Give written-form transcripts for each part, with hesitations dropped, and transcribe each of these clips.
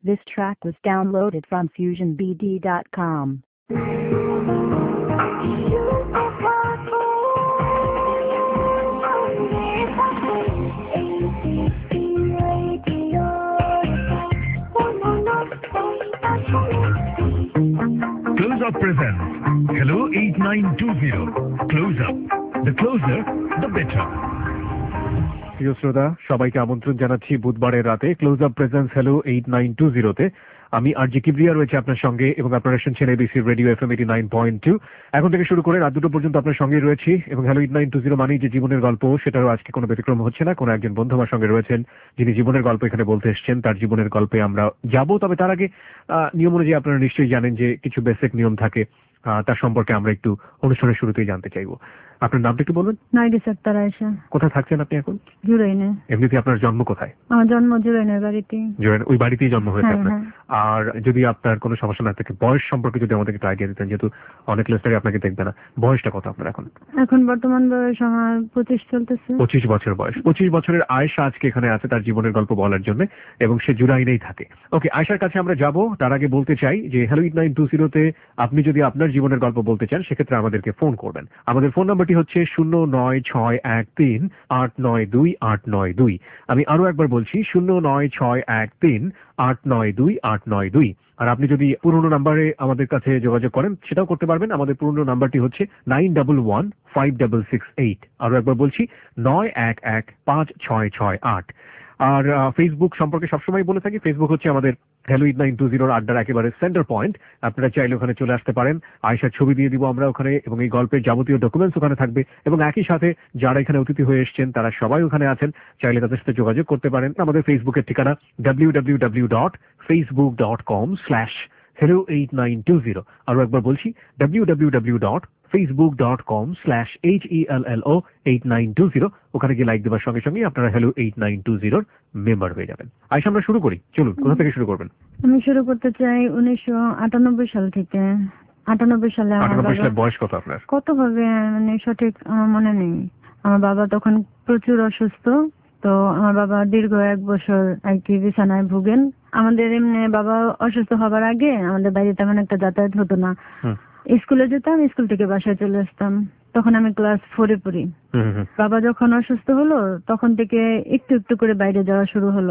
This track was downloaded from FusionBD.com. Close Up presents Hello 8920. Close Up. The closer, the better. প্রিয় শ্রোতা, সবাইকে আমন্ত্রণ জানাচ্ছি বুধবারের রাতে ক্লোজ আপ প্রেজেন্স হ্যালো 8920-তে। আমি আরজি কিবরিয়া রয়েছে আপনার সঙ্গে এবং আপনারা শুনছেন এবিসি রেডিও এফএম 89.2। এখন থেকে শুরু করে রাত 2টো পর্যন্ত আপনার সঙ্গে রয়েছি এবং হ্যালো 8920 মানেই যে জীবনের গল্প, সেটারও আজকে কোনো ব্যতিক্রম হচ্ছে না। কোনো একজন বন্ধু আমার সঙ্গে রয়েছেন যিনি জীবনের গল্প এখানে বলতে এসেছেন। তার জীবনের গল্পে আমরা যাব, তবে তার আগে নিয়ম অনুযায়ী আপনারা নিশ্চয়ই জানেন যে কিছু বেসিক নিয়ম থাকে, তার সম্পর্কে আমরা একটু অনুষ্ঠানের শুরুতেই জানতে চাইবো। আপনার নামটা একটু বলবেন? নাইডিস আক্তার আয়েশা। কোথায় থাকছেন আপনি এখন? জুরাইনে। এমনিতে আপনার জন্ম কোথায়? আমার জন্ম জুরাইনের বাড়িতে। জুরাইন, ওই বাড়িতেই জন্ম হয়েছে আপনার? হ্যাঁ। আর যদি আপনার কোনো সমস্যা না থাকে, বয়স সম্পর্কে যদি আমাদেরকে একটু আইডিয়া দিতেন, যেহেতু অনেক লিস্টারই আপনাকে দেখবে না। বয়সটা কত আপনার এখন? এখন বর্তমান বয়স আমার 25 চলতেছে। 25 বছর বয়স। 25 বছরের আয়েশা আজকে এখানে আছে তার জীবনের গল্প বলার জন্য, এবং সে জুরাইনেই থাকে। ওকে, আয়েশার কাছে আমরা যাব। তার আগে বলতে চাই যে হ্যালো 8920-তে আপনি যদি আপনার জীবনের গল্প বলতে চান, সেক্ষেত্রে আমাদেরকে ফোন করবেন। আমাদের ফোন নাম্বারটি হচ্ছে 09613892892। আমি আরো একবার বলছি 09613892892। আর আপনি যদি পুরনো নাম্বারে আমাদের কাছে যোগাযোগ করেন, সেটাও করতে পারবেন। আমাদের পুরনো নাম্বারটি হচ্ছে 91156668। আরো একবার বলছি 91156668। আর ফেসবুক সম্পর্কে সবসময় বলে থাকি, ফেসবুক হচ্ছে আমাদের হ্যালো 8920 আড্ডার একেবারে সেন্টার পয়েন্ট। আপনারা চাইলে ওখানে চলে আসতে পারেন। আয়েশার ছবি দিয়ে দিব আমরা ওখানে, এবং এই গল্পের যাবতীয় ডকুমেন্টস ওখানে থাকবে, এবং একই সাথে যারা এখানে অতিথি হয়ে এসেছেন তারা সবাই ওখানে আছেন, চাইলে তাদের সাথে যোগাযোগ করতে পারেন। আমাদের ফেসবুকের ঠিকানা www.facebook.com/hello8920। আরো একবার বলছি www.facebook.com/HELLO8920। ওখানে গিয়ে লাইক দেওয়ার সঙ্গে সঙ্গে আপনারা হ্যালো 8920 মেম্বার হয়ে যাবেন। আয়েশা, আমরা শুরু করি। চলুন, কোথা থেকে শুরু করবেন? আমি শুরু করতে চাই 1998 সাল থেকে। 98 সালে আমার বয়স কত আপনার? কত হবে মানে সঠিক আমার মনে নেই। আমার বাবা তখন প্রচুর অসুস্থ। তো আমার বাবা দীর্ঘ 1 বছর আর কি বিছানায় ভুগেন। আমাদের এমনি বাবা অসুস্থ হবার আগে আমাদের বাইরে তেমন একটা যাতায়াত হতো না। স্কুলে যেতাম, স্কুল থেকে বাসায় চলে আসতাম। তখন আমি ক্লাস 4-এ পড়ি। বাবা যখন অসুস্থ হলো তখন থেকে একটু একটু করে বাইরে যাওয়া শুরু হলো।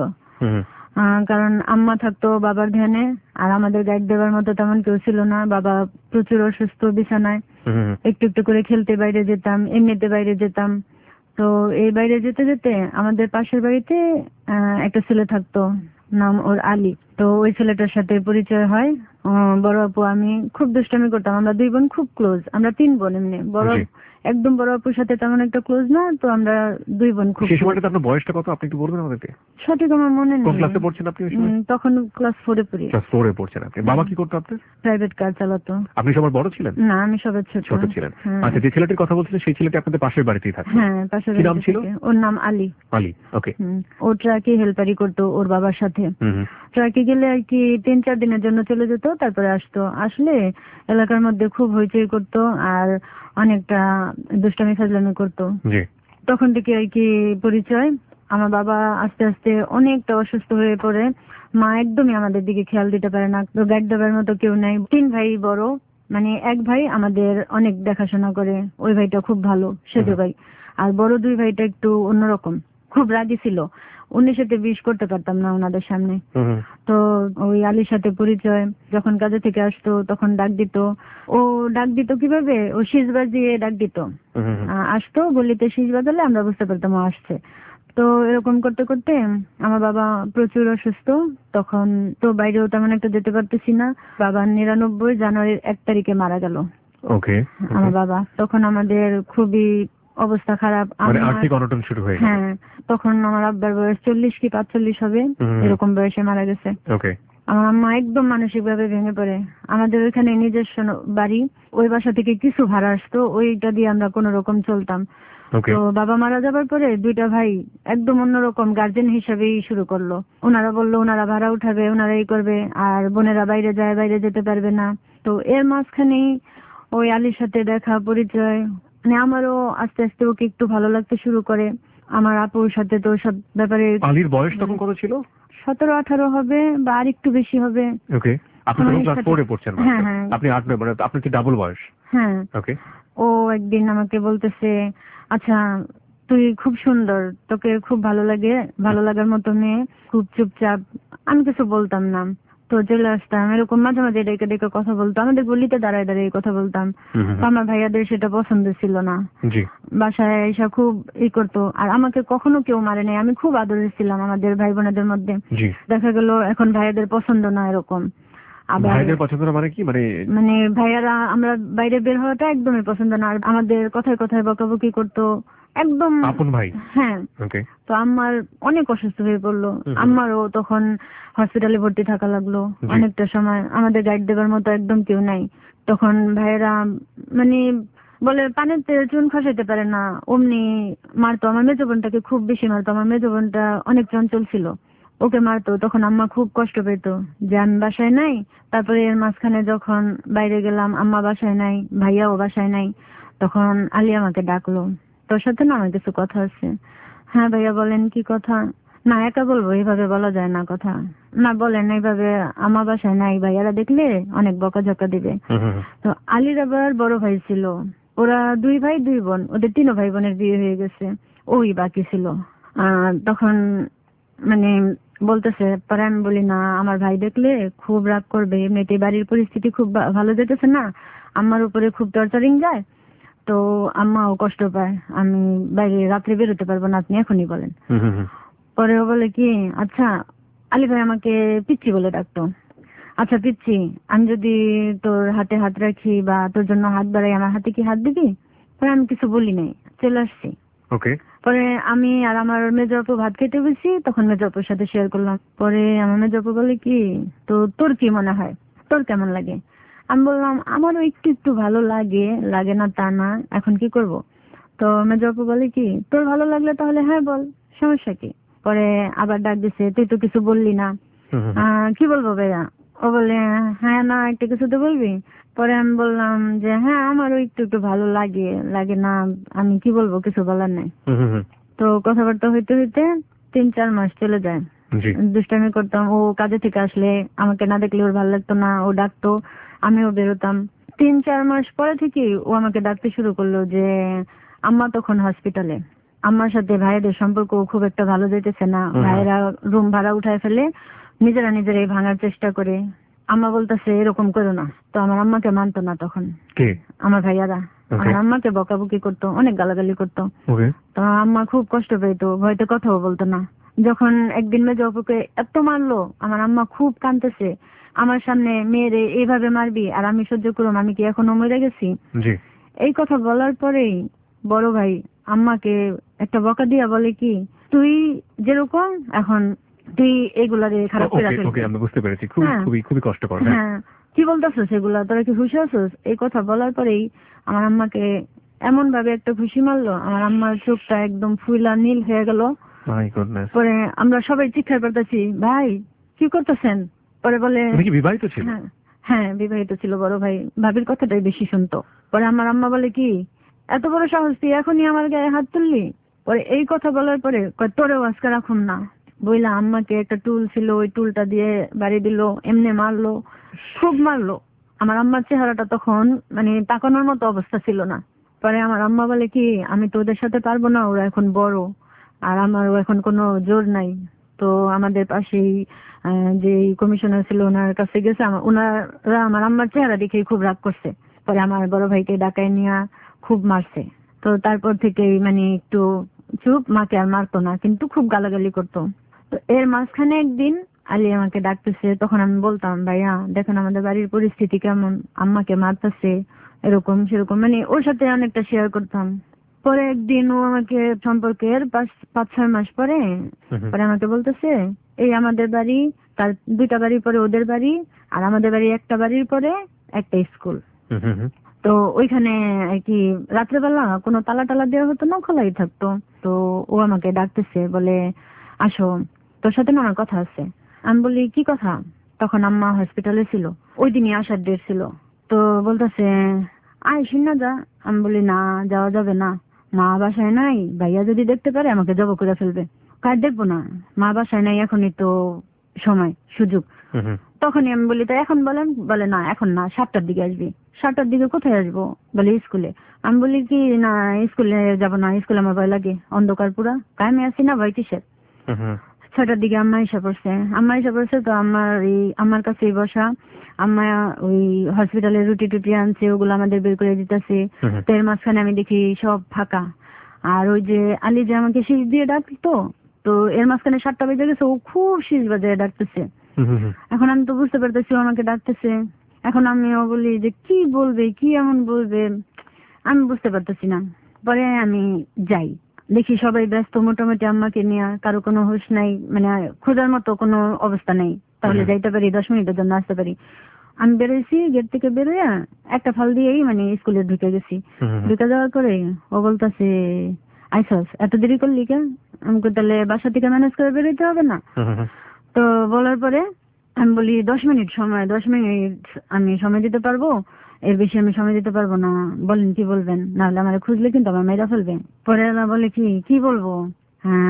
কারণ আম্মা থাকতো বাবার ধ্যানে, আর আমাদের গাইড দেওয়ার মতো তেমন কেউ ছিল না। বাবা প্রচুর অসুস্থ বিছানায়। একটু একটু করে খেলতে বাইরে যেতাম, এমনিতে বাইরে যেতাম। তো এই বাইরে যেতে যেতে আমাদের পাশের বাড়িতে একটা ছেলে থাকতো, নাম ওর আলী। তো ওই ছেলেটার সাথে পরিচয় হয়। বড় আপু আমি খুব দুষ্টামি করতাম। আমরা 2 বোন খুব ক্লোজ। আমরা 3 বোন এমনি। একদম বড় আপুর সাথে তেমন একটা ক্লোজ না, তো আমরা 2 বোন খুব। সেই সময়টাতে আপনার বয়সটা কত আপনি একটু বলবেন আমাদেরকে? সঠিক আমার মনে নেই। কোন ক্লাসে পড়ছেন আপনি ওই সময়? তখন ক্লাস 4-এ পড়ি। ক্লাস 4-এ পড়ছেন আপনি। বাবা কি করতো আপনার? প্রাইভেট কার চালাতো। আপনি সবার বড় ছিলেন? না, আমি সবার ছোট ছিলেন। আচ্ছা, যে ছেলেটির কথা বলছিলেন সেই ছেলেটি আপনাদের পাশের বাড়িতেই থাকতো? হ্যাঁ, পাশের বাড়িতে। কি নাম ছিল? ওর নাম আলী। আলী, ওকে। ও ট্রাকে হেল্পারি করতো ওর বাবার সাথে। ট্রাকে গেলে আর কি 3-4 দিনের জন্য চলে যেত, তারপরে আসতো। আসলে এলাকার মধ্যে খুব হইচই করতো আর অনেকটা দুষ্টামি ফাজলামি করতো। তখন থেকে আর কি পরিচয়। আমার বাবা আস্তে আস্তে অনেকটা অসুস্থ হয়ে পড়ে। মা একদমই আমাদের দিকে খেয়াল দিতে পারে না। তো গাইড দেওয়ার মতো কেউ নাই। 3 ভাই বড়, মানে এক ভাই আমাদের অনেক দেখাশোনা করে, ওই ভাইটা খুব ভালো, সেজ ভাই। আর বড় 2 ভাইটা একটু অন্যরকম, খুব রাগী ছিল। 19-20 করতে পারতাম না ওনাদের সামনে। তো ওই আলীর সাথে পরিচয়। যখন কাজে থেকে আসতো তখন ডাক দিত। ও ডাক দিত কিভাবে, ও শীষ বাজিয়ে ডাক দিত। আসতো গলিতে শীষ বাজালে আমরা বুঝতে পারতাম ও আসছে। তো এরকম করতে করতে আমার বাবা প্রচুর অসুস্থ। তখন তো বাইরেও তেমন একটা যেতে পারতেছি না। বাবা 99 জানুয়ারির 1 তারিখে মারা গেল। ওকে। আমার বাবা তখন আমাদের খুবই অবস্থা খারাপ। আর্থিক অনটন শুরু হয়ে গেল। হ্যাঁ, তখন আমার আব্বার বয়স 40 কি 45 হবে, এরকম বয়সে মারা গেছে। ওকে। আমার আম্মা একদম মানসিক ভাবে ভেঙে পড়ে। আমাদের ওইখানে নিজস্ব বাড়ি, ওই বাসা থেকে কিছু ভাড়া আসতো, ওইটা দিয়ে আমরা কোন রকম চলতাম। তো বাবা মারা যাবার পরে 2টা ভাই একদম অন্যরকম গার্জেন হিসেবেই শুরু করলো। ওনারা বললো ওনারা ভাড়া উঠাবে, ওনারা এই করবে, আর বোনেরা বাইরে যায়, বাইরে যেতে পারবে না। তো এর মাঝখানেই ওই আলীর সাথে দেখা পরিচয়। মানে আমারও আস্তে আস্তে ওকে একটু ভালো লাগতে শুরু করে। আমার আপুর সাথে তো সব ব্যাপারে। আলীর বয়স তখন কত ছিল? 17-18 হবে বা আর একটু বেশি হবে। ওকে, আপনি তখন ক্লাস 4 এ পড়ছেন। হ্যাঁ হ্যাঁ আপনি 8 মানে আপনার কি ডাবল বয়স? হ্যাঁ। ওকে। ও একদিন আমাকে বলতেছে, আচ্ছা তুই খুব সুন্দর, তোকে খুব ভালো লাগে, ভালো লাগার মতো মেয়ে, খুব চুপচাপ। আমি কিছু বলতাম না, তো চলে আসতাম। এরকম মাঝে মাঝে ডেকে ডেকে কথা বলতো, আমাদের গলিতে দাঁড়ায় দাঁড়িয়ে কথা বলতাম। তো আমার ভাইয়াদের সেটা পছন্দ ছিল না। জি। বাসায় এসে খুব করতো, আর আমাকে কখনো কেউ মারে নাই, আমি খুব আদরের ছিলাম আমাদের ভাই বোনেদের মধ্যে। দেখা গেল এখন ভাইয়াদের পছন্দ না এরকম। আবার ভাইদের পছন্দ না মানে কি? মানে ভাইয়ারা আমরা বাইরে বের হওয়াটা একদমই পছন্দ না, আর আমাদের কথায় কথায় বকাবকি করতো একদম আপন ভাই। হ্যাঁ। ওকে। তো আম্মার অনেক অসুস্থ হয়ে পড়লো, আম্মারও তখন হসপিটালে ভর্তি থাকা লাগলো। অনেকটা সময় আমাদের গাইড দেবার মতো একদম কেউ নাই। তখন ভাইয়েরা মানে বলে পানিতে চুন খসাইতে পারে না, অমনি মারতো। আমার মেজো বোনটাকে খুব বেশি মারতো, আমার মেজো বোনটা অনেক চঞ্চল ছিল, ওকে মারতো। তখন আম্মা খুব কষ্ট পেত যে আমি বাসায় নাই। তারপরে এর মাঝখানে যখন বাইরে গেলাম, আম্মা বাসায় নাই, ভাইয়াও বাসায় নাই, তখন আলী আমাকে ডাকলো, তোর সাথে না আমার কিছু কথা আছে। হ্যাঁ ভাইয়া বলেন, কি কথা? না একা বলবো, এইভাবে বলা যায় না কথা। না বলেন, এইভাবে আমার বাসায় নাই, ভাইয়ারা দেখলে অনেক বকাঝকা দিবে। তো আলীর আবার বড় ভাই ছিল, ওরা 2 ভাই 2 বোন, ওদের 3 ভাই বোনের বিয়ে হয়ে গেছে, ওই বাকি ছিল। তখন মানে বলতেছে, পরে আমি বলি না, আমার ভাই দেখলে খুব রাগ করবে, এমনিতে বাড়ির পরিস্থিতি খুব ভালো যেতেছে না, আমার উপরে খুব টর্চারিং যায়, তো আম্মাও কষ্ট পায়, আমি বাইরে রাত্রে বেরোতে পারবো না, আপনি এখনই বলেন। পরে ও বলে কি, আচ্ছা আলী ভাই আমাকে পিচ্ছি বলে ডাকতো। আচ্ছা পিচ্ছি, আমি যদি তোর হাতে হাত রাখি বা তোর জন্য হাত বাড়াই, আমার হাতে কি হাত দিবি? পরে আমি কিছু বলি নাই, চলে আসছি। ওকে। পরে আমি আর আমার মেজো আপু ভাত খেতে বসি, তখন মেজো আপুর সাথে শেয়ার করলাম। পরে আমার মেজো আপু বলে কি, তো তোর কি মনে হয়, তোর কেমন লাগে? আমি বললাম আমারও একটু একটু ভালো লাগে, লাগে না তা না, এখন কি করব? তো মেজো আপু বলে কি, তোর ভালো লাগলে তাহলে হ্যাঁ বল, সমস্যা কি? পরে আবার ডাক দিছে, তুই তো কিছু বললি না। কি বলবো ভাইয়া? ও বলে হ্যাঁ না একটা কিছু তো বলবি। পরে আমি বললাম যে হ্যাঁ আমারও একটু একটু ভালো লাগে, লাগে না, আমি কি বলবো, কিছু বলার নাই। তো কথাবার্তা হইতে হইতে 3-4 মাস চলে যায়। দুষ্টামি করতাম, ও কাজে থেকে আসলে আমাকে না দেখলে ওর ভালো লাগতো না, ও ডাকতো, আমিও বেরোতাম। 3-4 মাস পরে থেকে ও আমাকে ডাকতে শুরু করলো যে আম্মা তখন হসপিটালে, আম্মার সাথে ভাইয়েদের সম্পর্ক খুব একটা ভালো যেতেছে না, ভাইয়েরা রুম ভাড়া উঠায় ফেলে, নিজেরা নিজেরাই ভাঙার চেষ্টা করে। আম্মা বলতেছে এরকম করো না। তো আমার আম্মাকে মানতো না তখন আমার ভাইয়ারা, আমার আম্মাকে বকাবকি করতো, অনেক গালাগালি করতো। তো আম্মা খুব কষ্ট পেতো, ভয়তে কথাও বলতো না। যখন একদিন মেজো অপুকে এত মারলো, আমার আম্মা খুব কাঁদতেছে, আমার সামনে মেয়েরে এইভাবে মারবি আর আমি সহ্য করলাম, আমি কি এখনো মরে গেছি? এই কথা বলার পরেই বড় ভাই আম্মাকে একটা বকা দিয়া বলে কি, তুই যেরকম এখন তুই এগুলারে খারাপ করে ফেলবি। আমি বুঝতে পেরেছি, খুবই খুবই কষ্টকর। হ্যাঁ, কি বলতেছিস এগুলা, তোরা কি খুশি আছিস? এই কথা বলার পরেই আমার আম্মাকে এমন ভাবে একটা খুশি মারলো, আমার আম্মার চোখটা একদম ফুলা নীল হয়ে গেল। পরে আমরা সবাই চিৎকার করতেছি, ভাই কি করতেছেন? পরে বলে বিবাহিত ছিল? হ্যাঁ বিবাহিত ছিল বড় ভাই, ভাবির কথাটাই বেশি শুনতো। পরে আমার আম্মা বলে কি, এত বড় সাহস, তুই এখনই আমার গায়ে হাত তুললি? পরে এই কথা বলার পরে তোরেও আজকে রাখুন না বইলা আম্মাকে একটা টুল ছিল, ওই টুলটা দিয়ে বাড়ি দিল, এমনি মারলো, খুব মারলো। আমার আম্মার চেহারাটা তখন মানে তাকানোর মতো অবস্থা ছিল না। পরে আমার আম্মা বলে কি, আমি তো ওদের সাথে পারবো না, ওরা এখন বড় আর আমারও এখন কোনো জোর নাই। তো আমাদের পাশেই যে কমিশনার ছিল ওনার কাছে গেছে, ওনারা আমার আম্মার চেহারা দেখে খুব রাগ করছে। পরে আমার বড় ভাইকে ডাকায় নিয়ে খুব মারছে। তো তারপর থেকেই মানে একটু চুপ, মাকে আর মারতো না, কিন্তু খুব গালাগালি করতো। তো এর মাঝখানে একদিন আলী আমাকে ডাকতেছে, তখন আমি বলতাম ভাইয়া দেখেন আমাদের বাড়ির পরিস্থিতি কেমন, আম্মাকে মারতেছে, এরকম সেরকম, মানে ওর সাথে অনেকটা শেয়ার করতাম। পরে একদিন ও আমাকে সম্পর্কের 5-6 মাস পরে আমাকে বলতেছে, এই আমাদের বাড়ি, তার 2টা বাড়ি পরে ওদের বাড়ি, আর আমাদের বাড়ি একটা বাড়ির পরে একটা স্কুল। তো ওইখানে আর কি রাত্রেবেলা কোনো তালা টালা দেওয়া হতো না, খোলাই থাকতো। তো ও আমাকে ডাকতেছে, বলে আসো তোর সাথে না আমার কথা আছে। আমি বলি কি কথা? তখন আম্মা হসপিটালে ছিল, ওই দিনই আসার ডেট ছিল। তো বলতেছে আয় শুন যা। আমি বলি না, যাওয়া যাবে না, মা বাসায় নাই, ভাইয়া যদি দেখতে পারে আমাকে জব করে ফেলবে। কার দেখবো না, মা বাসায় নাই, এখনই তো সময় সুযোগ। তখনই আমি বলি, তাই এখন বলেন? বলে না এখন না, 7টার দিকে আসবি। 7টার দিকে কোথায় আসবো? বলে স্কুলে। আমি বলি কি না, স্কুলে যাবো না, স্কুলে আমার ভয় লাগে, অন্ধকার পুরা, আমি আছি না, ভয় কিসের? 6টার দিকে আম্মা এসে পড়ছে। তো আমার কাছেই বসা। আম্মা ওই হসপিটালে রুটি টুটি আনছে, ওগুলো আমাদের বের করে দিতেছে। তো এর মাঝখানে আমি দেখি সব ফাঁকা। আর ওই যে আলী যে আমাকে শীষ দিয়ে ডাকতো, তো এর মাঝখানে 7টা বেজে গেছে, ও খুব শীষ বাজায় ডাকতেছে। এখন আমি তো বুঝতে পারতেছি ও আমাকে ডাকতেছে। এখন আমিও বলি যে কি বলবে, কি এমন বলবে, আমি বুঝতে পারতেছি না। পরে আমি যাই, দেখি সবাই ব্যস্ত মোটামুটি আম্মাকে নিয়ে, কারো কোনো হুঁশ নাই, মানে খোঁজার মতো কোনো অবস্থা নেই। তাহলে যাইতে পারি, 10 মিনিটের জন্য আসতে পারি। আমি বেরোইছি, গেট থেকে বেরোয়া একটা ফাল দিয়েই মানে স্কুলে ঢুকে গেছি। ঢুকে যাওয়ার পরে ও বলতেছে, আইসস এত দেরি করলি কেন? আমাকে তাহলে বাসা থেকে ম্যানেজ করে বেরোইতে হবে না? তো বলার পরে আমি বলি 10 মিনিট সময়, 10 মিনিট আমি সময় দিতে পারবো, এর বেশি আমি সময় দিতে পারবো না। বলেন কি বলবেন, নাহলে আমার খুঁজলে কিন্তু আমার মেয়েরা ফেলবে। পরে এরা বলে কি বলবো? হ্যাঁ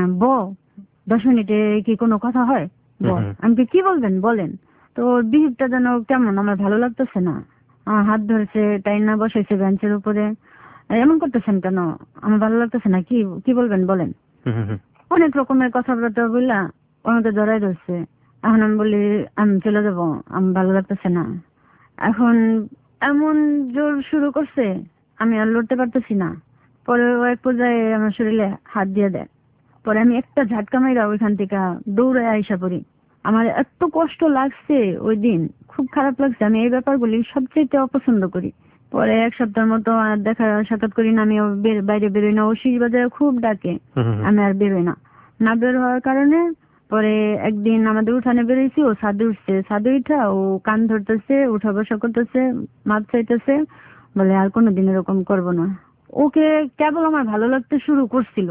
10 মিনিটে কি কোনো কথা হয়? আমি কি বলবেন বলেন। তো বিহেভটা যেন কেমন আমার ভালো লাগতেছে না। হাত ধরেছে, টাইম না বসাইছে বেঞ্চের উপরে, এমন করতেছেন কেন? আমার ভালো লাগতেছে না, কি বলবেন বলেন। অনেক রকমের কথাবার্তা বললা আমাকে জড়াই ধরছে। এখন আমি বলি আমি চলে যাবো, আমি ভালো লাগতেছে না। এখন এমন জোর শুরু করছে, আমি আর লড়তে পারতেছি না। পরে ও এক পর্যায়ে আমার শরীরে হাত দিয়ে দেয়। পরে আমি একটা ঝাটকা মাইরা ওইখান থেকে দৌড়ে আইসা পড়ি। আমার এত কষ্ট লাগছে ওই দিন, খুব খারাপ লাগছে। আমি এই ব্যাপারগুলি সবচেয়ে অপছন্দ করি। পরে 1 সপ্তাহের মতো আর দেখা সাক্ষাৎ করি না, আমি বাইরে বেরোই না। ও শীষ বাজারে খুব ডাকে, আমি আর বেরোই না। না বের হওয়ার কারণে পরে একদিন আমাদের উঠানে বেরোইছি, ও ছাদে উঠছে। ছাদে উঠা ও কান ধরতেছে, উঠা বসা করতেছে, মাপ চাইতেছে, বলে আর কোনোদিন এরকম করবো না। ওকে কেবল আমার ভালো লাগতে শুরু করছিল,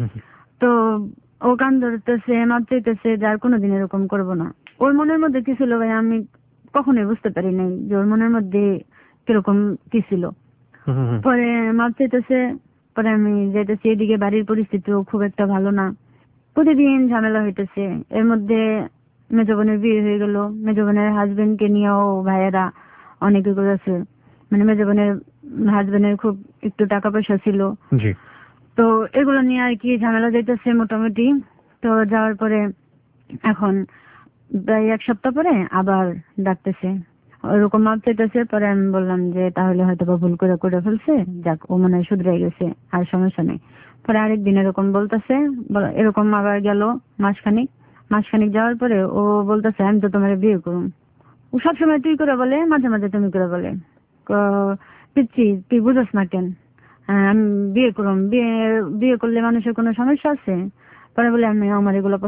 তো ও কান ধরতেছে, মাপ চাইতেছে, যার কোনোদিন এরকম করবো না। ওর মনের মধ্যে কি ছিল ভাই আমি কখনোই বুঝতে পারি নাই যে ওর মনের মধ্যে কিরকম কি ছিল। পরে মাপ চাইতেছে, পরে আমি যাইতেছি, এদিকে বাড়ির পরিস্থিতিও খুব একটা ভালো না, প্রতিদিন ঝামেলা হইতেছে। এর মধ্যে মেজো বোনের বিয়ে হয়ে গেল, মেজো বোনের হাজবেন্ডকে নিয়েও ভাইয়েরা অনেকে করেছে, মানে মেজো বোনের হাজবেন্ডের খুব একটু টাকা পয়সা ছিল, তো এগুলো নিয়ে আর কি ঝামেলা যাইতেছে মোটামুটি। তো যাওয়ার পরে এখন প্রায় 1 সপ্তাহ পরে আবার ডাকতেছে, ওরকম মাপ চাইতেছে। পরে আমি বললাম যে তাহলে হয়তো বা ভুল করে ফেলছে, যাক ও মনে হয় শুধরে গেছে, আর সমস্যা নেই। পরে আরেকদিন এরকম বলতেছে, এরকম আবার গেল মাসখানিক যাওয়ার পরে ও বলতেছে আমি তো তোমার বিয়ে করুম। ও সবসময় তুই করে বলে, মাঝে মাঝে তুমি করে বলে। পিচ্ছি তুই বুঝস না কেন, আমি বিয়ে করুম, বিয়ে করলে মানুষের কোনো সমস্যা আছে? পরে বলে আমার এগুলো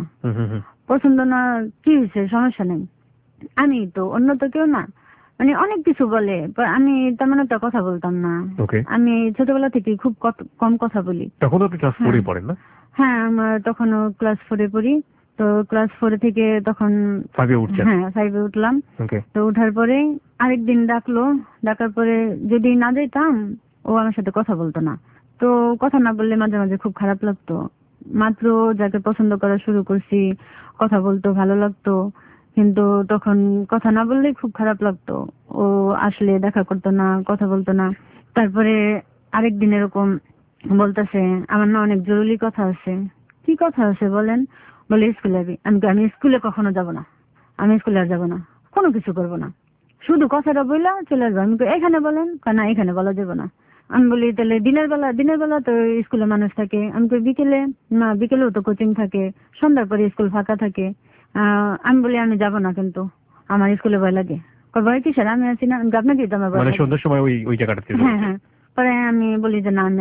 পছন্দ না। কি হয়েছে, সমস্যা নেই, আমি তো অন্য তো কেউ না, মানে অনেক কিছু বলে। আমি তেমন একটা কথা বলতাম না। আমি ছোটবেলা থেকে খুব কম কথা বলি। তখন আপনি ক্লাস 4 এ পড়েন না? হ্যাঁ, আমার তখনও ক্লাস 4 এ পড়ি। তো ক্লাস 4 থেকে তখন 5 এ উঠছেন? হ্যাঁ 5 এ উঠলাম। তো উঠার পরে আরেকদিন ডাকার পরে যদি না যেতাম, ও আমার সাথে কথা বলতো না। তো কথা না বললে মাঝে মাঝে খুব খারাপ লাগতো। মাত্র যাকে পছন্দ করা শুরু করছি, কথা বলতো, ভালো লাগতো, কিন্তু তখন কথা না বললে খুব খারাপ লাগতো। ও আসলে দেখা করতো না, কথা বলতো না। তারপরে আরেকদিন এরকম বলতেছে আমার না অনেক জরুরি কথা আছে। কি কথা আছে বলেন? বলে স্কুলে যাবি। আমি স্কুলে কখনো যাব না, আমি স্কুলে আর যাবো না, কোনো কিছু করবো না, শুধু কথাটা বললা চলে আসবো। আমি এখানে বলেন, না এখানে বলা যাবে না। আমি বলি তাহলে দিনের বেলা তো স্কুলে মানুষ থাকে। আমি বিকেলে না, বিকেলেও তো কোচিং থাকে, সন্ধ্যার পরে স্কুল ফাঁকা থাকে। আমি বলি আমি যাব না, কিন্তু আমার স্কুলে ভয় লাগে। ভয় কিসের, আমি আছি না, আপনাকে তো আমার ভয় লাগে। সন্ধ্যার সময় ওই জায়গাটাতে? হ্যাঁ। পরে আমি বলি যে না, আমি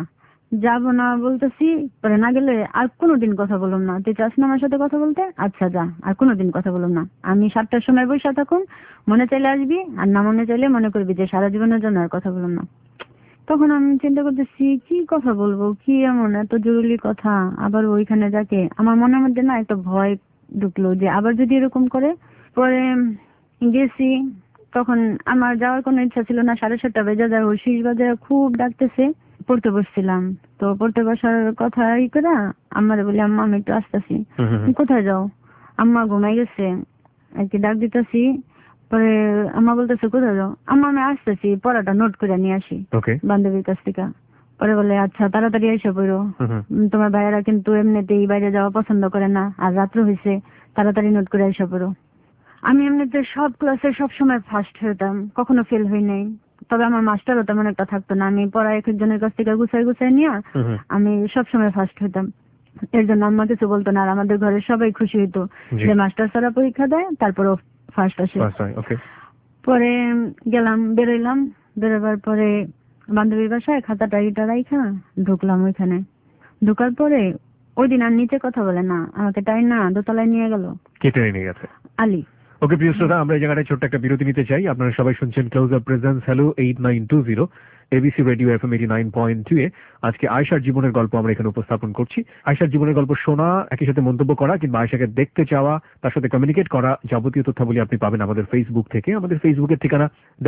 যাব না বলতেছি। পরে না গেলে আর কোনোদিন কথা বললাম না। তুই চাস না আমার সাথে কথা বলতে? আচ্ছা যা, আর কোনোদিন কথা বললাম না। আমি 7টার সময় বসে থাকুন, মনে চাইলে আসবি, আর না মনে চাইলে মনে করবি যে সারা জীবনের জন্য আর কথা বললাম না। তখন আমি চিন্তা করতেছি কি কথা বলবো, কি এমন এত জরুরি কথা, আবার ওইখানে যাকে। আমার মনের মধ্যে না একটা ভয় ঢুকলো যে আবার যদি এরকম করে। পরে গেছি, তখন আমার যাওয়ার কোনো ইচ্ছা ছিল না। 7:30 বেজে যায়, ওই শীষ বাজারে খুব ডাকতেছে। পড়তে বসছিলাম, তো পড়তে বসার কথা করে আমার বলি আম্মা আমি একটু আসতেছি। কোথায় যাও? আম্মা ঘুমাই গেছে আর কি, ডাক দিতেছি। পরে আম্মা বলতেছে কোথায় যাও? আম্মা আমি আসতেছি, পড়াটা নোট করে নিয়ে আসি ওকে। বান্ধবীর কাছ থেকে। পরে বলে আচ্ছা তাড়াতাড়ি এসে পড়ো, তোমার ভাইয়েরা কিন্তু এমনিতেই বাইরে যাওয়া পছন্দ করে না, আর রাত্র হয়েছে, তাড়াতাড়ি নোট করে এসে পড়ো। আমি এমনিতে সব ক্লাসে সবসময় ফার্স্ট হইতাম, কখনো ফেল হই নাই। তবে আমার মাস্টারও তেমন একটা থাকতো না, আমি পড়া এক একজনের কাছ থেকে গুছাই গুছাই নিয়ে আমি সবসময় ফার্স্ট হইতাম। এর জন্য আম্মা কিছু বলতো না, আর আমাদের ঘরে সবাই খুশি হইতো যে মাস্টার স্যাররা পরীক্ষা দেয় তারপরও ফার্স্ট আসে। পরে গেলাম, বেরোইলাম, বেরোবার পরে বান্ধবীর বাসায় খাতাটা ইটা রাইখা ঢুকলাম ওইখানে। ঢুকার পরে ওই দিন আর নিচে কথা বলে না, আমাকে তাই না দোতলায় নিয়ে গেল। কেটে নিয়ে গেছে আলী। ওকে প্রিয় শ্রোতা, আমরা এই জায়গাটায় ছোট্ট একটা বিরতি নিতে চাই। আপনারা সবাই শুনছেন close up presents hello 8920 ABC radio FM 89.2 এ। আজকে আয়েশার জীবনের গল্প আমরা এখানে উপস্থাপন করছি। আয়েশার জীবনের গল্প শোনা, একই সাথে মন্তব্য করা কিংবা আয়েশাকে দেখতে চাওয়া, তার সাথে কমিউনিকেট করা, যাবতীয় তথ্যাবলী আপনি পাবেন আমাদের ফেসবুক থেকে। আমাদের ফেসবুকের ঠিকানা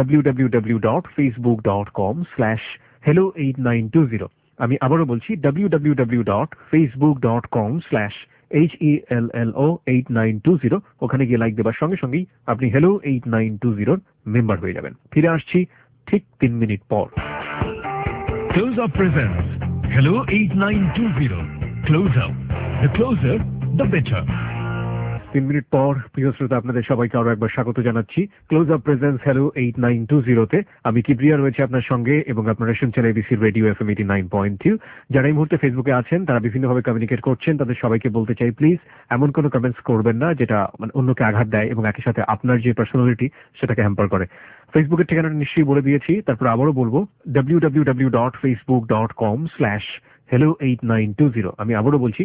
www.facebook.com/hello8920। আমি আবারও বলছি www.facebook.com/HELLO8920। ওখানে গিয়ে লাইক দেবার সঙ্গে সঙ্গেই আপনি হ্যালো 8920 মেম্বার হয়ে যাবেন। ফিরে আসছি ঠিক 3 মিনিট পর। Close up presents hello 8920 close up, the closer the better. 3 minute পর প্রিয় শ্রোতা, আপনাদের সবাইকে আরো একবার স্বাগত জানাচ্ছি ক্লোজ আপ প্রেজেন্স হ্যালো 8920 তে। আমি কিবরিয়া রয়েছে আপনার সঙ্গে এবং আপনারা শুনছেন এবিসি রেডিও এফএম 89.2। যারা এই মুহূর্তে ফেসবুকে আছেন তারা বিভিন্নভাবে কমিউনিকেট করছেন, তাদের সবাইকে বলতে চাই প্লিজ এমন কোনো কমেন্টস করবেন না যেটা মানে অন্যকে আঘাত দেয় এবং একই সাথে আপনার যে পার্সোনালিটি সেটাকে হ্যাম্পার করে। ফেসবুকের ঠিকানাটা নিশ্চয়ই বলে দিয়েছি, তারপর আবারও বলবো www.facebook.com/hello 8920। আমি আবারও বলছি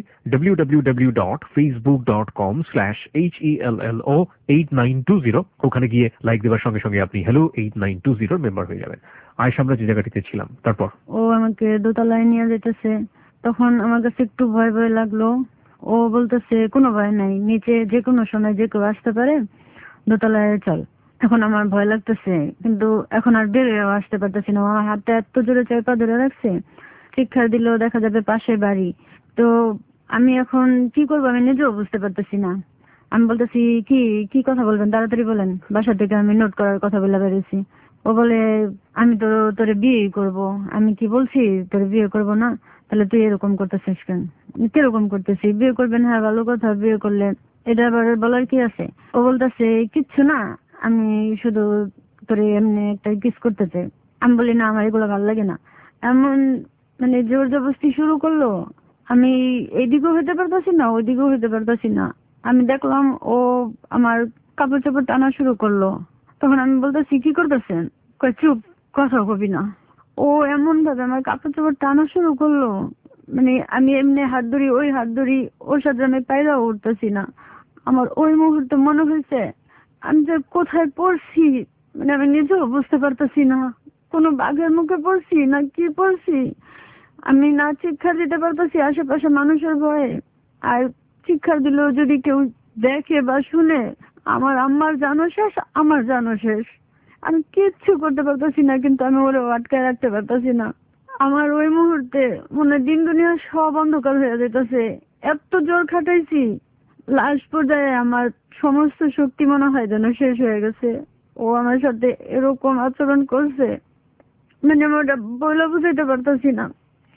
www.facebook.com/hello 8920। ওখানে গিয়ে লাইক দেওয়ার সঙ্গে সঙ্গে আপনি হ্যালো 8920 মেম্বার হয়ে যাবেন। আয়েশা, আমরা যে জায়গাটিতে ছিলাম তারপর ও আমাকে দোতলায় নিয়ে যেতেছে, তখন আমার কাছে একটু ভয় ভয় লাগলো। ও বলতেছে কোনো ভয় নাই, নিচে যে কোনো সময় যে কেউ আসতে পারে, দোতলায় চল। এখন আমার ভয় লাগতেছে, কিন্তু এখন আর বেরোয় আসতে পারতেছি না। আমার হাতটা এত জোরে চাপা ধরে রাখছে, শিক্ষা দিলেও দেখা যাবে পাশে বাড়ি। তো আমি এখন কি করবো আমি নিজেও বুঝতে পারতেছি না। আমি বলতেছি কি কি কথা বলবেন, তাড়াতাড়ি বলেন। বাসা থেকে আমি নোট করার কথা বলে বেরিয়েছি। ও বলে আমি তো তোরে বিয়ে করব। আমি কি বলছি তোরে বিয়ে করব না? তাহলে তুই এরকম করতেছিস কেন? কিরকম করতেছি? বিয়ে করবেন, হ্যাঁ ভালো কথা, বিয়ে করলে এটা আবার বলার কি আছে? ও বলতেছে কিচ্ছু না, আমি শুধু তোরে এমনি একটা কিস করতে চাই। আমি বলি না, আমার এগুলো ভালো লাগে না। এমন মানে জোর জবরদস্তি শুরু করলো। আমি এইদিকেও হইতে পারতাছি না, ওইদিকেও হইতে পারতাছি না। আমি দেখলাম ও আমার কাপড় চাপড় টানা শুরু করলো। তখন আমি বলতেছি কি করতেছেন? কয় চুপ, কথা কবি না। ও এমন ভাবে আমার কাপড় চাপড় টানা শুরু করলো, মানে আমি এমনি হাত ধরি, ওই হাত ধরি, ওর সাথে আমি পায়রাও উঠতেছি না। আমার ওই মুহূর্তে মনে হয়েছে আমি যে কোথায় পড়ছি, মানে আমি নিজেও বুঝতে পারতেছি না। কোনো বাঘের মুখে পড়ছি না কি পড়ছি। আমি না চিৎকার দিতে পারতেছি আশেপাশে মানুষের ভয়ে, আর চিৎকার দিলেও যদি কেউ দেখে বা শুনে, আমার আম্মার জানো শেষ, আমার জানো শেষ। আমি কিচ্ছু করতে পারতেছি না, কিন্তু আমি ওরে আটকায় রাখতে পারতেছি না। আমার ওই মুহূর্তে মনে দিন দুনিয়া সব অন্ধকার হয়ে যেতেছে। এত জোর খাটাইছি, লাস্ট পর্যায়ে আমার সমস্ত শক্তি মনে হয় যেন শেষ হয়ে গেছে। ও আমার সাথে এরকম আচরণ করছে, মানে আমি ওটা বলে বুঝাইতে পারতেছি না।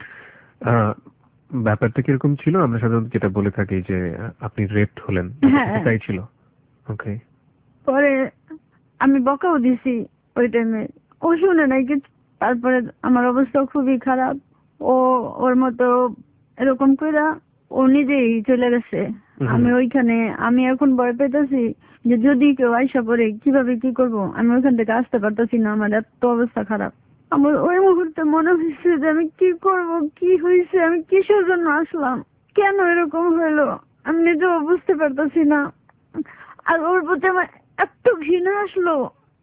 ব্যাপারটা কিরকম ছিল? আমরা সাধারণত যেটা বলে থাকি যে আপনি রেপড হলেন, তাই ছিল। ওকে। পরে আমি বকাও দিছি ওই টাইমে, ও শুনে নাই কিছু। তারপরে আমার অবস্থা খুবই খারাপ। ও ওর মতো এরকম কইরা ও নিজেই চলে গেছে। আমি ওইখানে, আমি এখন ভয় পেতেছি যে যদি কেউ আইসা পড়ে কিভাবে কি করব। আমি ওইখান থেকে আসতে পারতেছি না, আমার এত অবস্থা খারাপ। আমার ওই মুহূর্তে মনে হয়েছে যে আমি কি করব, কি হয়েছে, আমি কিসের জন্য আসলাম, কেন এরকম হইলো, আমি নিজেও বুঝতে পারতেছি না। আর ওর প্রতি আমার এত ঘৃণা আসলো।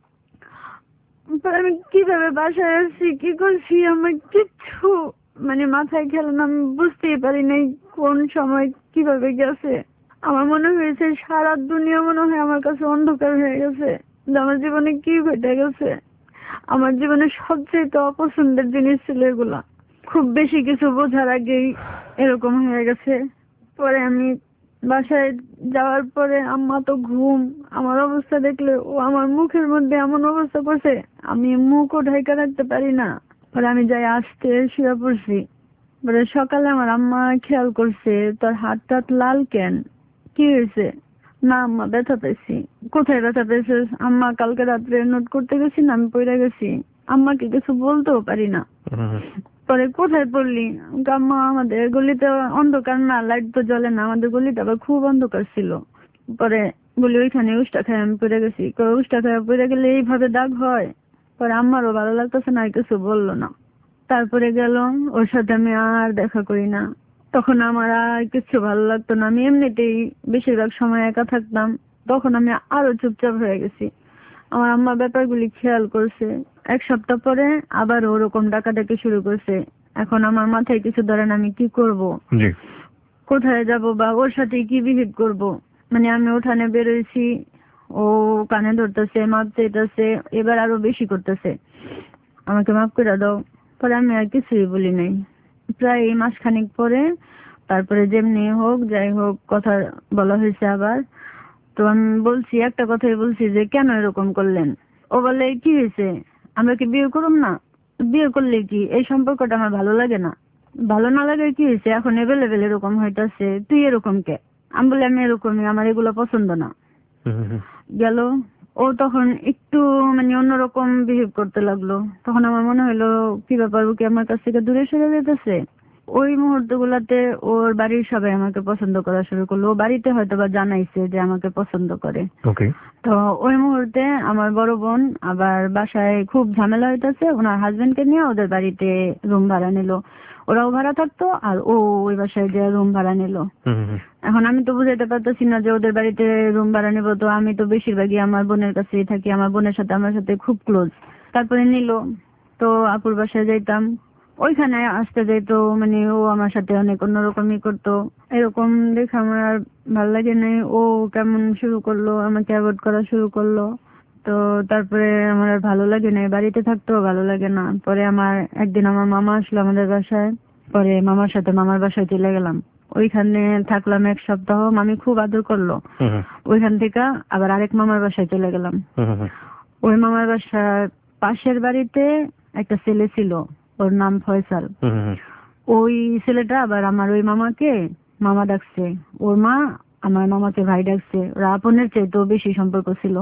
আমি কিভাবে বাসায় আসছি, কি করছি, আমার কিচ্ছু মানে মাথায় খেলে না। আমি বুঝতেই পারি নাই কোন সময় কিভাবে গেছে। আমার মনে হয়েছে সারা দুনিয়া মনে হয় আমার কাছে অন্ধকার হয়ে গেছে, যে আমার জীবনে কি ঘটে গেছে। আমার জীবনে সবচেয়ে অপছন্দের জিনিস ছিল এগুলা। খুব বেশি কিছু বোঝার আগেই এরকম হয়ে গেছে। পরে আমি বাসায় যাওয়ার পরে আম্মা তো ঘুম, আমার অবস্থা দেখলে ও আমার মুখের মধ্যে এমন অবস্থা করছে আমি মুখও ঢাকা রাখতে পারি না। পরে আমি যাই আসতে শুয়ে পড়ছি। পরে সকালে আমার আম্মা খেয়াল করছে, তোর হাত টাত লাল কেন, কি হয়েছে? না আম্মা ব্যথা পেয়েছি। কোথায় ব্যথা পেয়েছিস? আম্মা কালকে রাত্রে নোট করতে গেছি না, আমি পড়ে গেছি, আম্মাকে কিছু বলতেও পারি না। পরে কোথায় পড়লি? আম্মা আমাদের গলিতে অন্ধকার না, লাইট তো জ্বলে না, আমাদের গলিটা আবার খুব অন্ধকার ছিল। পরে বলি ওইখানে উষ্টা খাই আমি পড়ে গেছি। উষ্টা খাই পড়ে গেলে এইভাবে দাগ হয়? পরে আম্মারও ভালো লাগতেছে না, আর কিছু বললো না। তারপরে গেল, ওর সাথে আমি আর দেখা করি না। তখন আমার আর কিছু ভালো লাগতো না, আমি এমনিতেই বেশিরভাগ সময় একা থাকতাম। তখন আমি আরো চুপচাপ হয়ে গেছি। আমার আম্মা ব্যাপারগুলি খেয়াল করছে। 1 সপ্তাহ পরে আবার ওরকম ডাকাডাকি শুরু করছে। এখন আমার মাথায় কিছু ধরে না, আমি কি করব, কোথায় যাব, বা ওর সাথে কি বিহেভ করব। মানে আমি উঠানে বেরোইছি, ও কানে ধরতেছে, মাপ চাইতেছে, এবার আরো বেশি করতেছে, আমাকে মাফ করে দাও। পরে আমি আর কিছুই বলি নাই। প্রায় মাসখানেক পরে তারপরে যেমনি হোক যাই হোক কথা বলা হয়েছে আবার। তো আমি বলছি, একটা কথাই বলছি যে কেন এরকম করলেন? ও বলে কি হয়েছে, আমরা কি বিয়ে করুম না? বিয়ে করলে কি এই সম্পর্কটা আমার ভালো লাগে না? ভালো না লাগে কি হয়েছে, এখন এভেলেবেল এরকম হইতাছে, তুই এরকম কে? আমি বলি আমি এরকমই, আমার এগুলো পছন্দ না। গেল, ও তখন একটু মানে অন্যরকম বিহেভ করতে লাগলো। তখন আমার মনে হলো কি ব্যাপার, ও কি আমার কাছ থেকে দূরে সরে যেতেছে? ওই মুহূর্ত গুলাতে ওর বাড়ির সবাই আমাকে পছন্দ করা শুরু করলো। ও বাড়িতে হয়তো বা জানাইছে যে আমাকে পছন্দ করে। তো ওই মুহূর্তে আমার বড় বোন আবার বাসায় খুব ঝামেলা হইতেছে, ওনার হাজবেন্ডকে নিয়ে ওদের বাড়িতে রুম ভাড়া নিল। ওরাও ভাড়া থাকতো আর ও ওই বাসায় যে রুম ভাড়া নিল। এখন আমি তো বুঝাইতে পারতেছি না যে ওদের বাড়িতে রুম ভাড়া নিব, তো আমি তো বেশিরভাগই আমার বোনের কাছেই থাকি, আমার বোনের সাথে আমার সাথে খুব ক্লোজ। তারপরে নিল, তো আপুর বাসায় যাইতাম, ওইখানে আসতে যাইতো, মানে ও আমার সাথে অনেক অন্যরকমই করতো। এরকম দেখে আমার আর ভালো লাগে নাই। ও কেমন শুরু করলো, আমাকে অ্যাভয়েড করা শুরু করলো। তো তারপরে আমার আর ভালো লাগে না, বাড়িতে থাকতেও ভালো লাগে না। পরে আমার একদিন আমার মামা আসলো আমাদের বাসায়। পরে মামার সাথে মামার বাসায় চলে গেলাম। ওইখানে থাকলাম 1 সপ্তাহ, মামি খুব আদর করলো। ওইখান থেকে আবার আরেক মামার বাসায় চলে গেলাম। ওই মামার বাসার পাশের বাড়িতে একটা ছেলে ছিল, ওর নাম ফয়সাল। ওই ছেলেটা আবার আমার ওই মামাকে মামা ডাকছে, ওর মা আমার মামাকে ভাই ডাকছে। ওরা আপনের চাইতেও বেশি সম্পর্ক ছিল।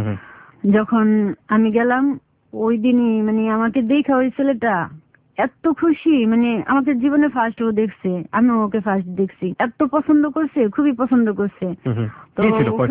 যখন আমি গেলাম ওই দিনই, মানে আমাকে দেখা ওই ছেলেটা এত খুশি, মানে আমাকে জীবনে ফার্স্ট ও দেখছে, আমি ওকে ফার্স্ট দেখছি, এত পছন্দ করছে, খুবই পছন্দ করছে। তো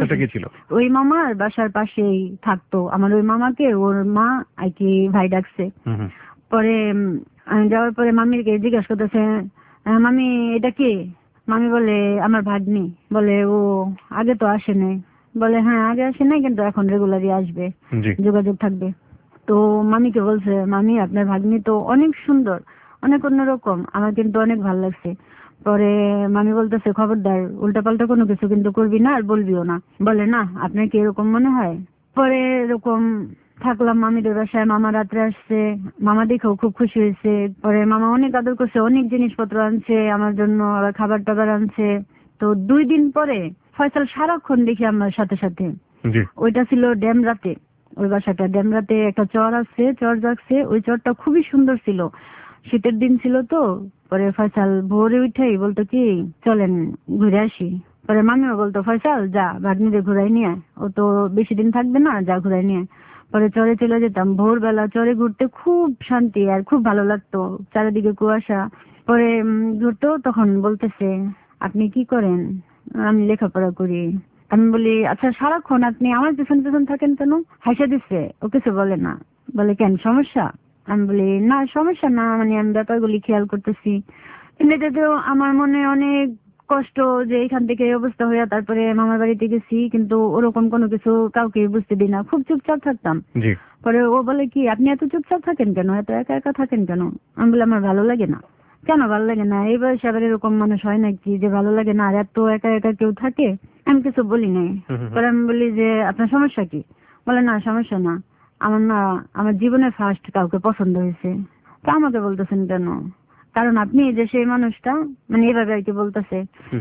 ওই মামার বাসার পাশেই থাকতো। আমার ওই মামাকে ওর মা আর কি ভাই ডাকছে। পরে আমি যাওয়ার পরে মামিকে জিজ্ঞাসা করতেছে, মামি এটা কে? মামি বলে আমার ভাগ্নি। বলে ও আগে তো আসে নাই? বলে হ্যাঁ আগে আসে নাই, কিন্তু এখন রেগুলারই আসবে, যোগাযোগ থাকবে। তো মামিকে বলছে, মামি আপনার ভাগ্নি তো অনেক সুন্দর, অনেক অন্যরকম, আমার কিন্তু অনেক ভালো লাগছে। পরে মামি বলতেছে, খবরদার উল্টাপাল্টা কোনো কিছু কিন্তু করবি না আর বলবিও না। বলে না, আপনার কি এরকম মনে হয়? পরে এরকম থাকলাম মামিদের বাসায়। মামা রাত্রে আসছে, মামা দেখেও খুব খুশি হয়েছে। পরে মামা অনেক আদর করছে, অনেক জিনিসপত্র আনছে আমার জন্য, আবার খাবার টাবার আনছে। তো 2 দিন পরে ফয়সাল সারাক্ষণ দেখি আমার সাথে সাথে। ওইটা ছিল ড্যামরাতে, ওই বাসাটা ড্যামরাতে একটা চর আছে, চর জাগছে, ওই চরটা খুবই সুন্দর ছিল। শীতের দিন ছিল তো। পরে ফয়সাল ভোরে উঠেই বলতো কি চলেন ঘুরে আসি। পরে মামিও বলতো ফয়সাল যা ভাগ্নিদের ঘুরাই নিয়ে, ও তো বেশি দিন থাকবে না, যা ঘুরাই নিয়ে। পরে চরে চলে যেতাম ভোরবেলা, চরে ঘুরতে খুব শান্তি আর খুব ভালো লাগতো, চারিদিকে কুয়াশা। পরে ঘুরতো, তখন বলতেছে আপনি কি করেন? আমি লেখাপড়া করি। আমি বলি আচ্ছা সারাক্ষণ আপনি আমার পেছন পেছন থাকেন কেন? হাসা দিচ্ছে, ও কিছু বলে না। বলে কেন সমস্যা? আমি বলি না সমস্যা না, মানে আমি ব্যাপারগুলি খেয়াল করতেছি। এমনিতেও আমার মনে অনেক কষ্ট যে এখান থেকে এই অবস্থা হইয়া তারপরে মামার বাড়িতে গেছি, কিন্তু ওরকম কোনো কিছু কাউকে বুঝতে দিই না, খুব চুপচাপ থাকতাম। পরে ও বলে কি আপনি এত চুপচাপ থাকেন কেন, এত একা একা থাকেন কেন? আমি বলি আমার ভালো লাগে না। কেন ভালো লাগে না? এই বয়সে আবার এরকম মানুষ হয় নাকি যে ভালো লাগে না? আর এত একা একা কেউ থাকে? আমি কিছু বলি নাই। পরে আমি বলি যে আপনার সমস্যা কি? বলে না সমস্যা না, আমার না আমার জীবনে ফার্স্ট কাউকে পছন্দ হয়েছে। তো আমাকে বলতেছেন কেন? কারণ আপনি যে সেই মানুষটা, মানে এভাবে আর কি বলতেছে।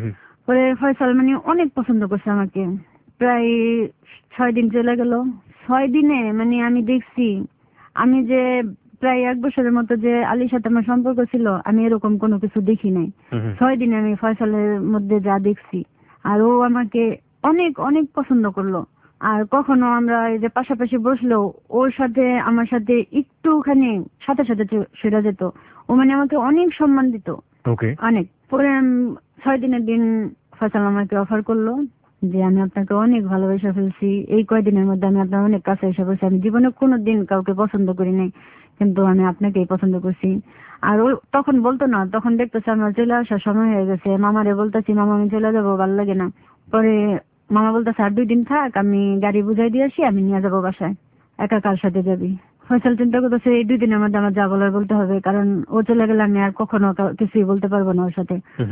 পরে ফয়সাল মানে অনেক পছন্দ করছে আমাকে। প্রায় 6 দিন চলে গেল। 6 দিনে মানে আমি দেখছি, আমি যে প্রায় 1 বছরের মতো যে আলীর সাথে আমার সম্পর্ক ছিল, আমি এরকম কোনো কিছু দেখি নাই। 6 দিনে আমি ফয়সালের মধ্যে যা দেখছি, আর ও আমাকে অনেক অনেক পছন্দ করলো। আর কখনো আমরা এই যে পাশাপাশি বসলেও ওর সাথে আমার সাথে একটুখানি সাথে সাথে সেটা যেত। ও মানে আমাকে অনেক সম্মান দিত, অনেক। পরে 6 দিনের দিন ফয়সাল আমাকে অফার করলো যে আমি আপনাকে অনেক ভালোবেসে ফেলছি, এই কয়দিনের মধ্যে আমি আপনার অনেক কাছে এসে বলছি, আমি জীবনে কোনোদিন কাউকে পছন্দ করি নাই, কিন্তু আমি আপনাকেই পছন্দ করছি। আর ও তখন বলতো না, তখন দেখতেছে আমার চলে আসার সময় হয়ে গেছে। মামারে বলতেছি, মামা আমি চলে যাবো, ভালো লাগে না। পরে মামা বলতেছে আর 2 দিন থাক, আমি গাড়ি বুঝাই দিয়ে আসি, আমি নিয়ে যাবো বাসায়, একা কার সাথে যাবি। ফয়সাল চিন্তা করতেছে এই 2 দিনের মধ্যে আমার যা বলার বলতে হবে, কারণ ও চলে গেলে আমি আর কখনো কিছুই বলতে পারবো না ওর সাথে।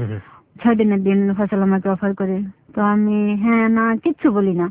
6 দিনের দিন ফয়সাল আমাকে অফার করে, তো আমি হ্যাঁ না কিচ্ছু বলি না।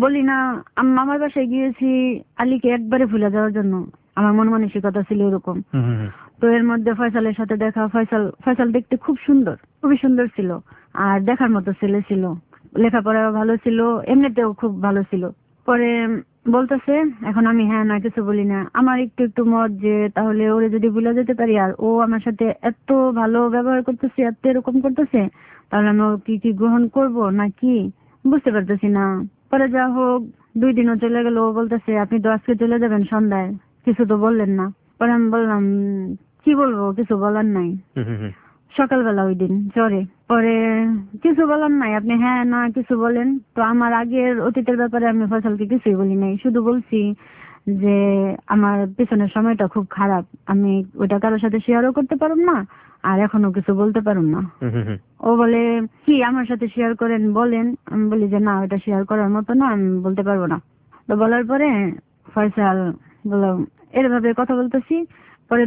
আমি মামার বাসায় গিয়েছি আলীকে একবারে ভুলে যাওয়ার জন্য, আমার মন মানসিকতা ছিল এরকম। তো এর মধ্যে ফয়সালের সাথে দেখা। ফয়সাল দেখতে খুব সুন্দর, খুবই সুন্দর ছিল, আর দেখার মতো ছেলে ছিল, লেখাপড়াও ভালো ছিল, এমনিতেও খুব ভালো ছিল। পরে বলতেছে, এখন আমি হ্যাঁ না কিছু বলি না। আমার একটু একটু মত যে তাহলে ওরে যদি ভুলে যেতে পারি, আর ও আমার সাথে এত ভালো ব্যবহার করতেছে, এত এরকম করতেছে, তাহলে আমি কি গ্রহণ করব না কি বুঝতে পারতেছি না। পরে যা হোক 2 দিনও চলে গেল। ও বলতেছে আপনি তো আজকে চলে যাবেন সন্ধ্যায়, কিছু তো বললেন না। পরে আমি বললাম কি বলবো, কিছু বলার নাই। সকালবেলা ওই দিন জ্বরে, পরে কিছু বলার নাই, আপনি হ্যাঁ না কিছু বলেন। তো আমার আগের অতীতের ব্যাপারে আমি ফয়সালকে কিছুই বলি নাই, শুধু বলছি যে আমার পিছনের সময়টা খুব খারাপ, আমি ওইটা কারোর সাথে শেয়ারও করতে পারুম না, আর এখনো কিছু বলতে পারুম না। ও বলে কি আমার সাথে শেয়ার করেন, বলেন। আমি বলি যে না, ওটা শেয়ার করার মতো না, আমি বলতে পারবো না। তো বলার পরে ফয়সাল বললাম এরভাবে কথা বলতেছি। পরে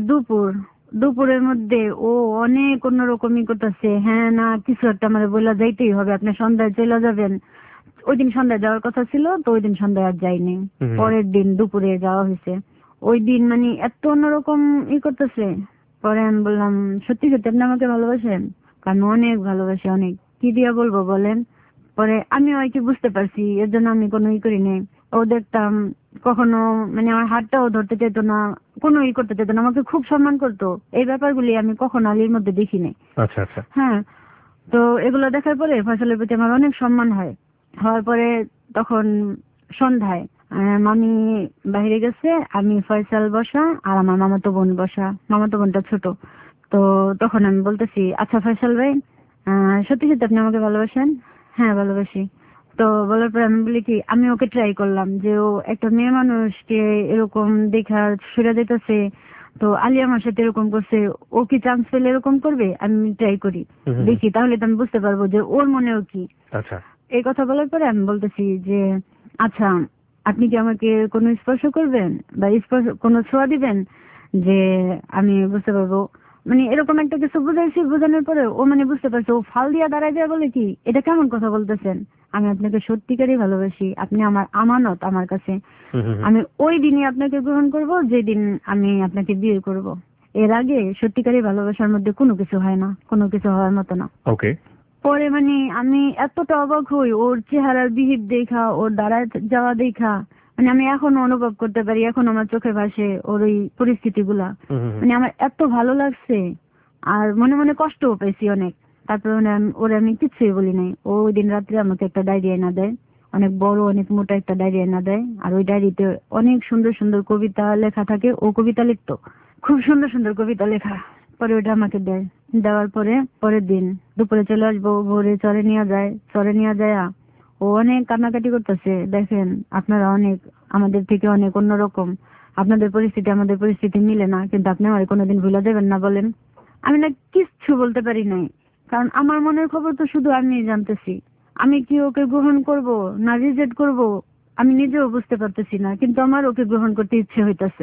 দুপুরের মধ্যে ও অনেক অন্যরকমই করতেছে, হ্যাঁ না কিছু একটা আমার বলে যাইতেই হবে, আপনি সন্ধ্যায় চলে যাবেন। ওই দিন সন্ধ্যায় যাওয়ার কথা ছিল, তো ওই দিন সন্ধ্যায় আর যাইনি, পরের দিন দুপুরে যাওয়া হয়েছে। ওই দিন মানে এত অন্যরকম করতেছে। পরে আমি বললাম সত্যি সত্যি আপনি আমাকে ভালোবাসেন? কারণ অনেক ভালোবাসি, অনেক। কি দিয়া বলবো বলেন। পরে আমিও আর কি বুঝতে পারছি, এর জন্য আমি কোনো করি নাই। ও দেখতাম কখনো মানে আমার হাতটাও ধরতে চেত না, কোনো করতে চেত না, আমাকে খুব সম্মান করতো। এই ব্যাপারগুলি আমি কখনো আলীর মধ্যে দেখি নাই। আচ্ছা আচ্ছা। হ্যাঁ, তো এগুলো দেখার পরে ফয়সালের প্রতি আমার অনেক সম্মান হওয়ার পরে তখন সন্ধ্যায় মামি বাইরে গেছে, আমি ফয়সাল বসা আর আমার মামাতো বোন বসা, মামাতো বোনটা ছোট। তো তখন আমি বলতেছি আচ্ছা ফয়সাল ভাই, সত্যি সত্যি আপনি আমাকে ভালোবাসেন? হ্যাঁ ভালোবাসি। তো বলার পরে আমি বলি কি, আমি ওকে ট্রাই করলাম যে ও একটা মেয়ে মানুষকে এরকম দেখা সরে যেতেছে, তো আলী আমার সাথে এরকম করছে, ও কি চান্স পেলে এরকম করবে? আমি ট্রাই করি, দেখি, তাহলে তো আমি বুঝতে পারবো যে ওর মনেও কি। আচ্ছা, এই কথা বলার পরে আমি বলতেছি যে আচ্ছা আপনি কি আমাকে কোনো স্পর্শ করবেন বা কোনো ছোঁয়া দিবেন, যে আমি বুঝতে পারবো। মানে এরকম একটা কিছু বুঝাইছি, বোঝানোর পরে ও মানে বুঝতে পারছে। ও ফাল দিয়া দাঁড়ায় যায়, বলে কি এটা কেমন কথা বলতেছেন, আমি আপনাকে সত্যিকারই ভালোবাসি, আপনি আমার আমানত আমার কাছে, আমি ওই দিনই আপনাকে গ্রহণ করব যেদিন আমি আপনাকে বিয়ে করব। এর আগে সত্যিকারই ভালোবাসার মধ্যে কোনো কিছু হয় না, কোনো কিছু হওয়ার মতো না। ওকে। পরে মানে আমি এতটা অবাক হই ওর চেহারার বিহিত দেখা, ওর দাঁড়ায় যাওয়া দেখা, মানে আমি এখনো অনুভব করতে পারি, এখন আমার চোখে ভাসে ওর ওই পরিস্থিতিগুলা। মানে আমার এত ভালো লাগছে, আর মনে মনে কষ্টও পেয়েছি অনেক। তারপরে ওরে আমি কিছুই বলি নাই। ও ওই দিন রাত্রে আমাকে একটা ডায়েরি এনে দেয়, অনেক বড় অনেক মোটা একটা ডায়েরি এনে দেয়, আর ওই ডায়েরিতে অনেক সুন্দর সুন্দর কবিতা লেখা থাকে। ও কবিতা লিখতো, খুব সুন্দর সুন্দর কবিতা লেখা। পরে ওটা আমাকে দেয়, দেওয়ার পরে পরের দিন দুপুরে চলে আসবো, ভোরে চরে নিয়ে যায়। ও অনেক কান্নাকাটি করতেছে, দেখেন আপনারা অনেক আমাদের থেকে অনেক অন্যরকম, আপনাদের পরিস্থিতি আমাদের পরিস্থিতি মিলে না, কিন্তু আপনি আমার কোনোদিন ভুলে দেবেন না বলেন। আমি না কিচ্ছু বলতে পারি নাই, কারণ আমার মনের খবর তো শুধু আমি জানতেছি। আমি কি ওকে গ্রহণ করব না রিজেক্ট করব আমি নিজেও বুঝতে পারতেছি না, কিন্তু আমার ওকে গ্রহণ করতে ইচ্ছে হইতাছে।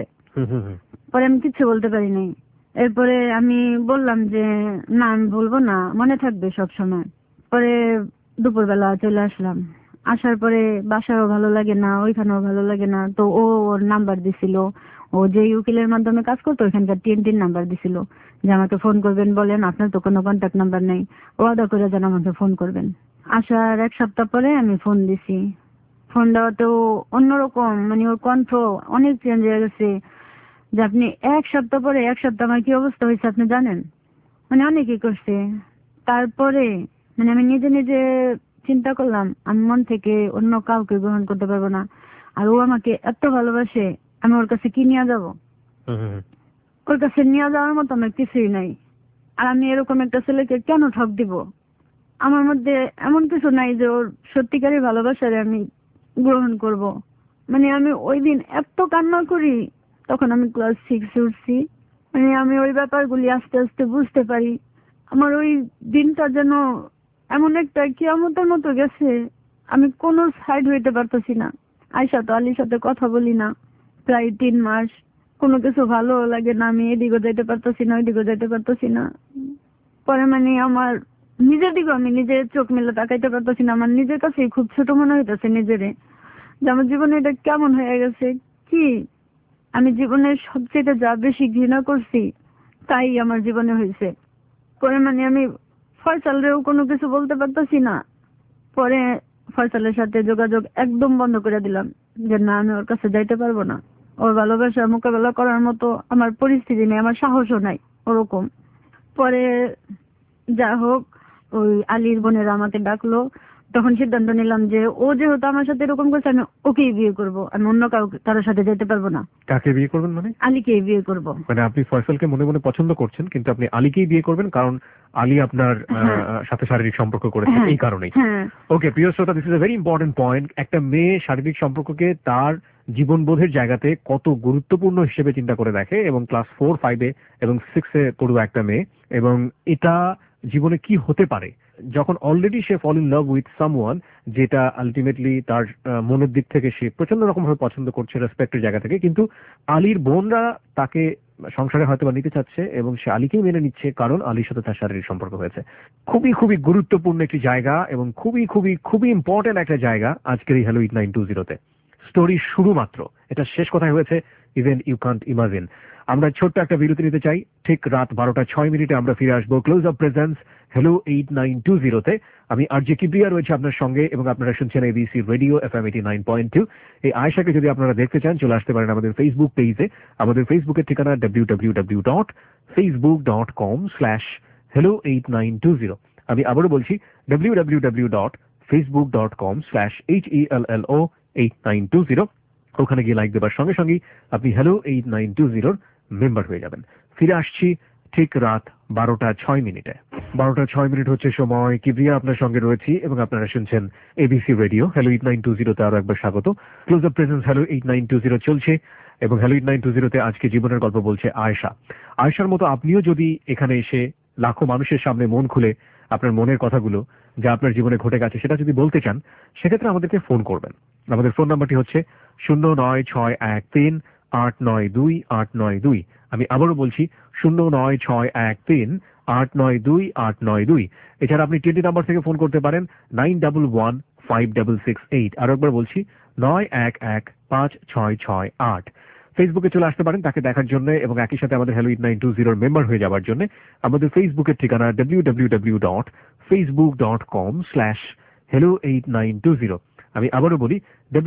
পরে আমি কিচ্ছু বলতে পারি নাই। এরপরে আমি বললাম যে না আমি বলবো না, মনে থাকবে সব সময়। পরে দুপুরবেলা চলে আসলাম, আসার পরে বাসায়ও ভালো লাগে না, ওইখানেও ভালো লাগে না। তো ও ওর নাম্বার দিছিল, ও যে উকিলের মাধ্যমে কাজ করতো ওইখানকার টিএনটির নাম্বার দিছিল যে আমাকে ফোন করবেন, বলেন আপনার তো কোনো কন্ট্যাক্ট নাম্বার নেই, ওয়াদা করে যেন আমাকে ফোন করবেন। আসার 1 সপ্তাহ পরে আমি ফোন দিছি। ফোন দেওয়াতেও অন্যরকম, মানে ওর কণ্ঠ অনেক চেঞ্জ হয়ে গেছে। যে আপনি 1 সপ্তাহ পরে, 1 সপ্তাহ আমার কি অবস্থা হয়েছে আপনি জানেন, মানে অনেকই করছে। তারপরে মানে আমি নিজে নিজে চিন্তা করলাম আমি মন থেকে অন্য কাউকে গ্রহণ করতে পারবো না। আর ও আমাকে এত ভালোবাসে, আমি ওর কাছে কি নিয়ে যাব? ওর কাছে নিয়ে যাওয়ার মতো আমার কিছুই নাই। আর আমি এরকম একটা ছেলেকে কেন ঠক দিব? আমার মধ্যে এমন কিছু নাই যে ওর সত্যিকারের ভালোবাসারে আমি গ্রহণ করব। মানে আমি ওই দিন এত কান্না করি, তখন আমি ক্লাস 6 উঠছি। মানে আমি ওই ব্যাপারগুলি আস্তে আস্তে বুঝতে পারি। আমার ওই দিনটা যেন এমন একটা কিয়ামতের মতো গেছে, আমি কোনো সাইড হইতে পারতেছি না। আয়শা তো আলীর সাথে কথা বলি না প্রায় 3 মাস, কোনো কিছু ভালো লাগে না, আমি এদিকে যাইতে পারতেছি না ওইদিকে যাইতে পারতেছি না। পরে মানে আমার নিজের দিকে আমি নিজের চোখ মেলে তাকাইতে পারতেছি না, আমার নিজের কাছে খুব ছোট মনে হইতেছে নিজেরে, যে আমার জীবনে এটা কেমন হয়ে গেছে। কি আমি জীবনের সবচেয়ে যা বেশি ঘৃণা করছি তাই আমার জীবনে হয়েছে। পরে মানে আমি ফয়সালরেও কোনো কিছু বলতে পারতেছি না। পরে ফয়সালের সাথে যোগাযোগ একদম বন্ধ করে দিলাম, যে না আমি ওর কাছে যাইতে পারবো না, ওর ভালোবাসা মোকাবেলা করার মতো আমার পরিস্থিতি নেই, আমার সাহসও নাই ওরকম। পরে যা হোক ওই আলীর বোনেরা আমাকে ডাকলো, তখন সিদ্ধান্ত নিলাম যে ও যেহেতু আমার সাথে এরকম করছে আমি ওকেই বিয়ে করব, আমি অন্য কারোর সাথে যেতে পারবো না। কাকে বিয়ে করবেন মানে? আলীকেই বিয়ে করব। মানে আপনি ফয়সালকে মনে মনে পছন্দ করছেন, কিন্তু আপনি আলীকেই বিয়ে করবেন কারণ আলী আপনার সাথে শারীরিক সম্পর্ক করেছে এই কারণেই। ওকে প্রিয় শ্রোতা, this is a very important point. একটা মেয়ে শারীরিক সম্পর্ককে তার জীবনবোধের জায়গাতে কত গুরুত্বপূর্ণ হিসেবে চিন্তা করে দেখে, এবং ক্লাস 4, 5 এবং 6 পড়ুয়া একটা মেয়ে, এবং এটা জীবনে কি হতে পারে যখন অলরেডি সে fall in love with someone, যেটা আলটিমেটলি তার মনের দিক থেকে সে প্রচন্ড রকম ভাবে পছন্দ করছে রেসপেক্টের জায়গা থেকে, কিন্তু আলীর বোনরা তাকে সংসারে হয়তো বা নিতে চাচ্ছে এবং সে আলীকেই মেনে নিচ্ছে কারণ আলীর সাথে তার শারীরিক সম্পর্ক হয়েছে। খুবই খুবই গুরুত্বপূর্ণ একটি জায়গা এবং খুবই খুবই খুবই ইম্পর্টেন্ট একটা জায়গা আজকের এই হ্যালো 8920-তে। স্টোরি শুরু মাত্র, এটা শেষ কোথায় হয়েছে ইভেন ইউ কান্ট ইমাজিন। আমরা ছোট্ট একটা বিরতি নিতে চাই। ঠিক রাত 12:06 আমরা ফিরে আসবো ক্লোজ আপ প্রেজেন্স হ্যালো 8920-তে। আমি আরজে কিবরিয়া রয়েছে আপনার সঙ্গে এবং আপনারা শুনছেন এবিসি রেডিও FM 89.2। এই আয়েশাকে যদি আপনারা দেখতে চান চলে আসতে পারেন আমাদের ফেসবুক পেজে। আমাদের ফেসবুকের ঠিকানা www.facebook.com/hello8920। আমি আবারও বলছি www.facebook.com/HELLO8920। ওখানে গিয়ে লাইক দেবার সঙ্গে সঙ্গে আপনি হ্যালো 8920 মেম্বার হয়ে যাবেন। ফিরে আসছি ঠিক রাত 12:06। 12:06 হচ্ছে সময়। কিবরিয়া আপনার সঙ্গে রয়েছি এবং আপনারা শুনছেন এবিসি রেডিও হ্যালো 8920-তে। আরো একবার স্বাগত। ক্লোজ আপ প্রেজেন্স হ্যালো 8920 চলছে এবং হ্যালো 8920-তে আজকে জীবনের গল্প বলছে আয়েশা। আয়েশার মতো আপনিও যদি এখানে এসে লাখো মানুষের সামনে মন খুলে আপনার মনের কথাগুলো যা আপনার জীবনে ঘটে গেছে সেটা যদি বলতে চান, সেক্ষেত্রে আমাদেরকে ফোন করবেন। আমাদের ফোন নাম্বারটি হচ্ছে 09613892892। আমি আবারও বলছি 09613892892। এছাড়া আপনি টিএনটি নাম্বার থেকে ফোন করতে পারেন 91156668। আরো একবার বলছি 91156668। ফেসবুকে চলে আসতে পারেন তাকে দেখার জন্য এবং একই সাথে আমাদের হ্যালো 8920 মেম্বার হয়ে যাওয়ার জন্য। আমাদের ফেসবুকের ঠিকানা www.facebook.com/hello8920। আমি আবারও বলি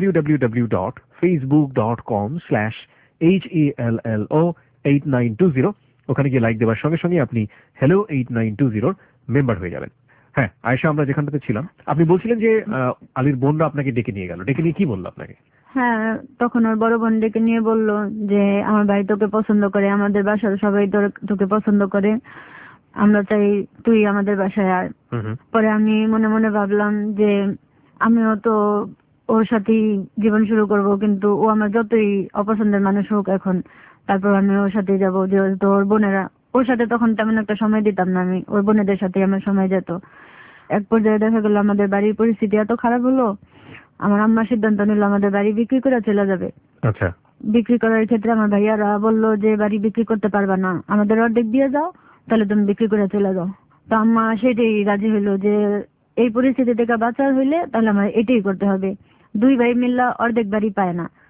www.facebook.com/HELLO8920। ওখানে গিয়ে লাইক দেওয়ার সঙ্গে সঙ্গে আপনি হ্যালো 8920 মেম্বার হয়ে যাবেন। হ্যাঁ আয়েশা, আমরা যেখানটাতে ছিলাম আপনি বলছিলেন যে আলীর বোনরা আপনাকে ডেকে নিয়ে গেল। ডেকে নিয়ে কি বললো আপনাকে? হ্যাঁ, তখন ওর বড় বোন ডেকে নিয়ে বললো যে আমার ভাই তোকে পছন্দ করে, আমাদের বাসার সবাই তোকে পছন্দ করে, আমরা চাই তুই আমাদের বাসায় আয়। পরে আমি মনে মনে ভাবলাম যে আমিও তো ওর সাথেই জীবন শুরু করব, কিন্তু ও আমার যতই অপছন্দের মানুষ হোক এখন, তারপর আমি ওর সাথেই যাবো। যেহেতু ওর বোনেরা, ওর সাথে তখন তেমন একটা সময় দিতাম না, আমি ওর বোনেদের সাথে আমার সময় যেত। এক পর্যায়ে দেখা গেল আমাদের বাড়ির পরিস্থিতি এত খারাপ হলো, আমার আম্মা সিদ্ধান্ত নিল আমাদের বাড়ি বিক্রি করে চলে যাবে। আচ্ছা। বিক্রি করার ক্ষেত্রে আমার ভাইয়ারা বললো যে বাড়ি বিক্রি করতে পারবা না, আমাদের অর্ধেক দিয়ে যাও, তাহলে তুমি বিক্রি করে চলে যাও। তো আম্মা সেটাই রাজি হইলো যে এই পরিস্থিতি থেকে বাঁচার হইলে তাহলে আমার এটাই করতে হবে। দুই ভাই মিল্লা অর্ধেক বাড়ি পায় না,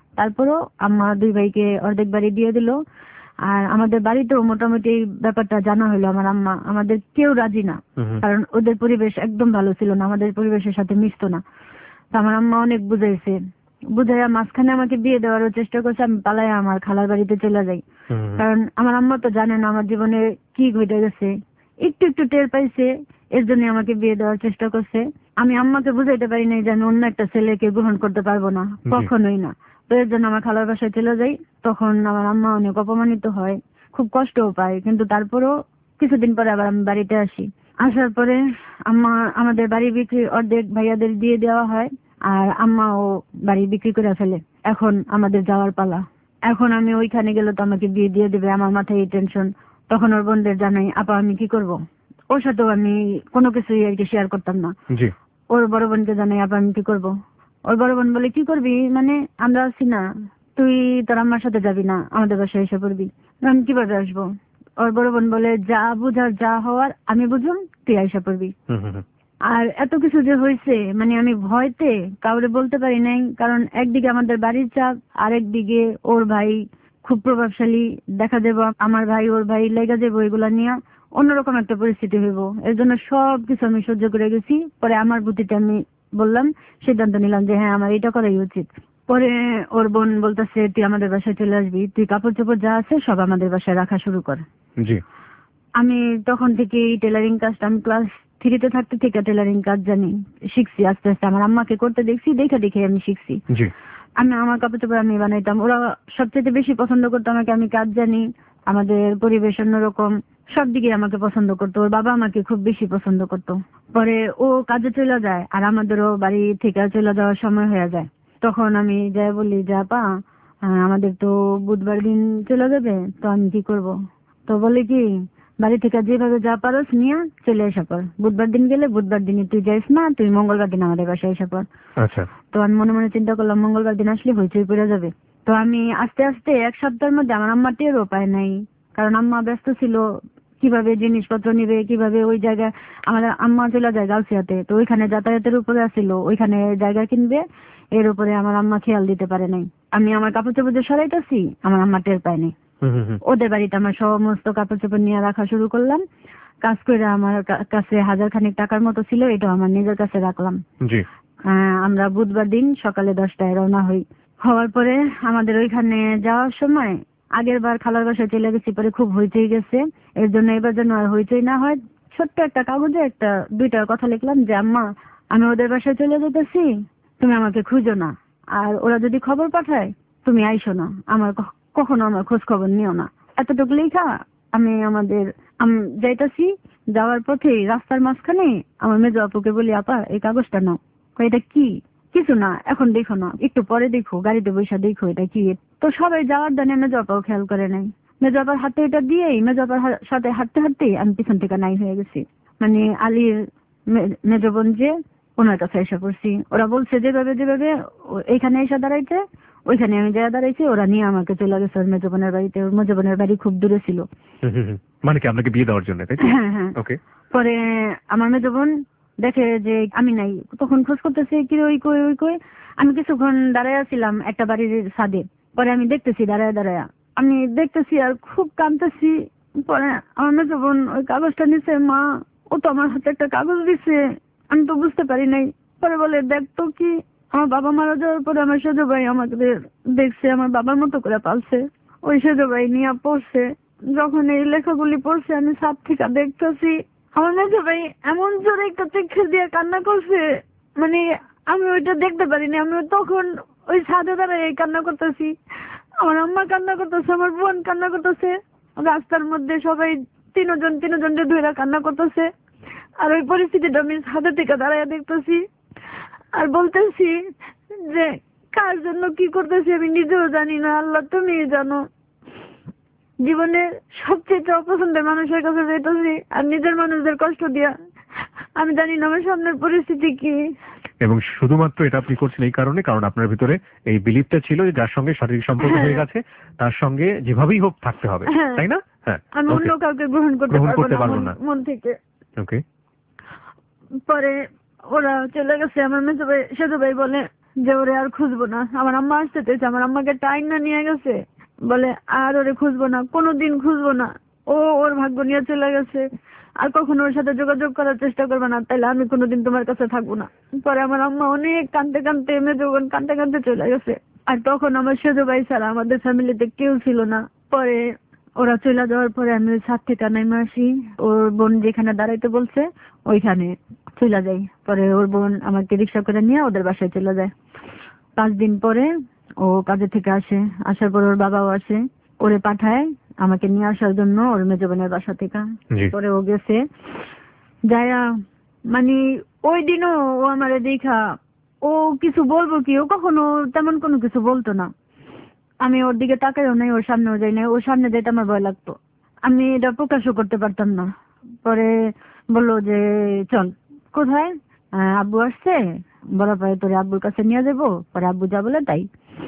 তারপরও আম্মা 2 ভাইকে অর্ধেক বাড়ি দিয়ে দিল। আর আমাদের বাড়িতেও মোটামুটি এই ব্যাপারটা জানা হলো। আমার আম্মা, আমাদের কেউ রাজি না, কারণ ওদের পরিবেশ একদম ভালো ছিল না, আমাদের পরিবেশের সাথে মিশতো না। তো আমার আম্মা অনেক বুঝাইছে, বুঝাইয়া মাঝখানে আমাকে বিয়ে দেওয়ারও চেষ্টা করছে। আমি পালাইয়া আমার খালার বাড়িতে চলে যাই, কারণ আমার আম্মা তো জানে না আমার জীবনে কি ঘটে গেছে, একটু একটু টের পাইছে, এর জন্য আমাকে বিয়ে দেওয়ার চেষ্টা করছে। আমি আম্মাকে বুঝাইতে পারি নাই যে আমি অন্য একটা ছেলেকে গ্রহণ করতে পারবো না, কখনোই না। তো এর জন্য আমার খালার বাসায় চলে যাই। তখন আমার আম্মা অনেক অপমানিত হয়, খুব কষ্টও পায়, কিন্তু তারপরও কিছুদিন পরে আবার আমি বাড়িতে আসি। আসার পরে আম্মা, আমাদের বাড়ি বিক্রি অর্ধেক ভাইয়াদের দিয়ে দেওয়া হয়, আর আম্মাও বাড়ি বিক্রি করে ফেলে। এখন আমাদের যাওয়ার পালা। এখন আমি ওইখানে গেলে তো আমাকে বিয়ে দিয়ে দেবে, আমার মাথায় এই টেনশন। তখন ওর বোনদের জানাই, আপা আমি কি করব। ওর সাথেও আমি কোনো কিছুই আর কি শেয়ার করতাম না। ওর বড় বোনকে জানাই, আপা আমি কি করব। ওর বড় বোন বলে, কি করবি মানে, আমরা আছি না, তুই তোর আম্মার সাথে যাবি না, আমাদের বাসায় এসে পড়বি। আমি কিভাবে আসবো। ওর বড় বোন বলে, যা বুঝার যা হওয়ার আমি বুঝুম, তুই আইসা পড়বি। আর এত কিছু যে হয়েছে, মানে আমি ভয়তে কাউরে বলতে পারি নাই, কারণ একদিকে আমাদের বাড়ির চাপ, আর একদিকে ওর ভাই খুব প্রভাবশালী, দেখা যাবো আমার ভাই ওর ভাই লেগে যাবো, এগুলা নিয়ে অন্যরকম একটা পরিস্থিতি হইব। এর জন্য সবকিছু আমি সহ্য করে গেছি। পরে আমার বুদ্ধিতে আমি বললাম, সিদ্ধান্ত নিলাম যে হ্যাঁ আমার এটা করাই উচিত। পরে ওর বোন বলতেছে, তুই আমাদের বাসায় চলে আসবি, তুই কাপড় চোপড় যা আছে সব আমাদের বাসায় রাখা শুরু কর। আমি তখন থেকে টেলারিং কাজটা, আমি ক্লাস 3-তে থাকতে থেকে টেলারিং কাজ জানি, শিখছি আস্তে আস্তে। আমার আম্মাকে করতে দেখছি, দেখে দেখে আমি শিখছি। আমি আমার কাপড় চোপড় আমি বানাইতাম, ওরা সবচেয়ে বেশি পছন্দ করতো আমাকে। আমি কাজ জানি, আমাদের পরিবেশ অন্যরকম, সব দিকে আমাকে পছন্দ করতো। ওর বাবা আমাকে খুব বেশি পছন্দ করতো। পরে ও কাজে চলে যায়, আর আমাদেরও বাড়ি থেকে চলে যাওয়ার সময় হয়ে যায়। তখন আমি যাই বলি, যে আপা আমাদের তো বুধবার দিন চলে যাবে, তো আমি কি করব। তো বলে কি, বাড়ি থেকে যেভাবে যা পারোস নিয়ে চলে আসা পর, বুধবার দিন গেলে বুধবার দিনই তুই যাইস না, তুই মঙ্গলবার দিন আমাদের বাসায় আসা পর। তো আমি মনে মনে চিন্তা করলাম, মঙ্গলবার দিন আসলে হইচই পড়ে যাবে। তো আমি আস্তে আস্তে 1 সপ্তাহের মধ্যে, আমার আম্মা টেরও পায় নাই, কারণ আম্মা ব্যস্ত ছিল কিভাবে জিনিসপত্র নিবে, কিভাবে ওই জায়গায়। আমার আম্মা চলে যায় গাউসিয়াতে, তো ওইখানে যাতায়াতের উপরে আসছিল, ওইখানে জায়গা কিনবে, এর উপরে আমার আম্মা খেয়াল দিতে পারে নাই। আমি আমার কাপড় চোপড় যে সরাইতেছি, আমার আম্মা টের পায় নাই। ওদের বাড়িতে আমার সমস্ত কাপড় চোপড় নিয়ে রাখা শুরু করলাম। কাজ করে আমার কাছে 1000 খানিক টাকার মতো ছিল, এটা আমার নিজের কাছে রাখলাম। আমরা বুধবার দিন সকালে 10টায় রওনা হই। হওয়ার পরে আমাদের ওইখানে যাওয়ার সময়, আগের বার খালার বাসায় চলে গেছি, পরে খুব হইচই গেছে। এর জন্য এবার যেন আর হইচই না হয়, ছোট্ট একটা কাগজে 2টা কথা লিখলাম, যে আম্মা আমি ওদের বাসায় চলে যেতেছি, তুমি আমাকে খুঁজো না, আর ওরা যদি খবর পাঠায় তুমি আইসো না, আমার কখনো আমার খোঁজ খবর নিও না। এতটুকু লেখা আমি যাইতাছি। যাওয়ার পথে রাস্তার মাঝখানে আমার মেজো আপুকে বলি, আপা এই কাগজটা নাও। এটা কি? কিছু না, এখন দেখো না, একটু পরে দেখো, গাড়িতে বসে দেখো এটা কি। তো সবাই যাওয়ার দানে মেজো আপাও খেয়াল করে নাই। মেজো আপার হাতে এটা দিয়েই মেজো আপার সাথে হাঁটতে হাঁটতেই আমি পিছন থেকে নাই হয়ে গেছি। মানে আলীর মেজো বোন যে, ওনার কাছে এসে পড়ছি। ওরা বলছে যেভাবে যেভাবে এইখানে এসে দাঁড়াইতে, ওইখানে আমি যা দাঁড়াইছি, ওরা নিয়ে আমাকে চলে গেছে ওর মেজো বোনের বাড়িতে। ওর মেজো বোনের বাড়ি খুব দূরে ছিল। মানে কি আপনাকে বিয়ে দেওয়ার জন্য? হ্যাঁ হ্যাঁ। পরে আমার মেজো বোন দেখে যে আমি নাই, তখন খোঁজ করতেছে, কি ওই কই ওই কই। আমি কিছুক্ষণ দাঁড়ায় ছিলাম একটা বাড়ির ছাদে। পরে আমি দেখতেছি দাঁড়ায় দাঁড়ায়, আমি দেখতেছি আর খুব কাঁদতেছি। পরে আমার মেজো বোন ওই কাগজটা নিছে, মা ও তো আমার হাতে একটা কাগজ দিছে, আমি তো বুঝতে পারি নাই। পরে বলে, দেখ তো কি। আমার বাবা মারা যাওয়ার পরে আমার সেজো ভাই আমাকে দেখছে, আমার বাবার মতো করে পালছে। ওই সেজো ভাই নিয়ে পড়ছে। যখন এই লেখাগুলি পড়ছে, আমি ছাদ থেকে দেখতেছি, আমার মেজো ভাই এমন জোরে একটা চিৎকার দিয়ে কান্না করছে, মানে আমি ওইটা দেখতে পারিনি। আমি তখন ওই ছাদে দাঁড়ায় কান্না করতেছি, আমার আম্মা কান্না করতেছে, আমার বোন কান্না করতেছে, রাস্তার মধ্যে সবাই তিনজন ধরে কান্না করতেছে। আর ওই পরিস্থিতিটা আমি ছাদে থেকে দাঁড়ায় দেখতেছি, আর বলতেছি যে কার জন্য কি করতেছি আমি নিজেও জানি না, আল্লাহ তুমি জানো। জীবনের সবচেয়ে অপছন্দের মানুষের কাছে যেতেছি, আর নিজের মানুষদের কষ্ট দিয়া। আমি জানি না আমার সামনের পরিস্থিতি কি। এবং শুধুমাত্র এটা আপনি করছেন এই কারণে, কারণ আপনার ভিতরে এই বিলিফটা ছিল যে যার সঙ্গে শারীরিক সম্পর্ক হয়ে গেছে তার সঙ্গে যেভাবেই হোক থাকতে হবে, তাই না? হ্যাঁ, আমি অন্য কাউকে গ্রহণ করতে পারবো না মন থেকে। ওকে। পরে ওরা চলে গেছে। আমার মেজো ভাই সেজো ভাই বলে, যে ওরে আর খুঁজবো না। আমার আম্মা আসতে চেয়েছে, আমার আম্মাকে টাইম না নিয়ে গেছে, বলে আর ওরে খুঁজবো না, কোনোদিন খুঁজবো না, ও ওর ভাগ্য নিয়ে চলে গেছে, আর কখনো ওর সাথে যোগাযোগ করার চেষ্টা করবে না, তাইলে আমি কোনোদিন তোমার কাছে থাকবো না। পরে আমার আম্মা অনেক কাঁদতে কাঁদতে, মেজোগন কাঁদতে কাঁদতে চলে গেছে। আর তখন আমার সেজো ভাই ছাড়া আমাদের ফ্যামিলিতে কেউ ছিল না। পরে ওরা চলে যাওয়ার পরে আমি ওই ছাদ থেকে নেমে আসি, ওর বোন যেখানে দাঁড়াইতে বলছে ওইখানে চলে যাই। পরে ওর বোন আমাকে রিক্সা করে নিয়ে ওদের বাসায় চলে যায়। 5 দিন পরে ও কাজে থেকে আসে, আসার পর ওর বাবাও আসে, ওরে পাঠায় আমাকে নিয়ে আসার জন্য ওর মেজো বোনের বাসা থেকে। পরে ও গেছে যায়া, মানে ওই দিনও ও আমারে দেখা, ও কিছু বলবো কি, ও কখনো তেমন কোনো কিছু বলতো না। আমি ওর দিকে তাকাইও নাই, ওর সামনেও যাই নাই, ওর সামনে যেতে আমার ভয় লাগতো, আমি এটা প্রকাশও করতে পারতাম না। পরে বললো যে চল। কোথায়? আব্বু আসছে, বলা পায় তোরে আব্বুর কাছে নিয়ে যাবো। পরে আব্বু যা বলে তাই।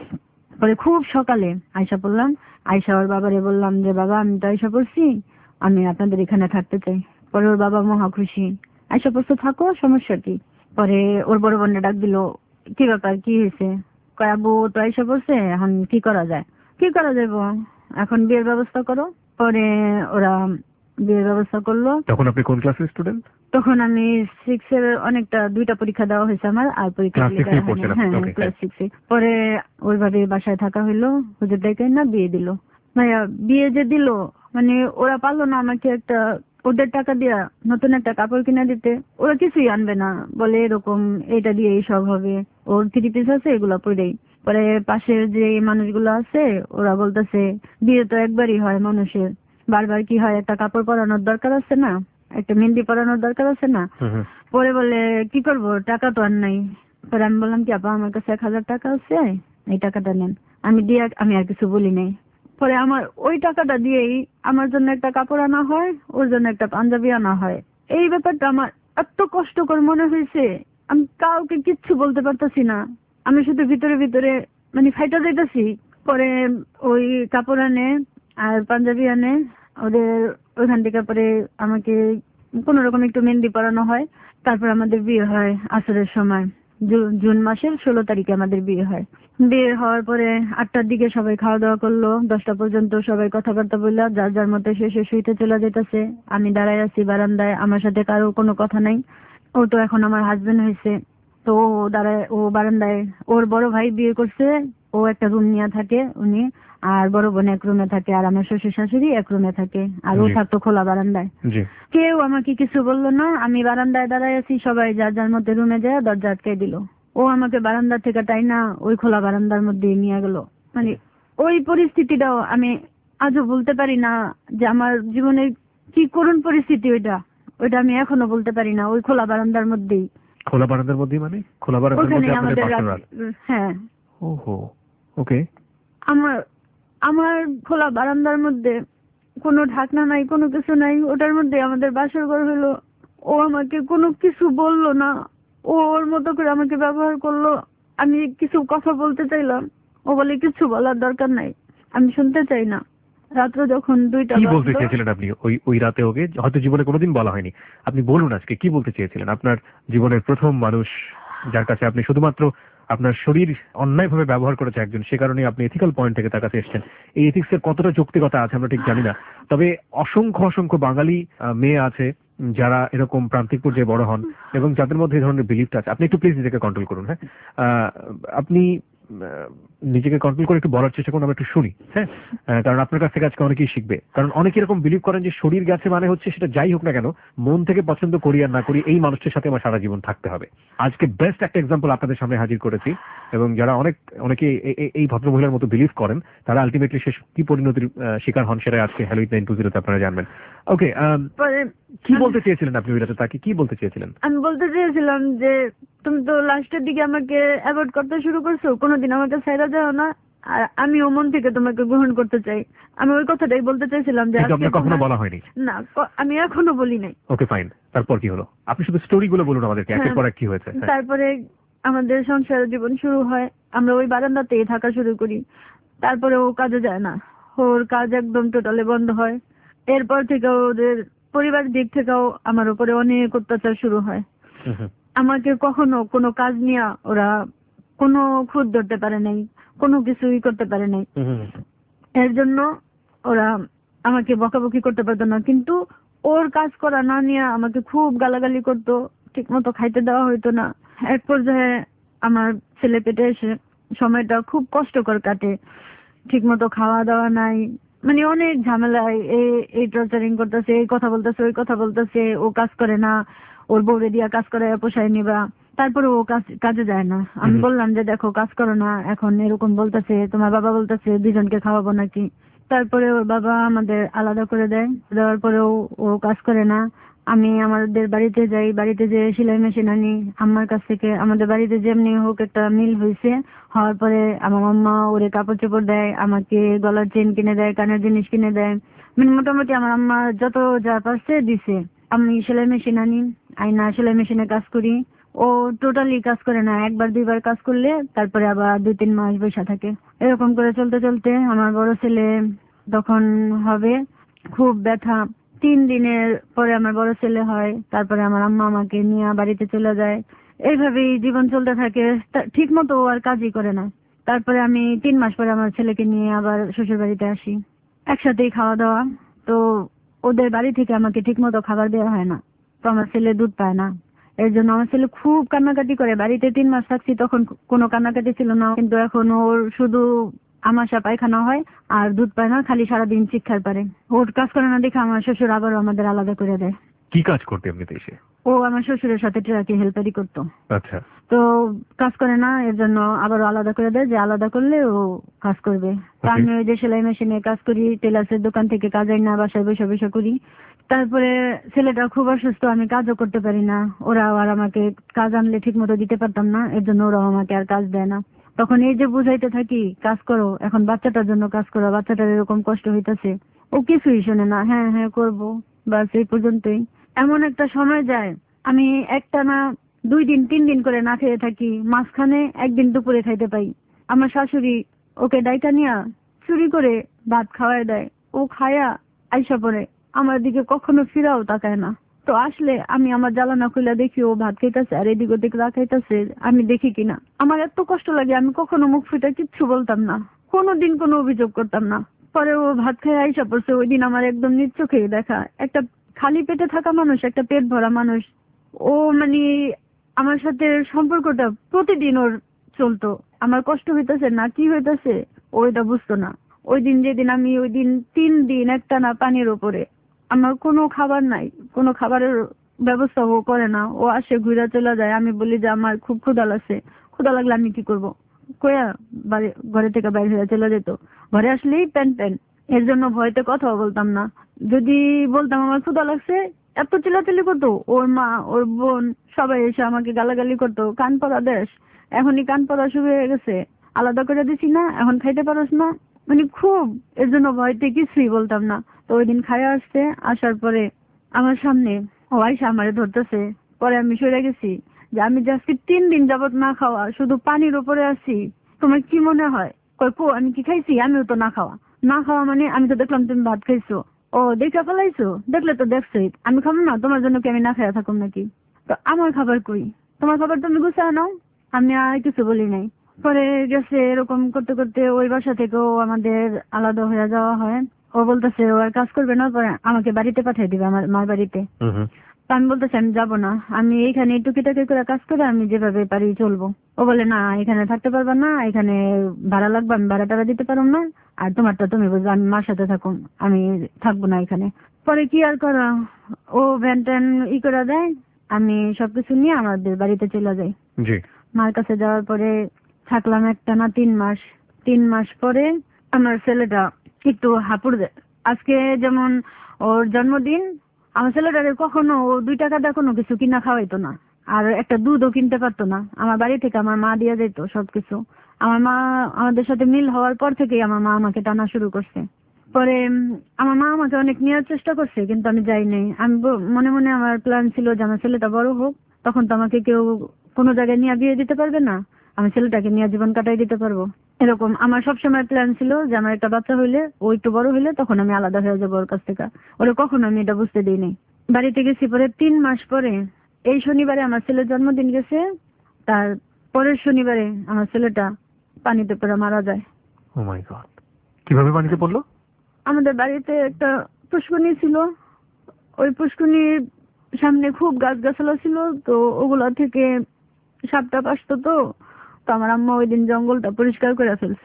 পরে খুব সকালে আয়সা পড়লাম, আয়সা ওর বাবারে বললাম যে বাবা আমি তো আয়সা পড়ছি, আমি আপনাদের এখানে থাকতে চাই। পরে ওর বাবা মহা খুশি, আয়সা পড়ছো থাকো, সমস্যা কি। পরে ওর বড় বোনটা ডাক দিল, কি ব্যাপার, কি হয়েছে? কয় আব্বু তো আয়সা পড়ছে, এখন কি করা যায়? কি করা যাবো, এখন বিয়ের ব্যবস্থা করো। পরে ওরা বিয়ের ব্যবস্থা করলো। তখন আপনি কোন ক্লাসের স্টুডেন্ট? তখন আমি 6 এর অনেকটা 2টা পরীক্ষা দেওয়া হয়েছে আমার, আর পরীক্ষা Class 6 এ পড়ছেন আপনি? হ্যাঁ Okay, ক্লাস 6 এ। পরে ওইভাবে বাসায় থাকা হইলো, হুজুর ডেকে না বিয়ে দিল। ভাইয়া বিয়ে যে দিল, মানে ওরা পারলো না আমাকে একটা ওদের টাকা দিয়া নতুন একটা কাপড় কিনে দিতে, ওরা কিছুই আনবে না, বলে এরকম এটা দিয়ে সব হবে, ওর 3 পিস আছে এগুলো পরেই। পরে পাশের যে মানুষগুলো আছে ওরা বলতেছে বিয়ে তো একবারই হয় মানুষের, বারবার কি হয়, একটা কাপড় পরানোর দরকার আছে না, একটা মেহেন্দি পরানোর দরকার আছে না। পরে বলে কি করব, টাকা তো আর নাই। পরে আমি বললাম কি আপা আমার কাছে 1000 টাকা আছে, এই টাকাটা নেন। আমি আর কিছু বলি নাই। পরে আমার ওই টাকাটা দিয়েই আমার জন্য একটা কাপড় আনা হয়, ওর জন্য একটা পাঞ্জাবি আনা হয়। এই ব্যাপারটা আমার এত কষ্টকর মনে হয়েছে, আমি কাউকে কিচ্ছু বলতে পারতাছি না, আমি শুধু ভিতরে ভিতরে মানে ফাইটা যাইতাছি। পরে ওই কাপড় আনে আর পাঞ্জাবি আনে ওদের ওইখান থেকে। পরে আমাকে কোন রকম একটু মেহেন্দি পরানো হয়, তারপর আমাদের বিয়ে হয় আসরের সময়। জুন মাসের 16 তারিখে আমাদের বিয়ে হয়। বিয়ে হওয়ার পরে 8টার দিকে সবাই খাওয়া দাওয়া করলো, 10টা পর্যন্ত সবাই কথাবার্তা বললো, যার যার মতো শেষে শুইতে চলে যেতেছে। আমি দাঁড়ায় আছি বারান্দায়, আমার সাথে কারো কোনো কথা নাই। ও তো এখন আমার হাজবেন্ড হয়েছে, তো ও বারান্দায়, ওর বড় ভাই বিয়ে করছে, ও একটা রুম নিয়ে থাকে উনি, আর বড় বোন এক রুমে থাকে, আর আমার শ্বশুর শাশুড়ি এক রুমে থাকে, আর ও থাকতো খোলা বারান্দায়। কেউ আমাকে কিছু বললো না, আমি বারান্দায় দাঁড়ায় আছি, সবাই যার যার মধ্যে রুমে যায় দরজা আটকে দিল। ও আমাকে বারান্দা থেকে তাই না ওই খোলা বারান্দার মধ্যে নিয়ে গেল। মানে ওই পরিস্থিতিটাও আমি আজও বলতে পারি না, যে আমার জীবনের কি করুণ পরিস্থিতি ওইটা আমি এখনো বলতে পারি না। ওই খোলা বারান্দার মধ্যেই। খোলা বারান্দার মধ্যে মানে খোলা বারান্দার মধ্যে আপনাদের বাসর রাত? হ্যাঁ। ওহো, ওকে। আমার খোলা বারান্দার মধ্যে কোনো ঢাকনা নাই, কোনো কিছু নাই, ওটার মধ্যে আমাদের বাসর ঘর হলো। ও আমাকে কোনো কিছু বললো না, ও ওর মতো করে আমাকে ব্যবহার করলো। আমি কিছু কথা বলতে চাইলাম, ও বলে কিছু বলার দরকার নাই, আমি শুনতে চাই না। রাত্র যখন 2টা কি বলতে চেয়েছিলেন আপনি ওই রাতে ওকে? হয়তো জীবনে কোনোদিন বলা হয়নি, আপনি বলুন আজকে কি বলতে চেয়েছিলেন। আপনার জীবনের প্রথম মানুষ যার কাছে আপনি শুধুমাত্র আপনার শরীর অন্যায়ভাবে ব্যবহার করেছে একজন, সে কারণে আপনি এথিক্যাল পয়েন্ট থেকে তার কাছে এসেছেন। এই এথিক্স এর কতটা যৌক্তিকতা আছে আমরা ঠিক জানি না, তবে অসংখ্য অসংখ্য বাঙালি মেয়ে আছে যারা এরকম প্রান্তিক পর্যায়ে বড় হন এবং যাদের মধ্যে এই ধরনের বিলিফটা আছে। আপনি একটু প্লিজ নিজেকে কন্ট্রোল করুন। হ্যাঁ, আপনি নিজেকে কন্ট্রোল করে একটু বলার চেষ্টা করুন, আমরা একটু শুনি। হ্যাঁ, কারণ আপনার কাছ থেকে আজকে অনেকেই শিখবে। কারণ অনেকে এরকম বিলিভ করেন যে শরীর গেছে মানে হচ্ছে সেটা যাই হোক না কেন, মন থেকে পছন্দ করি আর না করি এই মানুষটির সাথে আমার সারা জীবন থাকতে হবে। আজকে বেস্ট একটা এক্সাম্পল আপনাদের সামনে হাজির করেছি, এবং যারা অনেকে এই ভদ্রমহিলার মতো বিলিভ করেন তারা আলটিমেটলি শেষ কি পরিণতির শিকার হন সেটা আজকে হ্যালো 920 আপনারা জানবেন। ওকে, কি বলতে চেয়েছিলেন আপনি ওই রাতে? তাকে কি বলতে চেয়েছিলেন? আমি বলতে চেয়েছিলাম যে তুমি তো লাস্টের দিকে আমাকে অ্যাভয়েড করতে শুরু করছো, কোনোদিন আমাকে ছাইড়া যাও না, আর আমিও মন থেকে তোমাকে গ্রহণ করতে চাই। আমি ওই কথাটাই বলতে চাইছিলাম যে আজকে কখনো বলা হয়নি না, আমি এখনো বলি নাই। ওকে ফাইন, তারপর কি হলো? আপনি শুধু স্টোরি গুলো বলুন আমাদেরকে, একের পর এক কি হয়েছে। তারপরে আমাদের সংসার জীবন শুরু হয়, আমরা ওই বারান্দাতেই থাকা শুরু করি। তারপরে ও কাজে যায় না, ওর কাজ একদম টোটালি বন্ধ হয়। এরপর থেকে ওদের পরিবার দিক থেকেও আমার উপরে অনেক অত্যাচার শুরু হয়। আমাকে কখনো কোনো কাজ নিয়ে ওরা কোনো খুঁত ধরতে পারে নাই, কোনো কিছুই করতে পারে নাই। এর জন্য ওরা আমাকে বকাবকি করতে পারতো না, কিন্তু ওর কাজ করা না নিয়ে আমাকে খুব গালাগালি করতো, ঠিক মতো খাইতে দেওয়া হইতো না। এক পর্যায়ে আমার ছেলে পেটে এসে সময়টা খুব কষ্টকর কাটে, ঠিক মতো খাওয়া দাওয়া নাই, মানে অনেক ঝামেলায় এই টর্চারিং করতেছে, এই কথা বলতেছে, ওই কথা বলতেছে, ও কাজ করে না, ওর বউরে দিয়া কাজ করে পোষায় নিবা, তারপরে ও কাজে যায় না। আমি বললাম যে দেখো কাজ করো না, এখন এরকম বলতেছে, তোমার বাবা বলতেছে দুজনকে খাওয়াবো নাকি। তারপরে ওর বাবা আমাদের আলাদা করে দেয়, দেওয়ার পরেও ও কাজ করে না। আমি আমাদের বাড়িতে যাই, বাড়িতে যে সেলাই মেশিন আনি আম্মার কাছ থেকে। আমাদের বাড়িতে যেমনি হোক একটা মিল হয়েছে, হওয়ার পরে আমার আম্মা ওরে কাপড় চোপড় দেয়, আমাকে গলার চেন কিনে দেয়, কানের জিনিস কিনে দেয়, মানে মোটামুটি আমার আম্মা যত যা পারছে দিছে। আমি সেলাই মেশিন আনি, আইনা সেলাই মেশিনে কাজ করি। ও টোটালি কাজ করে না, একবার দুইবার কাজ করলে তারপরে আবার 2-3 মাস বসে থাকে। এরকম করে চলতে চলতে আমার বড় ছেলে তখন হবে, খুব ব্যথা। 3 দিনের পরে আমার বড় ছেলে হয়, তারপরে আমার আম্মা আমাকে নিয়ে বাড়িতে চলে যায়। এইভাবেই জীবন চলতে থাকে। ঠিক মতো ও আর কাজই করে না। তারপরে আমি 3 মাস পরে আমার ছেলেকে নিয়ে আবার শ্বশুর বাড়িতে আসি, একসাথেই খাওয়া দাওয়া। তো ওদের বাড়ি থেকে আমাকে ঠিক মতো খাবার দেওয়া হয় না, তো আমার ছেলে দুধ পায় না। এর জন্য আমার ছেলে খুব কান্নাকাটি করে। বাড়িতে 3 মাস থাকছি তখন কোনো কান্নাকাটি ছিল না, কিন্তু এখন ওর শুধু আমাশা পায়খানা হয় আর দুধ পায় না, খালি সারাদিন চিৎকার পারে। ওর কাজ করে না দেখে আমার শ্বশুর আবারও আমাদের আলাদা করে দেয়। কি কাজ করতে এমনিতে এসে? ও আমার শ্বশুরের সাথে ট্রাকে হেল্পারি করতো। আচ্ছা। তো কাজ করে না, এর জন্য আবারও আলাদা করে দেয়, যে আলাদা করলে ও কাজ করবে। তো আমি ওই যে সেলাই মেশিনে কাজ করি, টেলার্সের দোকান থেকে কাজ আই না, বাসায় বসে বসে করি। তারপরে ছেলেটা খুব অসুস্থ, আমি কাজও করতে পারি না। ওরা আর আমাকে কাজ আনলে ঠিক মতো দিতে পারতাম না, এর জন্য ওরা আমাকে আর কাজ দেয় না। তখন এই যে বুঝাইতে থাকি কাজ করো, এখন বাচ্চাটার জন্য কাজ করো, বাচ্চাটার এরকম কষ্ট হইতেছে, ও কিছুই শোনে না। হ্যাঁ হ্যাঁ করবো, বাস এই পর্যন্তই। এমন একটা সময় যায় আমি একটানা 2 দিন 3 দিন করে না খেয়ে থাকি, মাঝখানে একদিন দুপুরে খাইতে পাই। আমার শাশুড়ি ওকে ডাইকা নিয়া চুরি করে ভাত খাওয়ায় দেয়, ও খায়া আইসা পড়ে, আমার দিকে কখনো ফিরাও তাকায় না। তো আসলে আমি আমার জ্বালানা খুলে দেখি ও ভাত খাইতেছে আর এদিক ওদিক রাখাইতেছে, আমি দেখি কিনা। আমার এত কষ্ট লাগে, আমি কখনো মুখ ফুটে কিচ্ছু বলতাম না, কোনোদিন কোনো অভিযোগ করতাম না। পরে ও ভাত খেয়ে আইসা পড়ছে, ওই দিন আমার একদম নিজ চোখেই দেখা। একটা খালি পেটে থাকা মানুষ, একটা পেট ভরা মানুষ, ও মানে আমার সাথে সম্পর্কটা প্রতিদিন ওর চলতো। আমার কষ্ট হইতেছে না কি হইতেছে ওইটা বুঝতো না। ওই দিন যেদিন আমি ওই দিন 3 দিন একটানা পানির উপরে, আমার কোনো খাবার নাই, কোনো খাবারের ব্যবস্থা ও করে না। ও আসে ঘুরে চলে যায়, আমি বলি যে আমার খুব ক্ষুধা লাগছে। ক্ষুধা লাগলে আমি কি করব কয়া ঘরে থেকে বাইরে হয়ে চলে যেত। ঘরে আসলেই প্যান প্যান, এর জন্য ভয়তে কথাও বলতাম না। যদি বলতাম আমার ক্ষুধা লাগছে, এত চিল্লাচিল্লি করতো। ওর মা, ওর বোন সবাই এসে আমাকে গালাগালি করতো, কান পড়া দেশ, এখনই কান পড়া শুরু হয়ে গেছে, আলাদা করে দিছি না, এখন খাইতে পারোস না, মানে খুব। এর জন্য ভয়তে কিছুই বলতাম না। তো ওই দিন খাইয়া আসছে, আসার পরে আমার সামনে ও আইসা আমারে ধরতেছে। পরে আমি সরে গেছি যে আমি যে আজকে 3 দিন যাবত না খাওয়া, শুধু পানির উপরে আছি, তোমার কি মনে হয়? কই কো আমি কি খাইছি? আমিও তো না খাওয়া। না খাওয়া মানে আমি তো দেখলাম তুমি ভাত খাইছো। ও দেখে ফেলাইছো? দেখলে তো দেখছোই, আমি খাবো না? তোমার জন্য কি আমি না খাইয়া থাকুম নাকি? তো আমার খাবার কই? তোমার খাবার তুমি গুছায় নাও। আমি আর কিছু বলি নাই। পরে গেছে, এরকম করতে করতে ওই বাসা থেকেও আমাদের আলাদা হয়ে যাওয়া হয়। ও বলতেছে ও আর কাজ করবে না, পরে আমাকে বাড়িতে পাঠিয়ে দিবে, আমার মার বাড়িতে। তো আমি বলতেছি আমি যাবো না, আমি এইখানে টুকিটাকি করে কাজ করে আমি যেভাবে পারি চলবো। ও বলে না, এখানে থাকতে পারবা না, এখানে ভাড়া লাগবে, আমি ভাড়া টাড়া দিতে পারবো না, আর তোমারটা তুমি বুঝবে, আমি মার সাথে থাকুন, আমি থাকবো না এখানে। পরে কি আর করা, ও ভ্যান ট্যান করে দেয়, আমি সবকিছু নিয়ে আমাদের বাড়িতে চলে যাই। মার কাছে যাওয়ার পরে থাকলাম একটানা 3 মাস। 3 মাস পরে আমার ছেলেটা একটু হাঁপুড় দেয়। আজকে যেমন ওর জন্মদিন, আমার ছেলেটারে কখনো ও 2 টাকা দিয়ে কোনো কিছু কিনা খাওয়াইতো না, আর একটা দুধও কিনতে পারতো না। আমার বাড়ি থেকে আমার মা দিয়ে যেত সবকিছু। আমার মা আমাদের সাথে মিল হওয়ার পর থেকেই আমার মা আমাকে টানা শুরু করছে। পরে আমার মা আমাকে অনেক নেওয়ার চেষ্টা করছে, কিন্তু আমি যাই নাই। আমি মনে মনে আমার প্ল্যান ছিল যে আমার ছেলেটা বড় হোক, তখন তো আমাকে কেউ কোনো জায়গায় নিয়ে বিয়ে দিতে পারবে না, আমি ছেলেটাকে নিয়ে জীবন কাটাই দিতে পারবো। এরকম আমার সবসময় প্ল্যান ছিল যে আমার একটা বাচ্চা হইলে, ও একটু বড় হইলে তখন আমি আলাদা হয়ে যাবো ওর কাছ থেকে। ওরা কখনো আমি এটা বুঝতে দিই নাই। বাড়িতে গেছি পরে 3 মাস পরে, এই শনিবারে আমার ছেলের জন্মদিন গেছে, তার পরের শনিবারে আমার ছেলেটা পানিতে পড়ে মারা যায়। ও মাই গড, কিভাবে পানিতে পড়লো? আমাদের বাড়িতে একটা পুষ্করণী ছিল, ওই পুষ্করণীর সামনে খুব গাছগাছালা ছিল, তো ওগুলা থেকে সাপটা আসতো। তো তো আমার আম্মা ওই দিন জঙ্গলটা পরিষ্কার করে ফেলছে।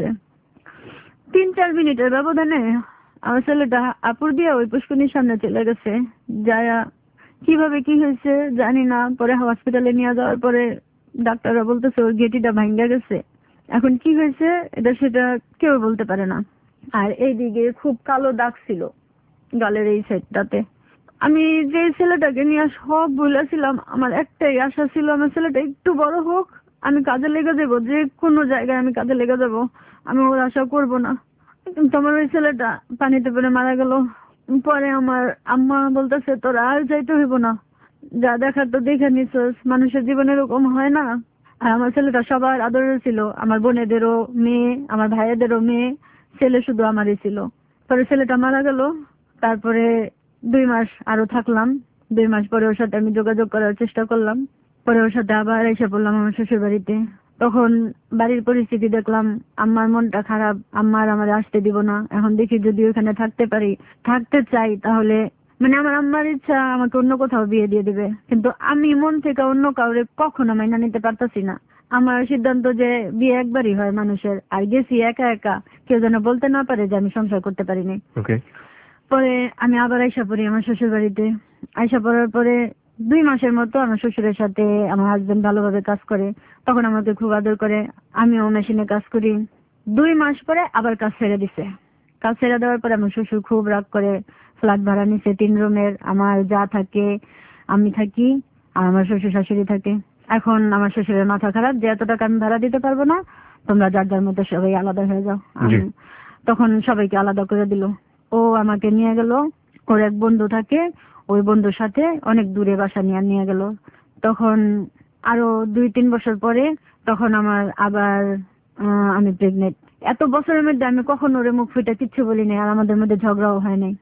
3-4 মিনিটের ব্যবধানে আমার ছেলেটা আপুর দিয়ে ওই পুষ্করণীর সামনে চলে গেছে। যায়া কিভাবে কি হয়েছে জানি না, পরে হসপিটালে নিয়ে যাওয়ার পরে ডাক্তাররা বলতেছে ওর গেটিটা ভাঙ্গা গেছে। এখন কি হয়েছে এটা সেটা কেউ বলতে পারে না। আর এইদিকে খুব কালো দাগ ছিল গালের এই সাইডটাতে। আমি যে ছেলেটাকে নিয়ে সব বলেছিলাম, আমার একটাই আশা ছিল আমার ছেলেটা একটু বড় হোক, আমি কাজে লেগে যাবো, যে কোনো জায়গায় আমি কাজে লেগে যাবো, আমি ওর আশা করব না। কিন্তু আমার ওই ছেলেটা পানিতে পড়ে মারা গেল। পরে আমার আম্মা বলতেছে তোর আর যাইতে হইব না, যা দেখার তো দেখে নিছস, মানুষের জীবনে এরকম হয় না। আর আমার ছেলেটা সবার আদরের ছিল, আমার বোনেদেরও মেয়ে, আমার ভাইয়েদেরও মেয়ে, ছেলে শুধু আমারই ছিল। পরে ছেলেটা মারা গেল। তারপরে 2 মাস আরো থাকলাম। 2 মাস পরে ওর সাথে আমি যোগাযোগ করার চেষ্টা করলাম। পরে ওর সাথে আবার এসে পড়লাম আমার শ্বশুর বাড়িতে। তখন বাড়ির পরিস্থিতি দেখলাম, আম্মার মনটা খারাপ, আম্মার আমার আসতে দিব না। এখন দেখি যদি ওখানে থাকতে পারি, থাকতে চাই, তাহলে মানে আমার আম্মার ইচ্ছা আমাকে অন্য কোথাও বিয়ে দিয়ে দিবে, কিন্তু আমি মন থেকে অন্য কাউরে কখনো মাইনা নিতে পারতাছি না। আমার সিদ্ধান্ত যে বিয়ে একবারই হয় মানুষের, আর গেছি একা একা, কেউ যেন বলতে না পারে যে আমি সংসার করতে পারিনি। পরে আমি আবার আইসা পড়ি আমার শ্বশুর বাড়িতে। আইসা পড়ার পরে 2 মাসের মতো আমার শ্বশুরের সাথে আমার হাজবেন্ড ভালোভাবে কাজ করে, তখন আমাকে খুব আদর করে, আমিও মেশিনে কাজ করি। 2 মাস পরে আবার কাজ ছেড়ে দিছে। কাজ ছেড়ে দেওয়ার পরে আমার শ্বশুর খুব রাগ করে ফ্ল্যাট ভাড়া নিছে 3 রুমের। আমার যা থাকে, আমি থাকি, আর আমার শ্বশুর শাশুড়ি থাকে। এখন আমার শ্বশুরের মাথা খারাপ যে এত টাকা আমি ভাড়া দিতে পারবো না, তোমরা যার যার মধ্যে সবাই আলাদা হয়ে যাও। তখন সবাইকে আলাদা করে দিল। ও আমাকে নিয়ে গেল, ওর এক বন্ধু থাকে, ওই বন্ধুর সাথে অনেক দূরে বাসা নিয়ে গেল। তখন আরো 2-3 বছর পরে তখন আমার আবার আমি প্রেগনেন্ট। এত বছরের মধ্যে আমি কখনো ওরে মুখ ফুটে কিচ্ছু বলি নাই, আর আমাদের মধ্যে ঝগড়াও হয় নাই।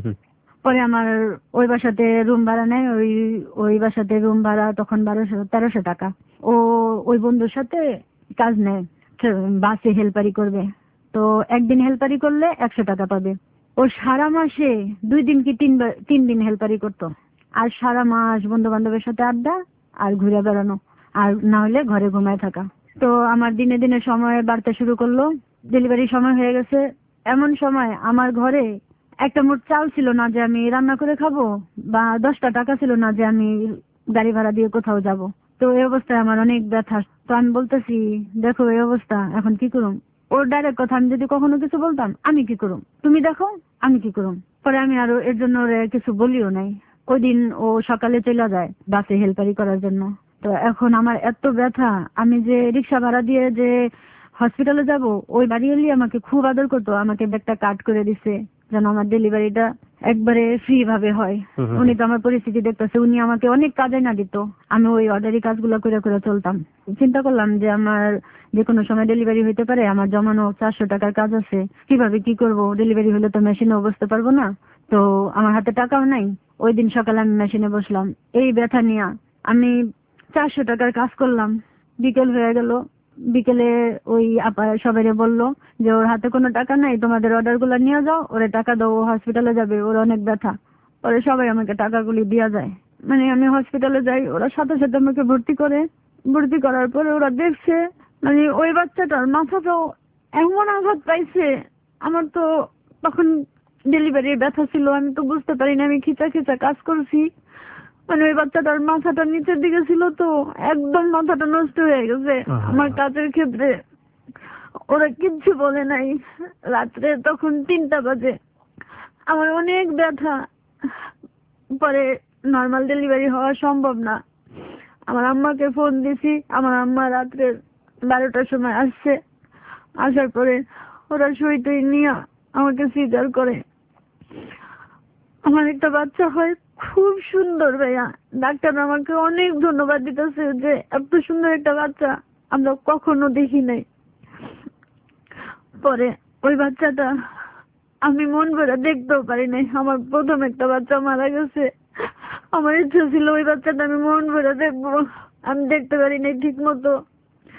পরে আমার ওই বাসাতে রুম ভাড়া নেয়, ওই বাসাতে রুম ভাড়া তখন 1200-1300 টাকা। ও ওই বন্ধুর সাথে কাজ নেয়, বাসে হেল্পারি করবে। তো একদিন হেল্পারি করলে 100 টাকা পাবে। ও সারা মাসে 2 দিন কি 3 দিন হেল্পারি করতো, আর সারা মাস বন্ধু বান্ধবের সাথে আড্ডা আর ঘুরে বেড়ানো, আর না হলে ঘরে ঘুমায় থাকা। তো আমার দিনে দিনে সময় বাড়তে শুরু করলো। ডেলিভারির সময় হয়ে গেছে। এমন সময় আমার ঘরে একটা মোট চাল ছিল না যে আমি রান্না করে খাবো, বা 10টা টাকা ছিল না যে আমি গাড়ি ভাড়া দিয়ে কোথাও যাব। তো এই অবস্থায় আমার অনেক ব্যথা। তো আমি বলতেছি দেখো এই অবস্থা, এখন কি করুম? ওর ডাইরেক্ট কথা, আমি যদি কখনো কিছু বলতাম আমি কি করুম, তুমি দেখো আমি কি করুম। পরে আমি আরো এর জন্য ওরে কিছু বলিও নাই। ওই দিন ও সকালে চলে যায় বাসে হেল্পারি করার জন্য। তো এখন আমার এত ব্যথা, আমি যে রিক্সা ভাড়া দিয়ে যে হসপিটালে যাব, ওই বাড়ি এলি আমাকে খুব আদর করতো, আমাকে ব্যাগটা কাট করে দিছে যেন আমার ডেলিভারিটা একবারে ফ্রি ভাবে হয়। উনি তো আমার পরিস্থিতি দেখতেছে, উনি আমাকে অনেক কাজে না দিত, আমি ওই অর্ডারি কাজগুলো করে করে চলতাম। চিন্তা করলাম যে আমার যে কোনো সময় ডেলিভারি হইতে পারে, আমার জমানো 400 টাকার কাজ আছে, কিভাবে কি করব? ডেলিভারি হলে তো মেশিনেও বসতে পারবো না, তো আমার হাতে টাকাও নাই। ওই দিন সকালে আমি মেশিনে বসলাম এই ব্যথা নিয়ে। আমি 400 টাকার কাজ করলাম। বিকেল হয়ে গেল। বিকেলে ওই আপা সবাইরে বললো যে ওর হাতে কোনো টাকা নাই, তোমাদের অর্ডার গুলো নিয়ে যাও, ওরে টাকা দাও, ও হসপিটালে যাবে, ওর অনেক ব্যথা। পরে সবাই আমাকে টাকাগুলি দেওয়া যায়। মানে আমি হসপিটালে যাই, ওরা সাথে সাথে আমাকে ভর্তি করে। ভর্তি করার পরে ওরা দেখছে মানে ওই বাচ্চাটার মাথাটাও এমন আঘাত পাইছে। আমার তো তখন ডেলিভারির ব্যথা ছিল, আমি তো বুঝতে পারি না, আমি খিচা খিচা কাজ করছি। মানে ওই বাচ্চাটার মাথাটা নিচের দিকে ছিল, তো একদম মাথাটা নষ্ট হয়ে গেছে আমার কাজের ক্ষেত্রে। ওরা কিচ্ছু বলে নাই। রাত্রে তখন 3টা বাজে, আমার অনেক ব্যথা। পরে নর্মাল ডেলিভারি হওয়া সম্ভব না। আমার আম্মাকে ফোন দিছি, আমার আম্মা রাত্রে 12টার সময় আসছে। আসার পরে ওরা সইটই নিয়ে আমাকে সিজার করে আমার একটা বাচ্চা হয়। খুব সুন্দর ভাইয়া, ডাক্তার আমাকে অনেক ধন্যবাদ দিতেছে যে এত সুন্দর একটা বাচ্চা আমরা কখনো দেখি নাই। পরে ওই বাচ্চাটা আমি মন ভরে দেখতেও পারি নাই। আমার প্রথম একটা বাচ্চা মারা গেছে, আমার ইচ্ছা ছিল ওই বাচ্চাটা আমি মন ভরে দেখবো, আমি দেখতে পারি নাই ঠিক মতো।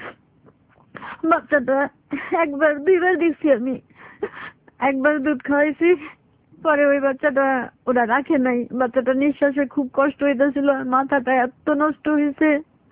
বাচ্চাটা একবার দুইবার দেখছি আমি, একবার দুধ খাওয়াইছি, পরে ওই বাচ্চাটা ওরা রাখে নাই, বাচ্চাটা নিঃশ্বাসে খুব কষ্ট হইতেছিল, মাথাটা এত নষ্ট হয়েছে।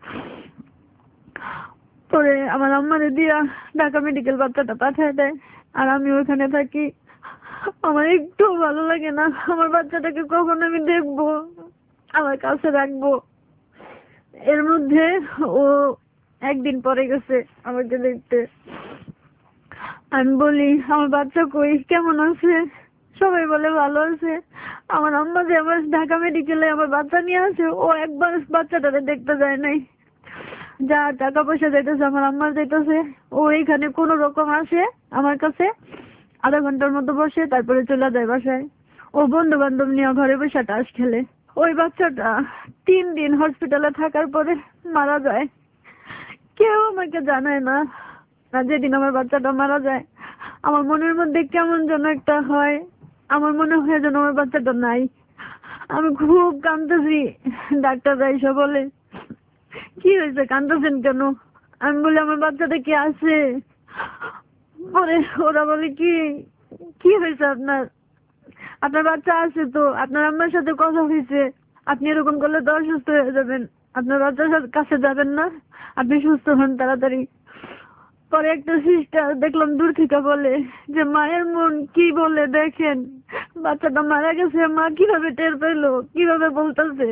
পরে আমার আম্মারে দিয়া ঢাকা মেডিকেল বাচ্চাটা পাঠায় দেয়, আর আমি ওখানে থাকি। আমার একটু ভালো লাগে না, আমার বাচ্চাটাকে কখন আমি দেখবো, আমার কাছে রাখবো। এর মধ্যে ও একদিন পরে গেছে আমাকে দেখতে। আমি বলি আমার বাচ্চা কই, কেমন আছে? সবাই বলে ভালো আছে। আমার আম্মা যে আমার ঢাকা মেডিকেলে আমার বাচ্চা নিয়ে আসে, ও একবার বাচ্চাটাকে দেখতে যায় নাই। যা টাকা পয়সা যাইতেছে আমার আম্মার যাইতেছে, ও এইখানে কোন রকম আসে আমার কাছে, আধা ঘন্টার মতো বসে, তারপরে চলে যায় বাসায়। ও বন্ধু বান্ধব নিয়ে ঘরে বসে তাস খেলে। ওই বাচ্চাটা 3 দিন হসপিটালে থাকার পরে মারা যায়, কেউ আমাকে জানায় না। আর যেদিন আমার বাচ্চাটা মারা যায়, আমার মনের মধ্যে কেমন যেন একটা হয়, আমার মনে হয় যেন আমার বাচ্চাটা নাই। আমি খুব কাঁদতেছি। ডাক্তাররা এসে বলে, কি হয়েছে, কাঁদতেছেন কেন? আমি বলি আমার বাচ্চাটা কি আছে? পরে ওরা বলে, কি কি হয়েছে আপনার? আপনার বাচ্চা আছে তো, আপনার আম্মার সাথে কথা হয়েছে, আপনি এরকম করলে তো অসুস্থ হয়ে যাবেন, আপনার বাচ্চার কাছে যাবেন না, আপনি সুস্থ হন তাড়াতাড়ি। পরে একটা সিস্টার দেখলাম দূর থেকে বলে যে মায়ের মন কি বলে দেখেন, বাচ্চাটা মারা গেছে, মা কিভাবে টের পেলো, কিভাবে বলতেছে।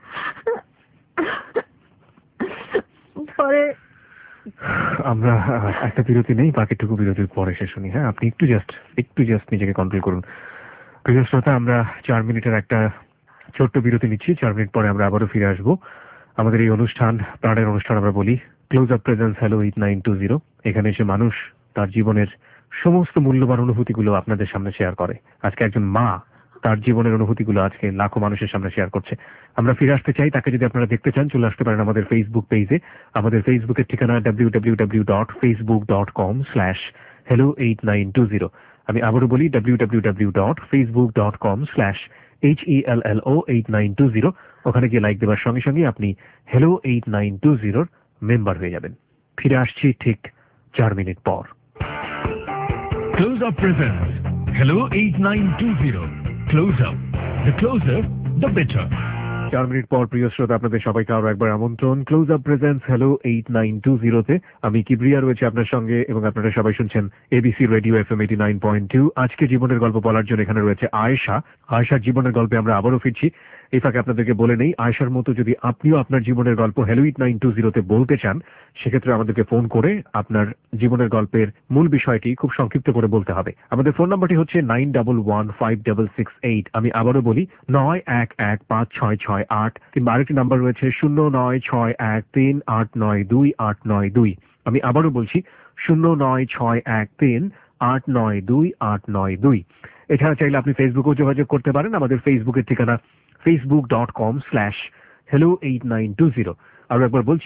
পরে আমরা একটা বিরতি নেই, বাকিটুকু বিরতির পরে শেষ শুনি। হ্যাঁ, আপনি একটু জাস্ট নিজেকে কন্ট্রোল করুন। প্রিয় শ্রোতা, আমরা 4 মিনিটের একটা ছোট্ট বিরতি নিচ্ছি। 4 মিনিট পরে আমরা আবারও ফিরে আসবো। আমাদের এই অনুষ্ঠান, প্রাণের অনুষ্ঠান আমরা বলি ক্লোজ আপ প্রেজেন্স হ্যালো 8920। এখানে এসে মানুষ তার জীবনের সমস্ত মূল্যবান অনুভূতিগুলো আপনাদের সামনে শেয়ার করে। আজকে একজন মা তার জীবনের অনুভূতিগুলো আজকে লাখো মানুষের সামনে শেয়ার করছে। আমরা ফিরে আসতে চাই, তাকে যদি আপনারা দেখতে চান চলে আসতে পারেন আমাদের ফেসবুক পেজে। আমাদের ফেসবুকের ঠিকানা www.facebook.com/hello8920। আমি আবারও বলি www.facebook.com/HELLO8920। ওখানে গিয়ে লাইক দেওয়ার সঙ্গে সঙ্গে আপনি হ্যালো 8920 মেম্বার হয়ে যাবেন। ফিরে আসছি ঠিক 4 মিনিট পর। Close Up presents Hello 8920. Close Up. The closer, the better. 4 minute পর প্রিয় শ্রোতা, আপনাদের সবাইকে আরো একবার আমন্ত্রণ ক্লোজ আপ প্রেজেন্টস হ্যালো 8920-তে। আমি কিবরিয়া রয়েছে আপনার সঙ্গে এবং আপনারা সবাই শুনছেন এবিসি রেডিও FM 89.2। আজকে জীবনের গল্প বলার জন্য এখানে রয়েছে আয়েশা। আয়েশার জীবনের গল্পে আমরা আবারও ফিরছি। এই ফাঁকে আপনাদেরকে বলে নেই, আয়েশার মতো যদি আপনিও আপনার জীবনের গল্প হ্যালো 8920-তে বলতে চান, সেক্ষেত্রে আমাদেরকে ফোন করে আপনার জীবনের গল্পের মূল বিষয়টি খুব সংক্ষিপ্ত করে বলতে হবে। আমাদের ফোন নাম্বারটি হচ্ছে 91156668। আমি আবারও বলি 91156668, কিংবা আরেকটি নাম্বার রয়েছে 0961389282। আমি আবারও বলছি 0961389282। এছাড়া চাইলে আপনি ফেসবুকেও যোগাযোগ করতে পারেন। আমাদের ফেসবুকের ঠিকানা facebook.com/hello8920। আর একবার বলছি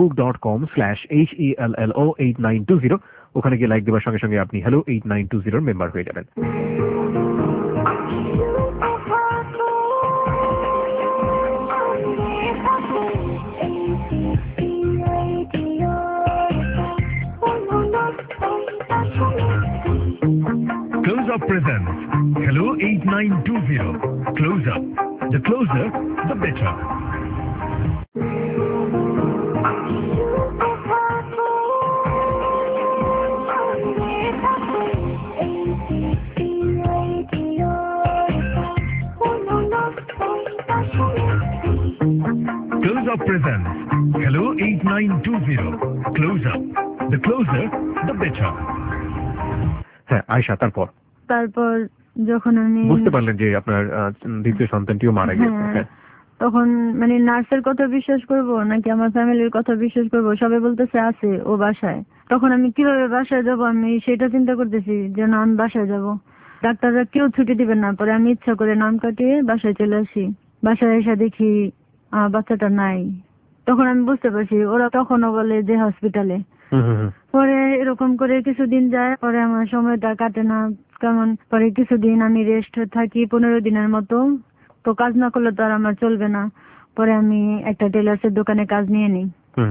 facebook.com/HELLO8920। ওখানে গিয়ে লাইক দেওয়ার সঙ্গে সঙ্গে আপনি হ্যালো 8920 মেম্বার হয়ে যাবেন। Close Up presents Hello 8920. Close Up. The closer, the better. Close Up presents Hello 8920. Close Up. The closer, the better. হ্যাঁ আয়েশা, তারপর যখন আমি বুঝতে পারলেন যে আপনার দ্বিতীয় সন্তানটিও মারা গেছে, হ্যাঁ, তখন মানে নার্সের কথা বিশ্বাস করব নাকি আমার ফ্যামিলির কথা বিশ্বাস করব? সবাই বলতেছে আছে ও বাসায়। তখন আমি কিভাবে বাসায় যাব, আমি সেটা চিন্তা করতেছি যে না, আমি বাসায় যাব। ডাক্তাররা কেউ ছুটি দিবেন না। পরে আমি ইচ্ছা করে নাম কাটিয়ে বাসায় চলে আসি। বাসায় এসে দেখি বাচ্চাটা নাই। তখন আমি বুঝতে পারছি, ওরা তখনও বলে যে হসপিটালে। পরে এরকম করে কিছুদিন যায়, পরে আমার সময়টা কাটে না কেমন। পরে কিছুদিন আমি রেস্ট থাকি 15 দিনের মতো। তো কাজ না করলে তো আর আমার চলবে না। পরে আমি একটা টেলার্সের দোকানে কাজ নিয়ে নিই।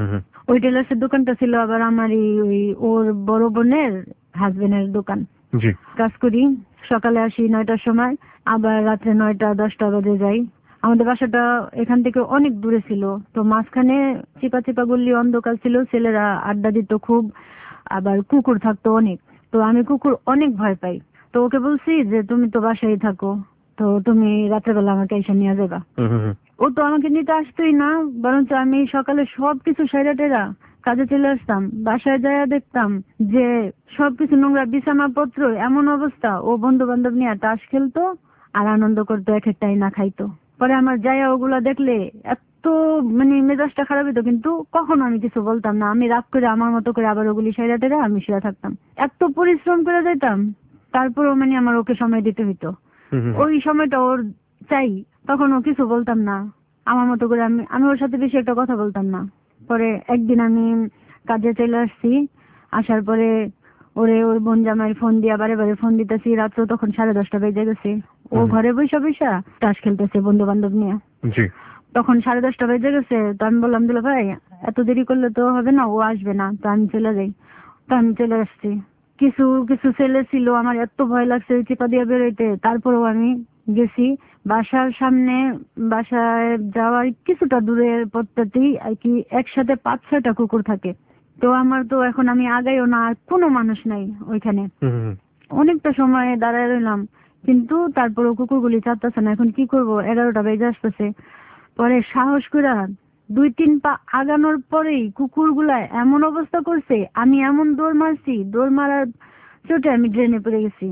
ওই টেলার্সের দোকানটা ছিল আবার আমারই ওই ওর বড় বোনের হাজবেন্ডের দোকান। জি। কাজ করি, সকালে আসি 9টার সময়, আবার রাত্রে 9টা-10টা বাজে যাই। আমাদের বাসাটা এখান থেকে অনেক দূরে ছিল, তো মাঝখানে চিপা চিপা গল্লি, অন্ধকার ছিল, ছেলেরা আড্ডা দিত খুব, আবার কুকুর থাকতো অনেক। তো আমি কুকুর অনেক ভয় পাই। তো ওকে বলছি যে তুমি তো বাসায় থাকো, তো তুমি রাত্রেবেলা আমাকে এসে নিয়ে যাবা। ও তো আমাকে নিতে আসতোই না, বরঞ্চ আমি সকালে সবকিছু সেরা টেরা কাজে চলে আসতাম। বাসায় যায় দেখতাম যে সবকিছু নোংরা, বিছানাপত্র এমন অবস্থা। ও বন্ধু বান্ধব নিয়ে তাস খেলতো আর আনন্দ করতো, এক একটাই না খাইতো। পরে আমার যায়া ওগুলা দেখলে এত মেজাজটা খারাপ হতো, কিন্তু কখনো আমি কিছু বলতাম না। আমি রাগ করে আমার মতো করে আবার ওগুলি সেরা টেরা আমি শুয়ে থাকতাম। এত পরিশ্রম করে যেতাম, তারপরেও আমার ওকে সময় দিতে হইতো। ওই সময়টা ওর চাই, তখন ও কিছু বলতাম না, আমার মতো করে আমি ওর সাথে বেশি একটা কথা বলতাম না। পরে একদিন আমি কাজে চলে আসছি, আসার পরে ওর বোন জামাই ফোন দিয়া বারে বারে ফোন দিতেছি। রাত্র তখন 10:30 বেজে গেছে। ও ঘরে বৈশা বৈশা তাস খেলতেছে বন্ধু বান্ধব নিয়ে। তখন 10:30 বেজে গেছে। তো আমি বললাম, দিল ভাই এত দেরি করলে তো হবে না, ও আসবে না, তো আমি চলে যাই। তো আমি চলে আসছি। কিছু কিছু ছেলে ছিল, আমার এত ভয় লাগছে চিপা দিয়ে বেরোইতে, তারপরেও আমি গেছি। বাসার সামনে, বাসায় যাওয়ার কিছুটা দূরের পথটাতেই আর কি একসাথে 5-6টা কুকুর থাকে। তো আমার তো এখন আমি আগাইও না, আর কোনো মানুষ নাই ওইখানে। অনেকটা সময় দাঁড়ায় রইলাম, কিন্তু তারপরও কুকুরগুলি ছাড়তেছে না। এখন কি করব, 11টা বেজে আসতেছে। পরে সাহস করে 2-3 পা আগানোর পরেই কুকুরগুলা এমন অবস্থা করছে, আমি এমন দৌড় মারছি, দৌড় মারার চোটে আমি ড্রেনে পড়ে গেছি।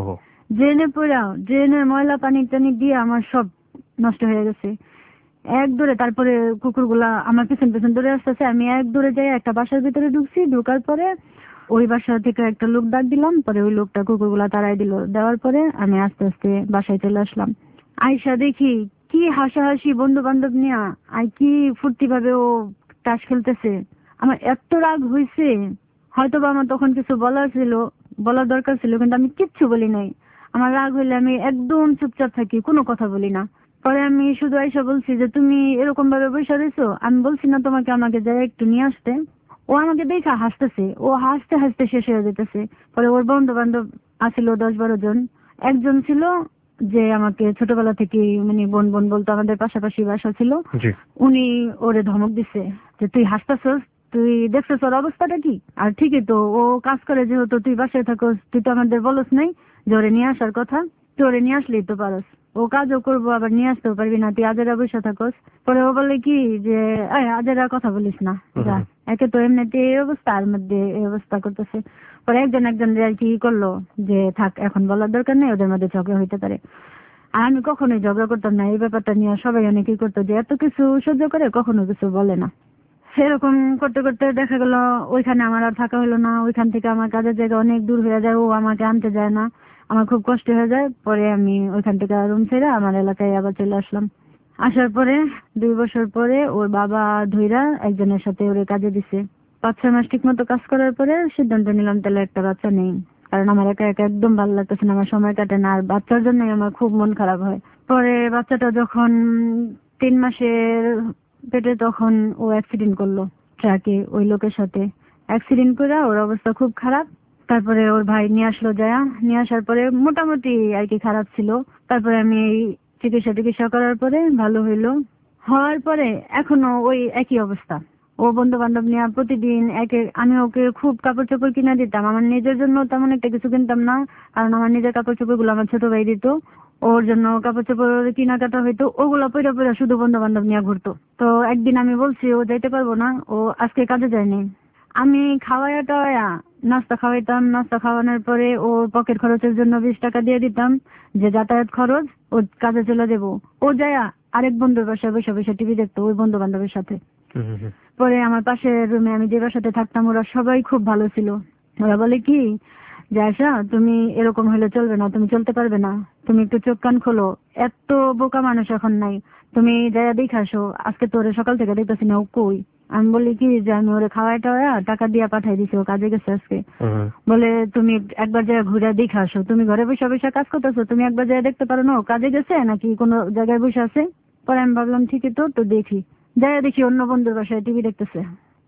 ড্রেনের ময়লা পানি টানি দিয়ে আমার সব নষ্ট হয়ে গেছে। এক দৌড়ে তারপরে কুকুরগুলা আমার পিছন পিছন দৌড়ে আসতেছে। আমি এক দৌড়ে যাই একটা বাসার ভিতরে ঢুকছি। ঢোকার পরে ওই বাসা থেকে একটা লোক ডাক দিলাম, পরে ওই লোকটা কুকুরগুলা তাড়াই দিল। দেওয়ার পরে আমি আস্তে আস্তে বাসায় চলে আসলাম। আইসা দেখি কি হাসাহাসি বন্ধু বান্ধব নিয়ে, আর কি ফুর্তি ভাবে ও তাস খেলতেছে। আমার এত রাগ হয়েছে, হয়তো বা আমার তখন কিছু বলার দরকার ছিল, কিন্তু আমি কিচ্ছু বলি নাই। আমার রাগ হইলে আমি একদম চুপচাপ থাকি, কোনো কথা বলি না। পরে আমি শুধু আইসা বলছি যে তুমি এরকম ভাবে বসে রয়েছো, আমি বলছি না তোমাকে আমাকে যাই একটু নিয়ে আসতে? ও আমাকে দেখা হাসতেছে, ও হাসতে হাসতে শেষ হয়ে যেতেছে। পরে ওর বন্ধু বান্ধব আসিল 10-12 জন। একজন ছিল যে আমাকে ছোটবেলা থেকে বোন বোন বলতো, আমাদের পাশাপাশি বাসা ছিল। উনি ওরে ধমক দিছে যে তুই হাসতেছস, তুই দেখছিস ওর অবস্থাটা কি। আর ঠিকই তো, ও কাজ করে, যেহেতু তুই বাসায় থাকোস, তুই তো আমাদের বলস নাই যে ওরে নিয়ে আসার কথা, তুই ওরে নিয়ে আসলেই তো পারস। ও কাজও করবো, আবার নিয়ে আসতেও পারবি না, তুই আজেরা বসে থাকোস। পরে ও বলে কি যে আজেরা কথা বলিস না, যা। একে তো এমনিতে এই অবস্থা, আর মধ্যে এই অবস্থা করতেছে। পরে একজন আর কি করলো যে থাক, এখন বলার দরকার নেই, ওদের মধ্যে ঝগড়া হইতে পারে। আর আমি কখনোই ঝগড়া করতাম না এই ব্যাপারটা নিয়ে। সবাই অনেকেই করতো যে এত কিছু সহ্য করে কখনো কিছু বলে না। সেরকম করতে করতে দেখা গেল ওইখানে আমার আর থাকা হলো না। ওইখান থেকে আমার কাজের জায়গা অনেক দূর হয়ে যায়, ও আমাকে আনতে যায় না, আমার খুব কষ্ট হয়ে যায়। পরে আমি ওইখান থেকে রুম ছেড়ে আমার এলাকায় আবার চলে আসলাম। আসার পরে 2 বছর পরে ওর বাবা ধইরা একজনের সাথে ওরে কাজে দিছে। 5-6 মাস ঠিক মতো কাজ করার পরে সিদ্ধান্ত নিলাম তাহলে একটা বাচ্চা নেই, কারণ আমার একা একা একদম ভালো লাগতেছে না, আমার সময় কাটে না, আর বাচ্চার জন্যই আমার খুব মন খারাপ হয়। পরে বাচ্চাটা যখন 3 মাসের পেটে, তখন ও অ্যাক্সিডেন্ট করলো ট্রাকে, ওই লোকের সাথে অ্যাক্সিডেন্ট করে ওর অবস্থা খুব খারাপ। তারপরে ওর ভাই নিয়ে আসলো, নিয়ে আসার পরে মোটামুটি আর কি খারাপ ছিল। তারপরে আমি চিকিৎসা করার পরে ভালো হইলো। হওয়ার পরে এখনো ওই একই অবস্থা। ও বন্ধু বান্ধব নিয়ে প্রতিদিন আমি ওকে খুব কাপড় চোপড় কিনে দিতাম। আমার নিজের জন্য তেমন একটা কিছু কিনতাম না, কারণ আমার নিজের কাপড় চোপড় গুলো আমার ছোট ভাই দিত। ওর জন্য কাপড় চোপড় কেনাকাটা হইতো, ওগুলো পয়রা পয়রা শুধু বন্ধু বান্ধব নিয়ে ঘুরতো। তো একদিন আমি বলছি ও যাইতে পারবো না, ও আজকে কাজে যায়নি। আমি খাওয়াইয়া নাস্তা খাওয়াইতাম। নাস্তা খাওয়ানোর পরে ওর পকেট খরচের জন্য 20 টাকা দিয়ে দিতাম, যে যাতায়াত খরচ, ও কাজে চলে যাবো। ও যায় আরেক বন্ধুর বাসায় বসে বসে টিভি দেখতো ওই বন্ধু বান্ধবের সাথে। পরে আমার পাশের রুমে আমি যে বাসাতে থাকতাম, ওরা সবাই খুব ভালো ছিল। ওরা বলে কি যে আয়শা, তুমি এরকম হলে চলবে না, তুমি চলতে পারবে না, তুমি একটু চোখ কান খোলো, এত বোকা মানুষ এখন নাই, তুমি যাইয়া দেখে আসো। আজকে তো ওরে সকাল থেকে দেখতেছি না, ও কই। আমি বলি কি যে আমি ওরে খাওয়াই টাওয়া টাকা দিয়ে পাঠাই দিছি, ও কাজে গেছে আজকে। বলে তুমি একবার যাইয়া ঘুরে দেখে আসো, তুমি ঘরে বসে বসে কাজ করতেছো, তুমি একবার যাইয়া দেখতে পারো না ও কাজে গেছে নাকি কোনো জায়গায় বসে আছে। পরে আমি ভাবলাম ঠিকই তো দেখি। যাইয়া দেখি অন্য বন্ধুর বাসায় টিভি দেখতেছে।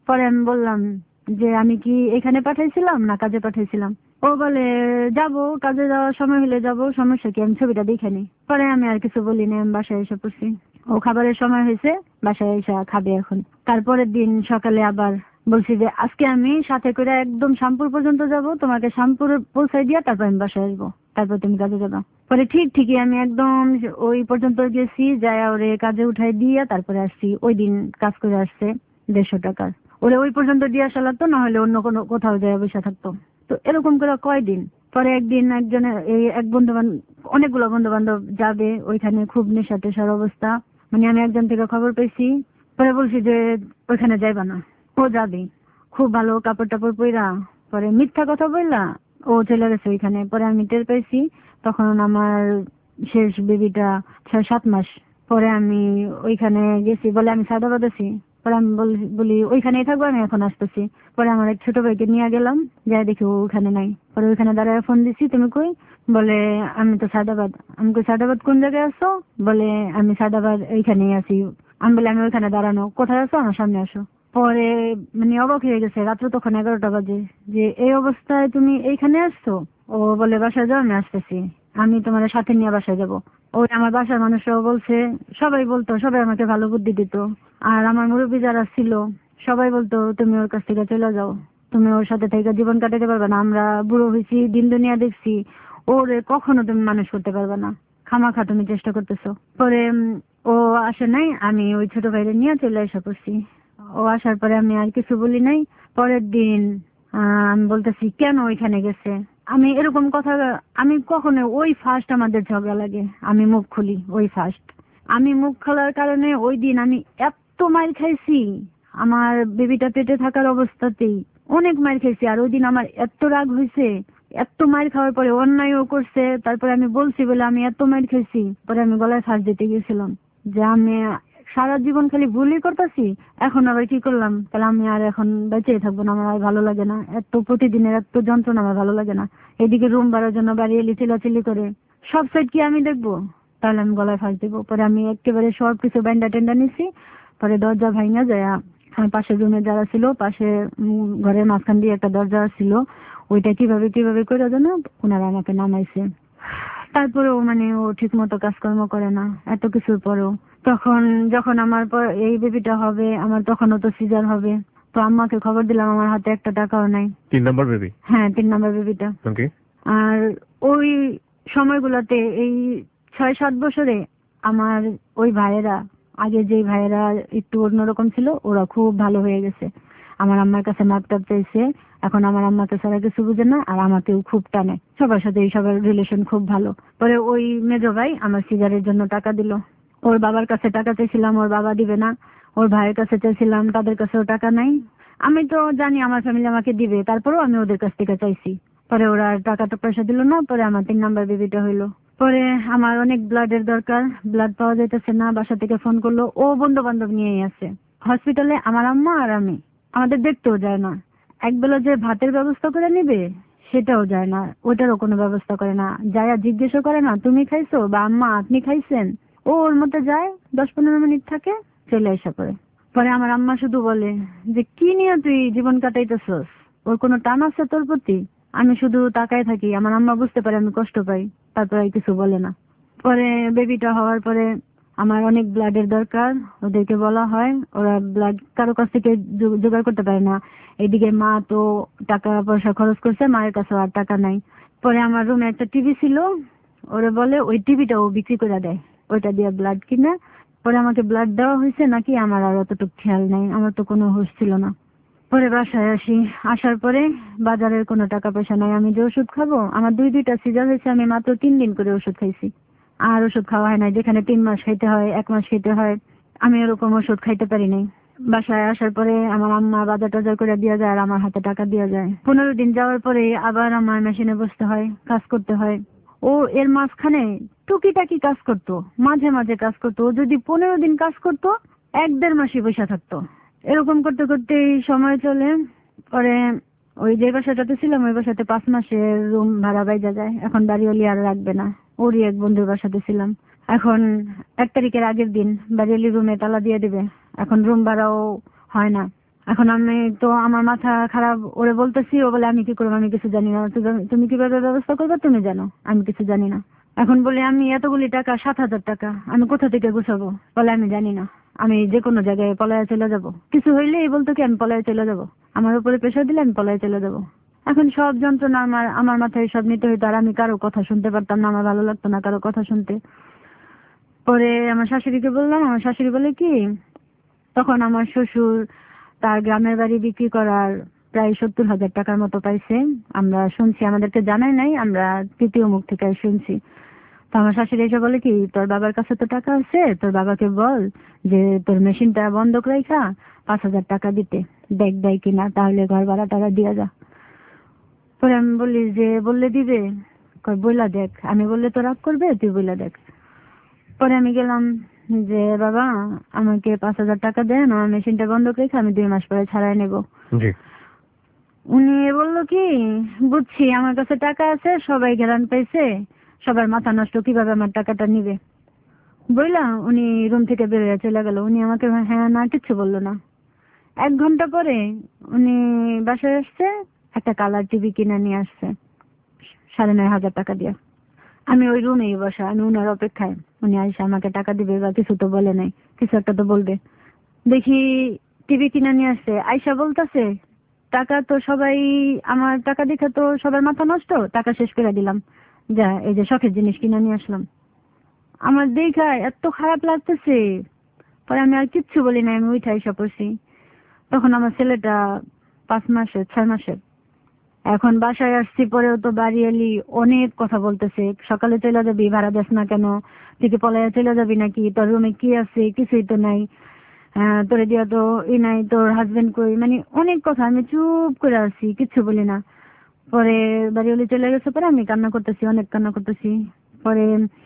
পরে আমি বললাম যে আমি কি এখানে পাঠাইছিলাম না কাজে পাঠাইছিলাম। ও বলে যাব, কাজে যাওয়ার সময় হলে যাব, সমস্যা কি, আমি ছবিটা দেখে নি। পরে আমি আর কিছু বলিনি, আমি বাসায় এসে পড়ছি। ও খাবারের সময় হয়েছে, বাসায় এসে খাবে এখন। তারপরের দিন সকালে আবার বলছি যে আজকে আমি সাথে করে একদম শ্যামপুর পর্যন্ত যাব, তোমাকে শ্যামপুর পৌঁছাই দিয়া তারপর আমি বাসায় আসবো, তারপর তুমি কাজে যাবা। পরে ঠিকই আমি একদম ওই পর্যন্ত গেছি, যায় ওরে কাজে উঠাই দিয়া তারপরে আসছি। ওই দিন কাজ করে আসছে 150 টাকার। ওরে ওই পর্যন্ত দিয়ে আসা লাগতো, না হলে অন্য কোনো কোথাও যায় বসে থাকতো। তো এরকম করে কয়দিন পরে একদিন একজনের এই এক বন্ধু বান্ধব, অনেকগুলো বন্ধু বান্ধব যাবে ওইখানে, খুব নেশা টেশার অবস্থা। মানে আমি একজন থেকে খবর পেয়েছি, পরে বলছি যে ওইখানে যাইবা না, ও যাবে। খুব ভালো কাপড় টাপড় পইরা, পরে মিথ্যা কথা বললা ও চলে গেছে ওইখানে। পরে আমি টের পেয়েছি, তখন আমার শেষ বেবিটা 6-7 মাস। পরে আমি ওইখানে গেছি, বলে আমি সায়দাবাদ আছি। পরে আমি বলি ওইখানেই থাকবো, আমি এখন আসতেছি। পরে আমার এক ছোট ভাইকে নিয়ে গেলাম, যাই দেখি ও ওখানে নাই। পরে ওইখানে দাঁড়ায় ফোন দিছি, তুমি কই? বলে আমি তো সায়দাবাদ। আমি কই সায়দাবাদ কোন জায়গায় আছো? বলে আমি সায়দাবাদ এইখানেই আছি। আমি বলে আমি ওইখানে দাঁড়ানো, কোথায় আছো? আমার সামনে আসো। পরে মানে অবাক হয়ে গেছে, রাত্র তখন 11টা বাজে, যে এই অবস্থায় তুমি এইখানে আসছো। ও বলে বাসায় যাও, আমি আসতেছি, আমি তোমার সাথে নিয়ে বাসায় যাব। ওই আমার বাসার মানুষরাও বলছে, সবাই বলতো, সবাই আমাকে ভালো বুদ্ধি দিত। আর আমার মুরব্বী যারা ছিল সবাই বলতো তুমি ওর কাছ থেকে চলে যাও, তুমি ওর সাথে থেকে জীবন কাটাতে পারবে না, আমরা বুড়ো হয়েছি, দিন দুনিয়া দেখছি, ওর কখনো তুমি মানুষ করতে পারবে না, খামাখা তুমি চেষ্টা করতেছো। পরে ও আসে নাই, আমি ওই ছোট ভাইরে নিয়ে চলে এসে পড়ছি। ও আসার পরে আমি আর কিছু বলি নাই। পরের দিন আমি বলতেছি কেন ওইখানে গেছে, আমি এরকম কথা, আমি কখনো ওই ফার্স্ট আমাদের ঝগড়া লাগে, আমি মুখ খুলি ওই ফার্স্ট। আমি মুখ খোলার কারণে ওই দিন আমি এত মাইর খাইছি, আমার বেবিটা পেটে থাকার অবস্থাতেই অনেক মাইর খাইছি। আর ওই দিন আমার এত রাগ হয়েছে, এত মাইর খাওয়ার পরে অন্যায়ও করছে, তারপরে আমি বলছি বলে আমি এত মাইর খাইছি। পরে আমি গলায় ফাঁস দিতে গেছিলাম যে আমি সারা জীবন খালি ভুলই করতেছি, এখন আবার কি করলাম, তাহলে আমি আর এখন বেঁচেই থাকবো না, আমার আর ভালো লাগে না, এত প্রতিদিনের এত যন্ত্রণা আমার ভালো লাগে না। এদিকে রুম ভাড়ার জন্য বাড়ি এলি চিল্লাচিল্লি করে, সব সাইড কি আমি দেখবো, তাহলে আমি গলায় ফাঁস দেবো। পরে আমি একেবারে সব কিছু ব্যান্ডা টেন্ডা নিছি। পরে দরজা ভাঙা যায়, আমার পাশের রুমে যারা ছিল, পাশে ঘরের মাঝখান দিয়ে একটা দরজা ছিল, ওইটা কিভাবে করে যেন ওনারা আমাকে নামাইছে। তারপরেও মানে ও ঠিক মতো কাজকর্ম করে না এত কিছুর পরেও। তখন যখন আমার এই বেবিটা হবে, আমার তখনও তো সিজার হবে, তো আম্মাকে খবর দিলাম, আমার হাতে একটা টাকাও নাই। 3 নম্বর বেবি? হ্যাঁ, 3 নম্বর বেবিটা। ওকে। আর ওই সময়গুলোতে এই 6-7 বছরে আমার ওই ভাইয়েরা, আগে যে ভাইয়েরা একটু অন্যরকম ছিল, ওরা খুব ভালো হয়ে গেছে। আমার আম্মার কাছে মাপটাপ চাইছে, এখন আমার আম্মাকে ছাড়া কিছু বুঝে না, আর আমাকেও খুব টানে, সবার সাথে সবার রিলেশন খুব ভালো। পরে ওই মেজো ভাই আমার সিজারের জন্য টাকা দিল। ওর বাবার কাছে টাকা চাইছিলাম, ওর বাবা দিবে না। ওর ভাইয়ের কাছে চাইছিলাম, তাদের কাছেও টাকা নাই। আমি তো জানি আমার ফ্যামিলি আমাকে দিবে, তারপরেও আমি ওদের কাছ থেকে চাইছি। পরে ওরা টাকাটা পয়সা দিল না। পরে আমার 3 নাম্বার বেবিটা হইলো। পরে আমার অনেক ব্লাডের দরকার, ব্লাড পাওয়া যাইতেছে না। বাসা থেকে ফোন করলো, ও বন্ধু বান্ধব নিয়েই আছে হসপিটালে। আমার আম্মা আর আমি, আমাদের দেখতেও যায় না। একবেলা যে ভাতের ব্যবস্থা করে নিবে সেটাও যায় না, ওটারও কোনো ব্যবস্থা করে না। যায় জিজ্ঞেসও করে না তুমি খাইছো বা আম্মা আপনি খাইছেন। ও ওর মতো যায়, 10-15 মিনিট থাকে, চলে আসা করে। পরে আমার আম্মা শুধু বলে যে কি নিয়ে তুই জীবন কাটাইতেছস, ওর কোনো টান আছে তোর প্রতি? আমি শুধু তাকায় থাকি। আমার আম্মা বুঝতে পারে আমি কষ্ট পাই, তারপর আর কিছু বলে না। পরে বেবিটা হওয়ার পরে আমার অনেক ব্লাডের দরকার, ওদেরকে বলা হয়, ওরা ব্লাড কারো কাছ থেকে জোগাড় করতে পারে না। এদিকে মা তো টাকা পয়সা খরচ করছে, মায়ের কাছে আর টাকা নাই। পরে আমার রুমে একটা টিভি ছিল, ওরা বলে ওই টিভিটা ও বিক্রি করে দেয়, ওইটা দিয়ে ব্লাড কিনে। পরে আমাকে ব্লাড দেওয়া হয়েছে নাকি আমার আর অতটুকু খেয়াল নাই, আমার তো কোনো হুঁশ ছিল না। পরে বাসায় আসি, আসার পরে বাজারের কোনো টাকা পয়সা নাই। আমি যে ওষুধ খাবো, আমার দুইটা সিজার হয়েছে, আমি মাত্র 3 দিন করে ওষুধ খাইছি, আর ওষুধ খাওয়া হয় নাই। যেখানে 3 মাস খাইতে হয়, 1 মাস খাইতে হয়, আমি এরকম ওষুধ খাইতে পারি নাই। বাসায় আসার পরে আমার আম্মা বাজার টাজার করে দিয়ে যায়, আর আমার হাতে টাকা দিয়ে যায়। 15 দিন যাওয়ার পরে আবার আমার মেশিনে বসতে হয়, কাজ করতে হয়। ও এর মাঝখানে টুকিটাকি কাজ করতো, মাঝে মাঝে কাজ করতো। ও যদি 15 দিন কাজ করতো, 1-1.5 মাসই বসে থাকতো। এরকম করতে করতে সময় চলে। পরে ওই যে বাসাটাতে ছিলাম, ওই বাসাতে 5 মাসের রুম ভাড়া বাইজা যায়। এখন বাড়িওয়ালি আর রাখবে না, ওরই এক বন্ধুর বাসাতে ছিলাম। এখন 1 তারিখের আগের দিন বাড়িওয়ালি রুমে তালা দিয়ে দিবে, এখন রুম ভাড়াও হয় না। এখন আমি তো আমার মাথা খারাপ, ওরে বলতেছি, ও বলে আমি কি করবো, আমি কিছু জানি না, তুমি কিভাবে ব্যবস্থা করবে তুমি জানো, আমি কিছু জানি না। এখন বলে আমি এতগুলি টাকা, 7,000 টাকা আমি কোথা থেকে গুছাবো, বলে আমি জানি না, আমি যে কোনো জায়গায় পলায়ে চলে যাব, কিছু হইলে এই বলতো কি আমি পলায়ে চলে যাব, আমার উপরে প্রেশার দিলে আমি পলায়ে চলে যাব। এখন সব যন্ত্রণা আমার মাথায় সব নিতে হইতো, আর আমি কারো কথা শুনতে পারতাম না, আমার ভালো লাগতো না কারো কথা শুনতে। পরে আমার শাশুড়িকে বললাম, আমার শাশুড়ি বলে কি, তখন আমার শ্বশুর তার গ্রামের বাড়ি বিক্রি করার প্রায় 70,000 টাকার মতো পাইছে, আমরা শুনছি, আমাদেরকে জানাই নাই, আমরা তৃতীয় মুখ থেকে শুনছি। তো আমার শাশুড়ি এসে বলে কি, তোর বাবার কাছে তো টাকা আছে, তোর বাবাকে বল যে তোর মেশিনটা বন্ধক রাখা 5,000 টাকা দিতে, দেখ দেয় কিনা, তাহলে ঘর ভাড়া টাকা দিয়া যা। পরে আমি বলি যে বললে দিবে, কই বইলা দেখ, আমি বললে তো রাগ করবে, তুই বইলা দেখ। পরে আমি গেলাম যে বাবা আমাকে 5,000 টাকা দেন, আমার মেশিনটা বন্ধক রেখে আমি 2 মাস পরে ছাড়াই নেব। উনি বললো কি, বুঝছি আমার কাছে টাকা আছে, সবাই গ্যারান পাইছে, সবার মাথা নষ্ট, কিভাবে আমার টাকাটা নিবে বইলা উনি রুম থেকে বেরিয়ে চলে গেল। উনি আমাকে হ্যাঁ না কিচ্ছু বললো না। 1 ঘন্টা পরে উনি বাসায় আসছে, একটা কালার টিভি কিনে নিয়ে আসছে 9,500 টাকা দিয়ে। আমি ওই রুমেই বসা, আমি উনার অপেক্ষায়, উনি আইসা আমাকে টাকা দিবে বা কিছু তো বলে নাই, কিছু একটা তো বলবে। দেখি টিভি কিনে নিয়ে আসছে, আইসা বলতেছে টাকা তো সবাই, আমার টাকা দেখে তো সবার মাথা নষ্ট, টাকা শেষ করে দিলাম, যা এই যে শখের জিনিস কিনে নিয়ে আসলাম। আমার দেখা এত খারাপ লাগতেছে, পরে আমি আর কিচ্ছু বলি না, আমি উঠে আইসা পড়ছি। তখন আমার ছেলেটা 5 মাসের 6 মাসের। এখন বাসায় আসছি, পরেও তো বাড়ি এলি অনেক কথা বলতেছে, সকালে চলে যাবি, ভাড়া দেস না কেন, তুই কি পলাইয়া চলে যাবি নাকি, তোর রুমে কি আছে, কিছুই তো নাই, তোরে দিয়া তো নাই, তোর হাজবেন্ড কই, মানে অনেক কথা। আমি চুপ করে আসছি, কিচ্ছু বলি না। পরে বাড়ি এলি চলে গেছে, পরে আমি কান্না করতেছি, অনেক কান্না করতেছি। পরে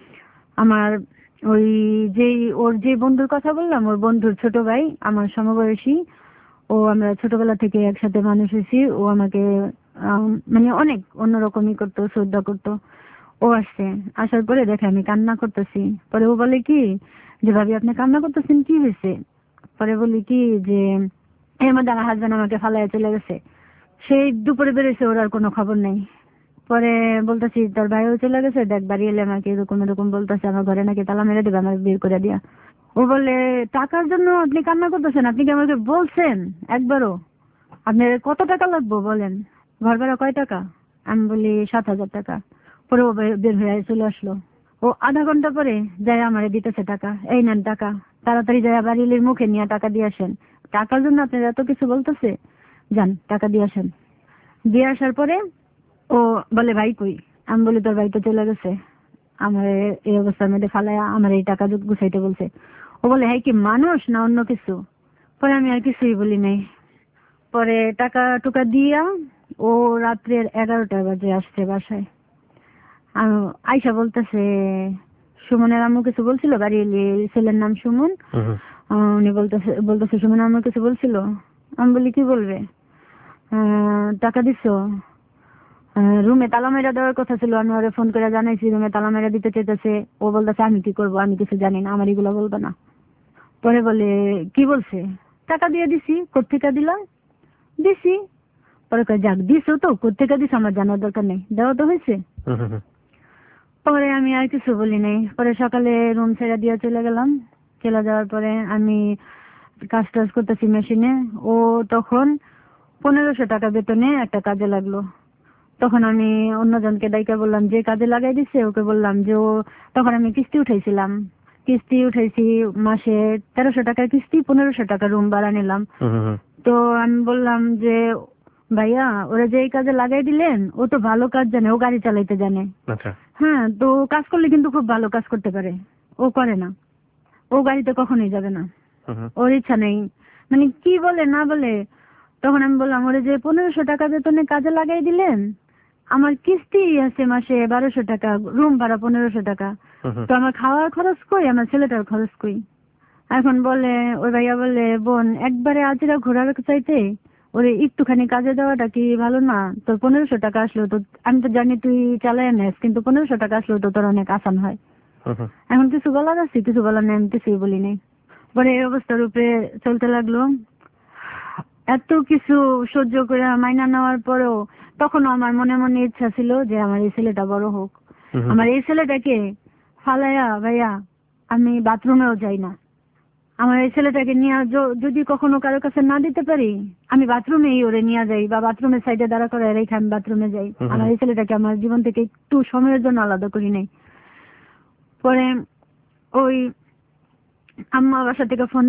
আমার ওই ওর যে বন্ধুর কথা বললাম, ওর বন্ধুর ছোট ভাই আমার সমবয়সী, ও আমরা ছোটবেলা থেকে একসাথে মানুষ হয়েছি, ও আমাকে মানে অনেক অন্যরকমই করতো, শ্রদ্ধা করতো। ও আসছে, আসার পরে দেখে আমি কান্না করতেছি। পরে ও বলে কি যে ভাবি আপনি কান্না করতেছেন, কি হয়েছে? পরে বলি কি যে এর মধ্যে আমার হাজবেন্ড আমাকে ফালাইয়া চলে গেছে, সেই দুপুরে বেরোছে, ওর আর কোনো খবর নেই। পরে বলতেছি তোর ভাইও চলে গেছে, দেখ বাড়ি এলে আমাকে এরকম এরকম বলতেছে, আমার ঘরে নাকি তালা মেরে দেবে, আমার বের করে দিয়া। ও বলে টাকার জন্য আপনি কান্না করতেছেন, আপনি কি আমাকে বলছেন একবারও আপনার কত টাকা লাগবে বলেন, ঘর ভাড়া কয় টাকা? আমি বলি 7,000 টাকা। পরে ও বের হয়ে চলে আসলো। ও আধা ঘন্টা পরে যায় আমারে দিতেছে টাকা, এই নেন টাকা, তাড়াতাড়ি যায় বাড়ির মুখে নিয়ে টাকা দিয়ে আসেন, টাকার জন্য আপনার এত কিছু বলতেছে, যান টাকা দিয়ে আসেন। দিয়ে আসার পরে ও বলে ভাই কই? আমি বলি তোর ভাই তো চলে গেছে, আমার এই অবস্থার মধ্যে ফালায়া আমার এই টাকা গুছাইতে বলছে। ও বলে হ্যাঁ কি মানুষ না অন্য কিছু? পরে আমি আর কিছুই বলি নাই। পরে টাকা টুকা দিয়া ও রাত্রের 11টা বাজে আসছে বাসায়। আয়শা বলতেছে সুমনের আম্মু কিছু বলছিল, বাড়ি এলে ছেলের নাম সুমন, উনি বলতেছে সুমনের আম্মু কিছু বলছিল। আমি বলি কি বলবে? টাকা দিছো? রুমে তালা মেরা দেওয়ার কথা ছিল, আমি ওরে ফোন করে জানাইছি রুমে তালা মেরা দিতে চাইতেছে। ও বলতেছে আমি কি করবো, আমি কিছু জানি না, আমার এগুলো বলবে না। পরে বলে কি বলছে? টাকা দিয়ে দিছি। কোত্থেকে দিলাম? দিছি। পরে কয় যাক দিছো তো, কোত্থেকে দিছো আমার জানার দরকার নেই, দেওয়া তো হয়েছে। পরে আমি আর কিছু বলি নাই। পরে সকালে রুম ছেড়ে দিয়ে চলে গেলাম। চলে যাওয়ার পরে আমি কাজ টাজ করতেছি মেশিনে। ও তখন 1,500 টাকা বেতনে একটা কাজে লাগলো। তখন আমি অন্যজনকে ডাইকা বললাম, যে কাজে লাগাই দিচ্ছে ওকে বললাম যে ও, তখন আমি কিস্তি উঠাইছিলাম, কিস্তি উঠাইছি মাসে 1300 টাকার কিস্তি, 1,500 টাকা রুম ভাড়া নিলাম। তো আমি বললাম যে ভাইয়া ওরা যে এই কাজে লাগাই দিলেন, ও তো ভালো কাজ জানে, ও গাড়ি চালাইতে জানে, হ্যাঁ তো কাজ করলে কিন্তু খুব ভালো কাজ করতে পারে, ও করে না, ও গাড়িতে কখনোই যাবে না, ওর ইচ্ছা নেই, মানে কি বলে না বলে। তখন আমি বললাম ওরে যে 1,500 টাকা বেতনে কাজে লাগাই দিলেন, আমার কিস্তি আছে মাসে 1,200 টাকা, রুম ভাড়া 1,500 টাকা, তো আমার খাওয়ার খরচ কই, আমার ছেলেটার খরচ কই? এখন বলে ওই ভাইয়া বলে বোন একবারে আজিরা ঘোরার চাইতে ওরে একটুখানি কাজে দেওয়াটা কি ভালো না? তোর 1,500 টাকা আসলো তো, আমি তো জানি তুই চালায় নেস, কিন্তু 1,500 টাকা আসলো তো তোর অনেক আসান হয়। এখন কিছু বলার আছে? কিছু বলার নেই, আমি কিছুই বলি নাই। পরে এই অবস্থার উপরে চলতে লাগলো। এত কিছু সহ্য করে মাইনা নেওয়ার পরেও তখনও আমার মনে মনে ইচ্ছা ছিল যে আমার এই ছেলেটা বড় হোক। আমার এই ছেলেটাকে ফালাইয়া ভাইয়া আমি বাথরুমেও যাই না। আমার এই ছেলেটাকে নিয়ে যদি কখনো কারো কাছে না দিতে পারি, আমি বাথরুমেই ওরে নিয়ে যাই, বা বাথরুমের সাইডে দাঁড়া করে রেখে আমি বাথরুমে যাই। আমার এই ছেলেটাকে আমার জীবন থেকে একটু সময়ের জন্য আলাদা করি নাই। পরে ওই আম্মা বাসা থেকে ফোন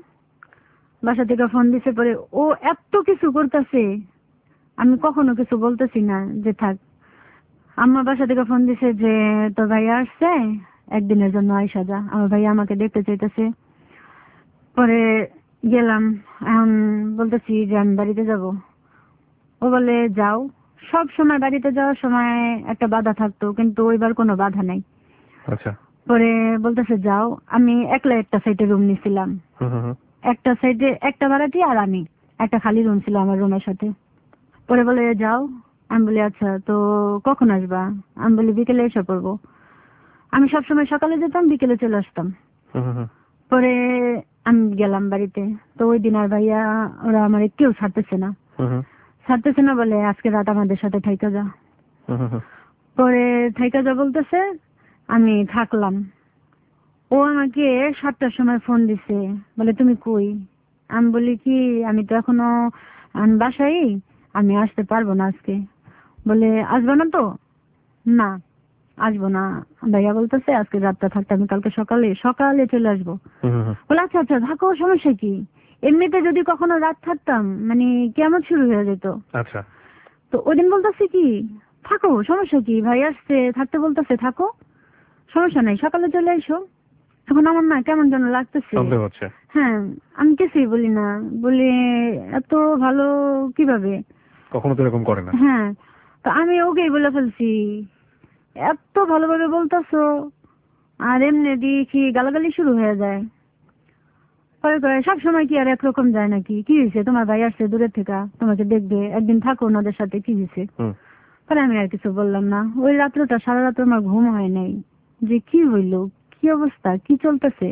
দিছে, পরে ও এত কিছু করতেছে, আমি কখনো কিছু বলতেছি না যে থাক। আম্মা বাসা থেকে ফোন দিছে যে তোর ভাইয়া আসছে, একদিনের জন্য আইসা যা, আমার ভাইয়া আমাকে দেখতে চাইতেছে। পরে গেলাম, এখন বলতেছি যে আমি বাড়িতে যাব। ও বলে যাও। সব সময় বাড়িতে যাওয়ার সময় একটা বাধা থাকতো, কিন্তু ওইবার কোনো বাধা নাই। আচ্ছা। পরে বলতেছে যাও। আমি একলা একটা সাইডে রুম নিছিলাম, একটা সাইডে একটা ভাড়াটি আর আমি, একটা খালি রুম ছিল আমার রুমের সাথে। পরে বলে যাও। আমি বলি আচ্ছা, তো কখন আসবা? আমি বলি বিকেলে এসে পড়বো। আমি সবসময় সকালে যেতাম, বিকেলে চলে আসতাম। পরে আমি গেলাম বাড়িতে। তো ওই দিন আর ভাইয়া ওরা আমার কেউ ছাড়তেছে না বলে আজকে রাত আমাদের সাথে থাইকা যা। পরে থাইকা যা বলতেছে, আমি থাকলাম। ও আমাকে 7টার সময় ফোন দিছে, বলে তুমি কই? আমি বলি কি আমি তো এখনো বাসায়, আমি আসতে পারবো না আজকে। বলে আসবো না তো? না আসবো না। ভাইয়া বলতেছে আজকে রাতটা থাকতে, আমি কালকে সকালে চলে আসবো। বলে আচ্ছা আচ্ছা থাকো, সমস্যা কি? এমনিতে যদি কখনো রাত থাকতাম মানে কেমন শুরু হয়ে যেত। আচ্ছা। তো ওদিন বলতেছি কি থাকো, সমস্যা কি? ভাই আসছে থাকতে বলতেছে থাকো, সমস্যা নাই, সকালে চলে এসো। এখন আমার না কেমন যেন লাগতেছে। হ্যাঁ, আমি কিছুই বলি না, বলি এত ভালো কিভাবে, কখনো তো এরকম করে না। হ্যাঁ, তো আমি ওকেই বলে ফেলছি এত ভালোভাবে বলতেছো, আর এমনি দেখি গালাগালি শুরু হয়ে যায়। পরে করে সব সময় কি আর একরকম যায় নাকি? কি হয়েছে? তোমার ভাই আসছে দূরের থেকে, তোমাকে দেখবে, একদিন থাকো ওনাদের সাথে, কি হয়েছে? পরে আমি আর কিছু বললাম না। ওই রাত্রটা সারা রাত আমার ঘুম হয় নাই, যে কি হইলো, কি অবস্থা, কি চলতেছে।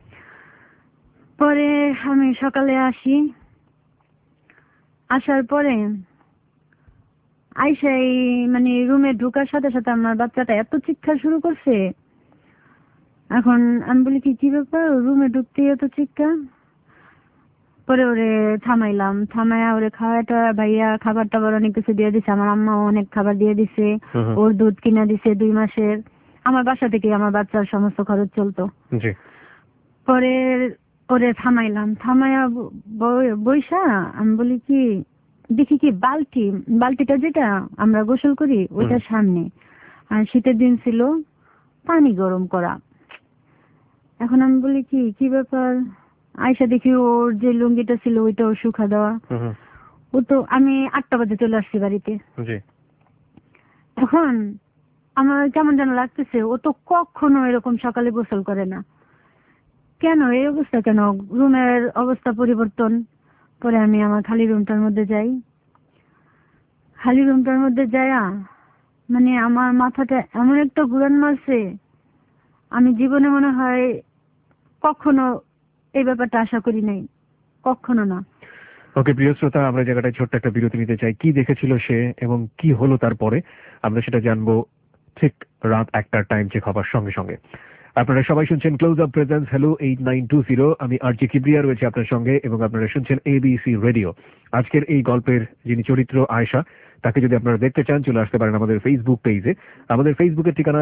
পরে আমি সকালে আসার পরে আইসাই মানে রুমে ঢোকার সাথে সাথে আমার বাচ্চাটা এত চিৎকার শুরু করছে। এখন আমি বলি কি ব্যাপার, রুমে ঢুকতে এত চিৎকার। পরে ওরে থামাইয়া ওরে ভাইয়া খাবার টাবার অনেক কিছু দিয়ে দিছে, আমার আম্মা অনেক খাবার দিয়ে দিছে, ওর দুধ কিনা দিছে 2 মাসের। আমার বাসা থেকে আমার বাচ্চার সমস্ত খরচ চলতো। পরে ওরে থামাইয়া বইসা আমি বলি কি দেখি কি বালতিটা যেটা আমরা গোসল করি ওইটার সামনে, আর শীতের দিন ছিল, পানি গরম করা। এখন আমি বলি কি ব্যাপার, আয়সা দেখি ওর যে লুঙ্গিটা ছিল ওইটা ওর শুকা দেওয়া। ও তো আমি 8টা বাজে চলে আসছি বাড়িতে। এখন আমার কেমন যেন লাগতেছে, ও তো কখনো এরকম সকালে গোসল করে না, কেন এই অবস্থা, কেন রুমের অবস্থা পরিবর্তন। পরে আমি আমার খালি রুমটার মধ্যে যাইয়া মানে আমার মাথাটা এমন একটা ঘুরান মারছে, আমি জীবনে মনে হয় কখনো এই ব্যাপারটা আশা করি নাই, কখনো না। ওকে প্রিয় শ্রোতা, আমরা জায়গাটায় ছোট্ট একটা বিরতি নিতে চাই। কি দেখেছিল সে এবং কি হলো তারপরে আমরা সেটা জানবো ঠিক রাত 1টার টাইম চেক হবার সঙ্গে সঙ্গে। আপনারা সবাই শুনছেন ক্লোজ আপ প্রেজেন্স হ্যালো 8920। আমি আরজি কিবরিয়া রয়েছে আপনার সঙ্গে এবং আপনারা শুনছেন এবিসি রেডিও। আজকের এই গল্পের যিনি চরিত্র আয়েশা, তাকে যদি আপনারা দেখতে চান চলে আসতে পারেন আমাদের ফেসবুক পেজে। আমাদের ফেসবুকের ঠিকানা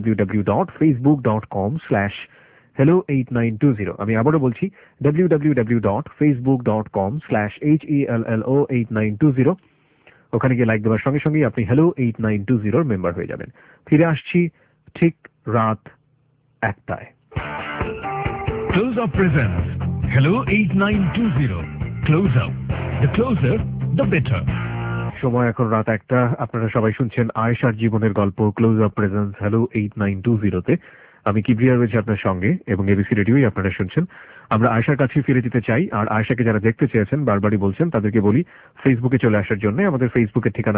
www.facebook.com/hello8920। আমি আবারও বলছি www.facebook.com/hello8920। ওখানে গিয়ে লাইক দেওয়ার সঙ্গে সঙ্গে আপনি হ্যালো 8920 মেম্বার হয়ে যাবেন। ফিরে আসছি ঠিক রাত 1টায়। Close Up presents Hello 8920. Close Up. The closer, the better. সময় এখন রাত 1টা। আপনারা সবাই শুনছেন আয়েশার জীবনের গল্প ক্লোজ আপ প্রেজেন্স হ্যালো 8920-তে। আমি কিবরিয়া রয়েছে আপনার সঙ্গে এবং এবিসি রেডিওই আপনারা শুনছেন। আমরা আয়েশার কাছে ফিরে যেতে চাই, আর আয়েশাকে যারা দেখতে চেয়েছেন বারবারই বলছেন তাদেরকে বলি ফেসবুকে চলে আসার জন্য। আমাদের ফেসবুকের ঠিকানা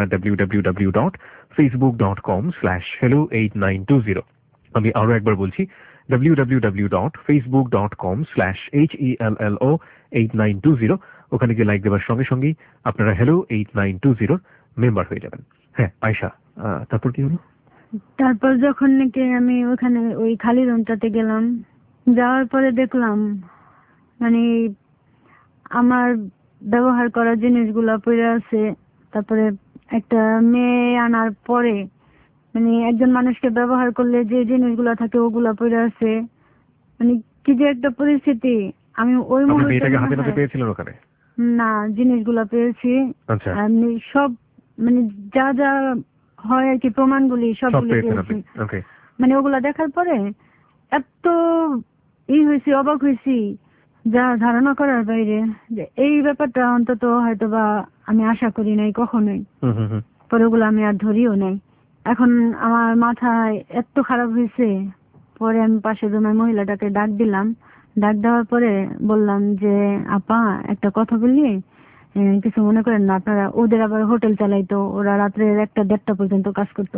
www.facebook.com/hello8920। আমি আরো একবার বলছি www.facebook.com/hello8920। ওখানে গিয়ে লাইক দেওয়ার সঙ্গে সঙ্গেই আপনারা হ্যালো 8920 মেম্বার হয়ে যাবেন। হ্যাঁ আয়শা, তারপর কি হলো? তারপর যখন নাকি আমি ওখানে ওই খালি রুমটাতে গেলাম, যাওয়ার পরে দেখলাম মানে আমার ব্যবহার করা জিনিসগুলা পড়ে আছে। তারপরে একটা মেয়ে আনার পরে মানে একজন মানুষকে ব্যবহার করলে যে জিনিসগুলা থাকে ওগুলা পড়ে আছে। মানে কি যে একটা পরিস্থিতি। আমি ওই আপনার মেয়েটাকে হাতে নাতে মুহূর্তে পেয়েছিলেন ওখানে? না, জিনিসগুলা পেয়েছি। আচ্ছা, আমি সব মানে যা যা হয় আর কি প্রমাণগুলি সব সবগুলি পেয়েছেন পেয়েছি। আপনি? ওকে। মানে ওগুলা দেখার পরে এত হয়েছি, অবাক হয়েছি, যা ধারণা করার বাইরে। যে এই ব্যাপারটা অন্তত হয়তো বা আমি আশা করি নাই কখনোই। পরে ওগুলো আমি আর ধরিও নাই। এখন আমার মাথায় এত খারাপ হয়েছে। পরে আমি পাশের রুমের মহিলাটাকে ডাক দিলাম। ডাক দেওয়ার পরে বললাম যে আপা একটা কথা বলি, কিছু মনে করেন না আপনারা। ওদের আবার হোটেল চালাইতো, ওরা রাত্রে 1টা-1:30টা পর্যন্ত কাজ করতো।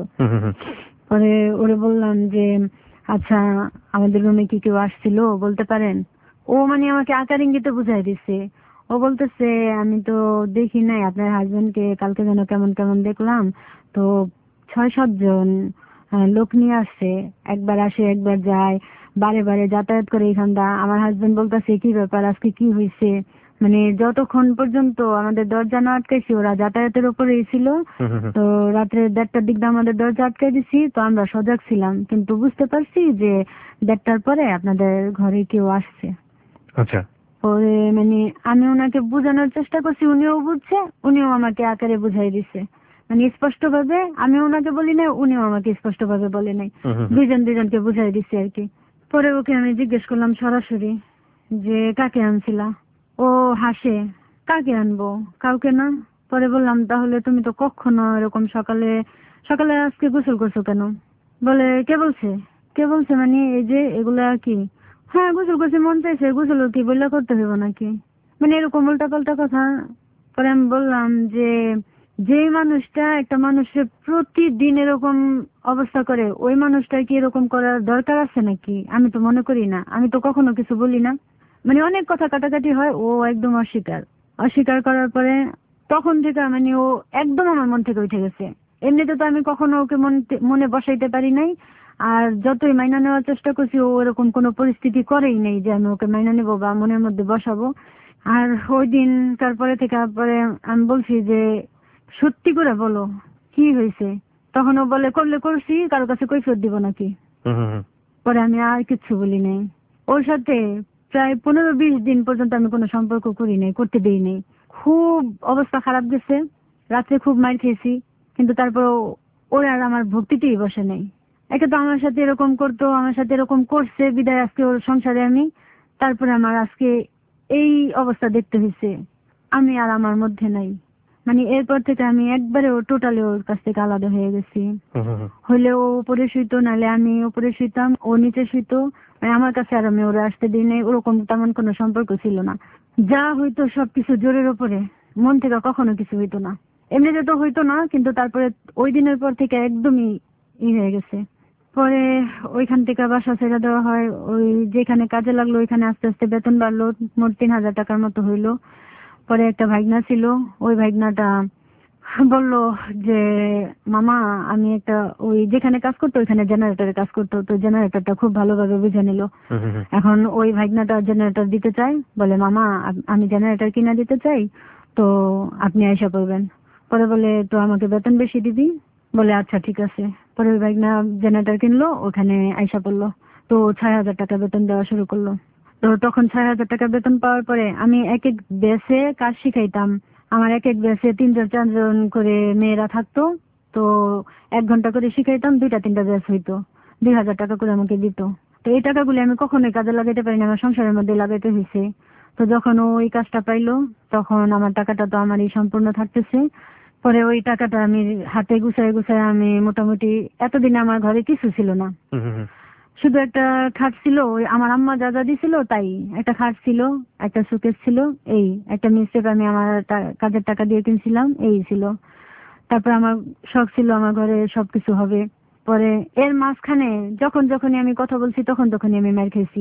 পরে ওরে বললাম যে আচ্ছা আমাদের রুমে কি কেউ আসছিল বলতে পারেন? ও মানে আমাকে আকার ইঙ্গিতে বুঝাই দিচ্ছে। ও বলতেছে আমি তো দেখি নাই, আপনার হাজবেন্ডকে কালকে যেন কেমন কেমন দেখলাম, তো 6-7 জন লোক নিয়ে আসছে, একবার আসে একবার যায়, বারে বারে যাতায়াত করে এখানটা। আমার হাজবেন্ড বলতেছে কি ব্যাপার, আজকে কি হয়েছে? মানে যতক্ষণ পর্যন্ত আমাদের দরজা না আটকাইছি ওরা যাতায়াতের উপরেই ছিল। তো রাত্রে 1:30টার দিক দিয়ে আমাদের দরজা আটকাই দিছি, তো আমরা সজাগ ছিলাম, কিন্তু বুঝতে পারছি যে 1:30টার পরে আপনাদের ঘরে কেউ আসছে। আচ্ছা। পরে মানে আমি ওনাকে বোঝানোর চেষ্টা করছি, উনিও বুঝছে, উনিও আমাকে আকারে বুঝাই দিছে। মানে স্পষ্ট ভাবে আমি ওনাকে বলি নাই, উনিও আমাকে স্পষ্ট ভাবে বলে নাই। দুইজন দুইজনকে বুঝাই দিচ্ছে আর কি। পরে ওকে আমি জিজ্ঞেস করলাম সরাসরি যে কাকে আনছিলা? ও হাসে, কাকে আনবো, কাউকে না। পরে বললাম তাহলে তুমি তো কখনো এরকম সকালে সকালে আজকে গোসল করছো কেন? বলে কে বলছে? কে বলছে মানে এই যে এগুলা কি? হ্যাঁ গোসল করছে, মন চাইছে, গোসল কি বললে করতে হবে নাকি? মানে এরকম উল্টা পাল্টা কথা। পরে আমি বললাম যে যে মানুষটা একটা মানুষের প্রতিদিন এরকম অবস্থা করে, ওই মানুষটার কি এরকম করার দরকার আছে নাকি? আমি তো মনে করি না, আমি তো কখনো কিছু বলি না। মানে অনেক কথা কাটাকাটি হয়, ও একদম অস্বীকার। অস্বীকার করার পরে তখন থেকে মানে ও একদম আমার মন থেকে উঠে গেছে। এমনিতে তো আমি কখনো ওকে মনে বসাইতে পারি নাই। আর যতই মাইনা নেওয়ার চেষ্টা করছি ও এরকম কোনো পরিস্থিতি করেই নেই যে আমি ওকে মাইনা নেবো বা মনের মধ্যে বসাবো। আর ওই দিনকার পরে থেকে পরে আমি বলছি যে সত্যি করে বলো কি হয়েছে? তখন ও বলে করলে করছি, কারো কাছে কৈফিয়ত দিব নাকি? পরে আমি আর কিচ্ছু বলি নাই। ওর সাথে প্রায় 15-20 দিন পর্যন্ত আমি কোনো সম্পর্ক করি নাই, করতে দেই নাই। খুব অবস্থা খারাপ গেছে, রাত্রে খুব মার খেয়েছি, কিন্তু তারপর ওর আর আমার ভক্তিতেই বসে নাই। একে তো আমার সাথে এরকম করতো, আমার সাথে এরকম করছে বিদায় আজকে ওর সংসারে আমি। তারপরে আমার আজকে এই অবস্থা দেখতে হয়েছে, আমি আর আমার মধ্যে নাই। মানে এরপর থেকে আমি একবারে টোটালি ওর কাছ থেকে আলাদা হয়ে গেছি। হইলে ও উপরে শুইতো, নাহলে আমি উপরে শুইতাম, ও নিচে শুইতো। মানে আমার কাছে আর আমি ওরা আসতে দিই নাই, ওরকম তেমন কোনো সম্পর্ক ছিল না। যা হইতো সবকিছু জোরের উপরে, মন থেকে কখনো কিছু হইতো না। এমনিতে তো হইতো না, কিন্তু তারপরে ওই দিনের পর থেকে একদমই হয়ে গেছে। পরে ওইখান থেকে বাসা ছেড়ে দেওয়া হয়। ওই যেখানে কাজে লাগলো ওইখানে আস্তে আস্তে বেতন বাড়লো, মোট 3,000 টাকার মতো হইলো। পরে একটা ভাগনা ছিল, ওই ভাগনাটা বললো যে মামা আমি একটা ওই যেখানে কাজ করতো ওইখানে জেনারেটরে কাজ করতো, তো জেনারেটরটা খুব ভালোভাবে বুঝে নিল। এখন ওই ভাগনাটা জেনারেটর দিতে চাই, বলে মামা আমি জেনারেটর কিনা দিতে চাই, তো আপনি আইসা পড়বেন। পরে বলে তো আমাকে বেতন বেশি দিবি? বলে আচ্ছা ঠিক আছে। পরে ওই ভাগনা জেনারেটর কিনলো, ওখানে আইসা পড়লো, তো 6,000 টাকা বেতন দেওয়া শুরু করলো। তো তখন 6,000 টাকা বেতন পাওয়ার পরে আমি এক এক বেসে কাজ শিখাইতাম। আমার এক এক বেসে 3-4 জন করে মেয়েরা থাকতো। তো 1 ঘন্টা করে শিখাইতাম, 2-3টা বেস হইতো, 2,000 টাকা করে আমাকে দিত। তো এই টাকাগুলি আমি কখনোই কাজে লাগাইতে পারিনি, আমার সংসারের মধ্যে লাগাইতে হয়েছে। তো যখন ও ওই কাজটা পাইলো তখন আমার টাকাটা তো আমারই সম্পূর্ণ থাকতেছে। পরে ওই টাকাটা আমি হাতে গুছায় গুছায় আমি মোটামুটি, এতদিনে আমার ঘরে কিছু ছিল না, শুধু একটা খাট ছিল, ওই আমার আম্মা যা যা দিছিল তাই। একটা খাট ছিল, একটা সুকেস ছিল, এই একটা মিক্সেপ আমি আমার কাজের টাকা দিয়ে কিনছিলাম, এই ছিল। তারপর আমার শখ ছিল আমার ঘরে সবকিছু হবে। পরে এর মাঝখানে যখনই আমি কথা বলছি তখনই আমি মার খেয়েছি।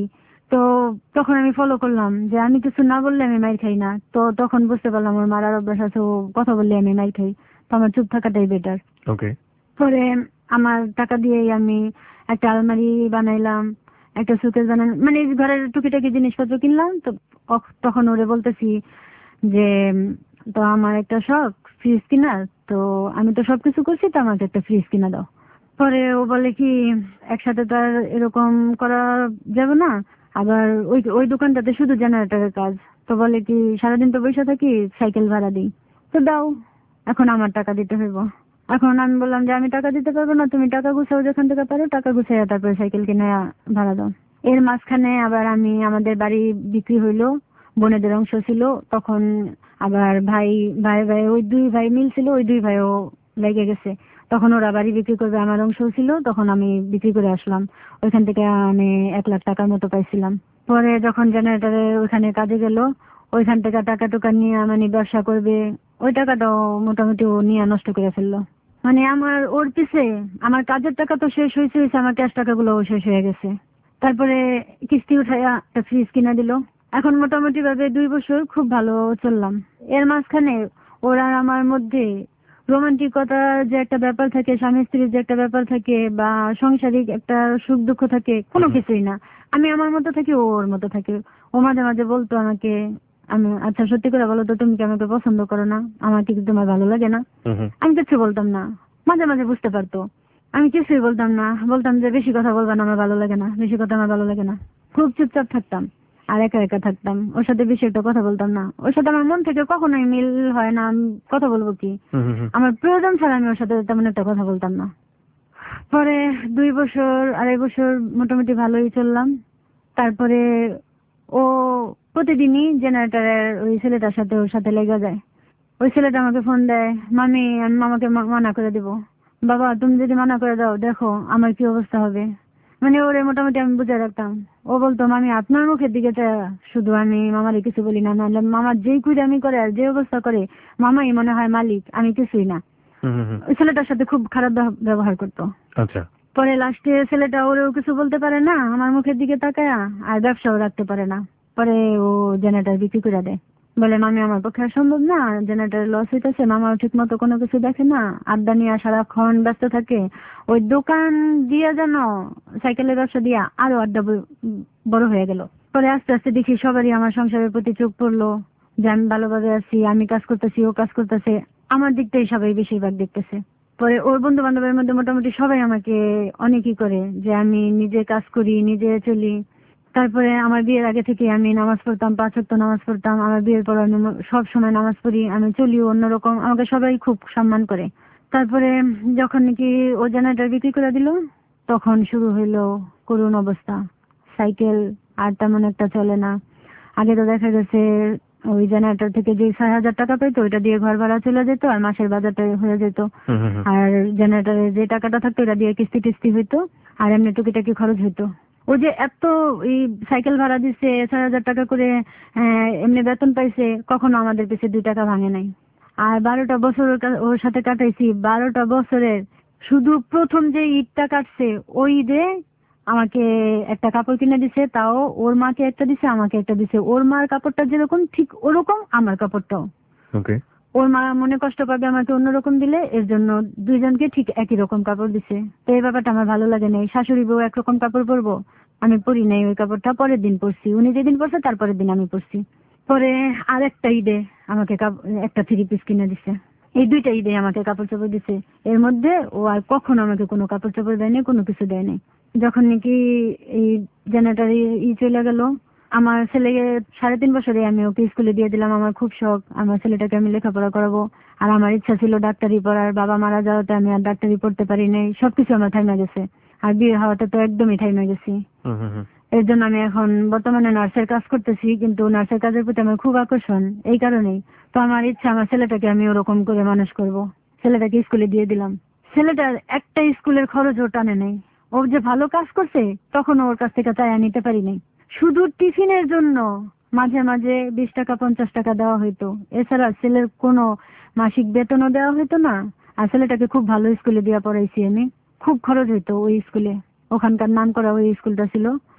তো তখন আমি ফলো করলাম যে আমি কিছু না বললে আমি মাইর খাই না। তো তখন বুঝতে পারলাম ওর মারার অভ্যাস আছে, ও কথা বললে আমি মাইর খাই, তো আমার চুপ থাকাটাই বেটার। ওকে। পরে আমার টাকা দিয়েই আমি একটা আলমারি বানাইলাম, একটা সুকেস বানালাম, মানে এই ঘরের টুকিটাকি জিনিসপত্র কিনলাম। তো তখন ওরে বলতেছি যে তো আমার একটা শখ ফ্রিজ কিনার, তো আমি তো সবকিছু করছি, তো আমাকে একটা ফ্রিজ কিনা দাও। পরে ও বলে কি একসাথে তো আর এরকম করা যাবে না, আবার ওই ওই দোকানটাতে শুধু জেনারেটরের কাজ। তো বলে কি সারাদিন তো বসে থাকি, সাইকেল ভাড়া দিই, তো দাও, এখন আমার টাকা দিতে হইব। এখন আমি বললাম যে আমি টাকা দিতে পারবো না, তুমি টাকা গুছাও যেখান থেকে পারো, টাকা গুছাইয়া তারপরে সাইকেল কিনে ভাড়া দাও। এর মাঝখানে আবার আমি আমাদের বাড়ি বিক্রি হইলো, বোনেদের অংশ ছিল তখন। আবার ভাই ভাই ভাই ওই দুই ভাই মিলছিল, ওই দুই ভাইও লেগে গেছে। তখন ওরা বাড়ি বিক্রি করবে, আমার অংশ ছিল, তখন আমি বিক্রি করে আসলাম। ওইখান থেকে আমি 1 লাখ টাকার মতো পাইছিলাম। পরে যখন জেনারেটরে ওইখানে কাজে গেল, ওইখান থেকে টাকা টুকা নিয়ে মানে ব্যবসা করবে, ওই টাকাটাও মোটামুটি ও নিয়ে নষ্ট করে ফেললো। মানে আমার ওর পিছে আমার কাজের টাকা তো শেষ হয়েছে, আমার ক্যাশ টাকাগুলো শেষ হয়ে গেছে। তারপরে কিস্তি উঠাইয়া একটা ফ্রিজ কিনা দিল। এখন মোটামুটি ভাবে 2 বছর খুব ভালো চললাম। এর মাঝখানে ওর আর আমার মধ্যে রোমান্টিকতার যে একটা ব্যাপার থাকে, স্বামী স্ত্রীর যে একটা ব্যাপার থাকে, বা সাংসারিক একটা সুখ দুঃখ থাকে, কোনো কিছুই না। আমি আমার মতো থাকি, ও ওর মতো থাকে। ও মাঝে মাঝে বলতো আমাকে, আমি আচ্ছা সত্যি করে বলো তো, তুমি কি আমাকে পছন্দ করো না, আমাকে কি তোমার ভালো লাগে না? আমি কিছু বলতাম না। মাঝে মাঝে বুঝতে পারতো, আমি কিছুই বলতাম না, বলতাম যে বেশি কথা বলবা না, আমার ভালো লাগে না, বেশি কথা আমার ভালো লাগে না। খুব চুপচাপ থাকতাম আর একা একা থাকতাম, ওর সাথে বেশি একটা কথা বলতাম না। ওর সাথে আমার মন থেকে কখনোই মিল হয় না, আমি কথা বলবো কি, আমার প্রয়োজন ছাড়া আমি ওর সাথে তেমন একটা কথা বলতাম না। পরে 2 বছর 2.5 বছর মোটামুটি ভালোই চললাম। তারপরে ও প্রতিদিনই জেনারেটরের ওই ছেলেটার সাথে ওর সাথে লেগে যায়। ওই ছেলেটা আমাকে ফোন দেয়, মামি আমি মামাকে মানা করে দিব, বাবা তুমি যদি মানা করে দাও দেখো আমার কি অবস্থা হবে। মানে ওরে মোটামুটি আমি বুঝে রাখতাম। ও বলতো মামি আপনার মুখের দিকে শুধু আমি মামারে কিছু বলি না, নাহলে মামার যেই কুইরামি করে আর যে অবস্থা করে মামাই মনে হয় মালিক, আমি কিছুই না। ওই ছেলেটার সাথে খুব খারাপ ব্যবহার করতো। আচ্ছা। পরে লাস্টে ছেলেটা ওরেও কিছু বলতে পারে না আমার মুখের দিকে তাকায়া, আর ব্যবসাও রাখতে পারে না। পরে ও জেনারেটর বিক্রি করে দেয়, বলে মামি আমার পক্ষে আর সম্ভব না, জেনারেটর লস হইতেছে, মামাও ঠিক মতো কোনো কিছু দেখে না, আড্ডা নিয়ে সারাক্ষণ ব্যস্ত থাকে। ওই দোকান দিয়ে যেন সাইকেলের ব্যবসা দিয়া আরো আড্ডা বড় হয়ে গেল। পরে আস্তে আস্তে দেখি সবারই আমার সংসারের প্রতি চোখ পড়লো, যে আমি ভালোভাবে আছি, আমি কাজ করতেছি, ও কাজ করতেছে, আমার দিকটাই সবাই বেশিরভাগ দেখতেছে। পরে ওর বন্ধু বান্ধবের মধ্যে মোটামুটি সবাই আমাকে অনেকই করে যে আমি নিজে কাজ করি, নিজে চলি। তারপরে আমার বিয়ের আগে থেকে আমি নামাজ পড়তাম, 5 ওয়াক্ত নামাজ পড়তাম। আমার বিয়ের পর আমি সব সময় নামাজ পড়ি, আমি চলি অন্যরকম, আমাকে সবাই খুব সম্মান করে। তারপরে যখন নাকি ও জেনারেটর বিক্রি করে দিল, তখন শুরু হইলো করুণ অবস্থা। সাইকেল আর তেমন একটা চলে না। আগে তো দেখা গেছে ওই জেনারেটর থেকে যে 6,000 টাকা পেতো ওইটা দিয়ে ঘর ভাড়া চলে যেত, আর মাসের বাজারটা হয়ে যেত। আর জেনারেটরে যে টাকাটা থাকতো ওটা দিয়ে কিস্তি টিস্তি হইতো, আর এমনি টুকিটাকি খরচ হইতো। ও যে এত এই সাইকেল ভাড়া দিচ্ছে 6,000 টাকা করে, এমনি বেতন পাইছে, কখনো আমাদের পিছে 2 টাকা ভাঙে নাই। আর 12টা বছর ওর সাথে কাটাইছি। 12টা বছরের শুধু প্রথম যে ঈদটা কাটছে, ওই ঈদে আমাকে একটা কাপড় কিনে দিছে, তাও ওর মাকে একটা দিছে, আমাকে একটা দিছে। ওর মার কাপড়টা যেরকম ঠিক ওরকম আমার কাপড়টাও। ওকে। ওর মা মনে কষ্ট পাবে আমাকে অন্যরকম দিলে, এর জন্য দুইজনকে ঠিক একই রকম কাপড় দিছে। তো এই ব্যাপারটা আমার ভালো লাগে নাই। শাশুড়ি বউ একরকম কাপড় পরবো, আমি পরি নাই ওই কাপড়টা, পরের দিন পরছি। উনি যেদিন পরছে তারপরের দিন আমি পরছি। পরে আর একটা ঈদে আমাকে একটা 3 পিস কিনে দিছে। এই 2টা ঈদে আমাকে কাপড় চোপড় দিছে। এর মধ্যে ও আর কখনো আমাকে কোনো কাপড় চোপড় দেয়নি, কোনো কিছু দেয়নি। যখন নাকি এই জেনারেটর চলে গেল, আমার ছেলেকে 3.5 বছরে আমি ওকে স্কুলে দিয়ে দিলাম। আমার খুব শখ আমার ছেলেটাকে আমি লেখাপড়া করাবো, আর আমার ইচ্ছা ছিল ডাক্তারি পড়ার। বাবা মারা যাওয়াতে আমি আর ডাক্তারি পড়তে পারি নাই, সবকিছু আমার থাইমা গেছে। আর বিয়ে হওয়াতে তো একদমই থাইমা গেছি। এর জন্য আমি এখন বর্তমানে নার্সের কাজ করতেছি, কিন্তু নার্সের কাজের প্রতি আমার খুব আকর্ষণ এই কারণেই। তো আমার ইচ্ছা আমার ছেলেটাকে আমি ওরকম করে মানুষ করব। ছেলেটাকে স্কুলে দিয়ে দিলাম। ছেলেটার একটা স্কুলের খরচও টানে নেই। ও যে ভালো কাজ করছে তখন ওর কাছ থেকে চাইয়া নিতে পারি নাই। শুধু টিফিনের জন্য মাঝে মাঝে 20 টাকা 50 টাকা দেওয়া হইতো, এছাড়া ছেলের কোনো মাসিক বেতনও দেওয়া হইতো না। আর ছেলেটাকে খুব ভালো স্কুলে দিয়ে পড়াইছি আমি, খুব খরচ হইতো ওই স্কুলে। ওখানকার নাম করা ওই স্কুলটা ছিল,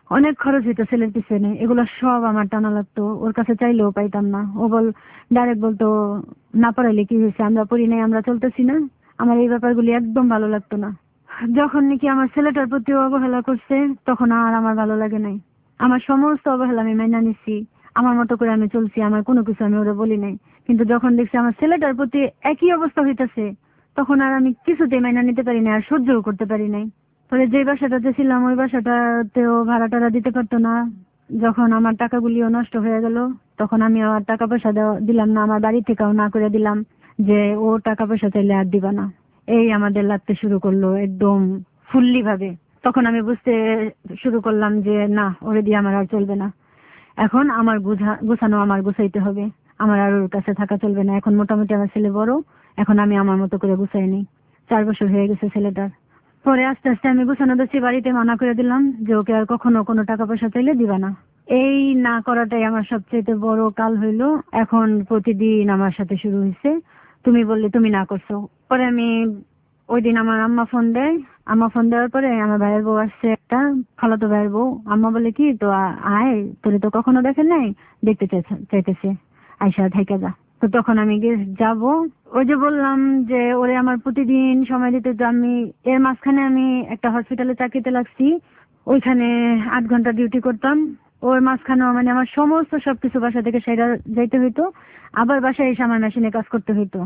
অনেক খরচ হইতো ছেলের পিছনে, এগুলো সব আমার টানা লাগতো, ওর কাছে চাইলেও পাইতাম না। ও ডাইরেক্ট বলতো, না পড়াইলে কি হয়েছে, আমরা পড়ি নাই, আমরা চলতেছি না। আমার এই ব্যাপারগুলি একদম ভালো লাগতো না। যখন নাকি আমার ছেলেটার প্রতি অবহেলা করছে, তখন আর আমার ভালো লাগে নাই। আমার সমস্ত অবহেলা আমি মাইনা নিচ্ছি, আমার মতো করে আমি চলছি, আমার কোনো কিছু আমি ওরা বলি নাই। কিন্তু যখন দেখছি আমার ছেলেটার প্রতি একই অবস্থা হইতেছে, তখন আর আমি কিছুতেই মাইনা নিতে পারি না, আর সহ্যও করতে পারি নাই। পরে যে বাসাটাতে ছিলাম ওই বাসাটাতেও ভাড়া টাড়া দিতে পারতো না। যখন আমার টাকাগুলিও নষ্ট হয়ে গেল, তখন আমি আর টাকা পয়সা দিলাম না, আমার বাড়ি থেকেও না করে দিলাম যে ও টাকা পয়সা চাইলে আর দিবা না। এই আমাদের লাগতে শুরু করলো একদম ফুললি ভাবে। তখন আমি বুঝতে শুরু করলাম যে না, ওরে দিয়ে আমার আর চলবে না। এখন আমার গোছানো আমার গোছাইতে হবে, আমার আর ওর কাছে থাকা চলবে না। এখন মোটামুটি আমার ছেলে বড়, এখন আমি আমার মতো করে গুছাই নিই। 4 বছর হয়ে গেছে ছেলেটার। পরে আস্তে আস্তে আমি গোছানো দিচ্ছি, বাড়িতে মানা করে দিলাম যে ওকে আর কখনো কোনো টাকা পয়সা চাইলে দিবা না। এই না করাটাই আমার সবচেয়ে বড় কাল হইলো। এখন প্রতিদিন আমার সাথে শুরু হয়েছে, তুমি বললে তুমি না করছো। পরে আমি ওই দিন আমার আম্মা ফোন দেয়, আম্মা ফোন দেওয়ার পরে আমার ভাইয়ের বউ আসছে, একটা খালাতো ভাইয়ের বউ। আম্মা বলে কি, তো আয়, তোরে তো কখনো দেখে নাই, দেখতে চাইতেছে, আয়সা থাইকা যা। তো তখন আমি যাব। ওই যে বললাম যে ওরে আমার প্রতিদিন সময় দিতে, তো আমি এর মাঝখানে আমি একটা হসপিটালে চাকরিতে লাগছি, ওইখানে 8 ঘন্টা ডিউটি করতাম। ওর মাঝখানেও মানে আমার সমস্ত সবকিছু বাসা থেকে সেরা যাইতে হইতো, আবার বাসায় এসে আমার মেশিনে কাজ করতে হইতো।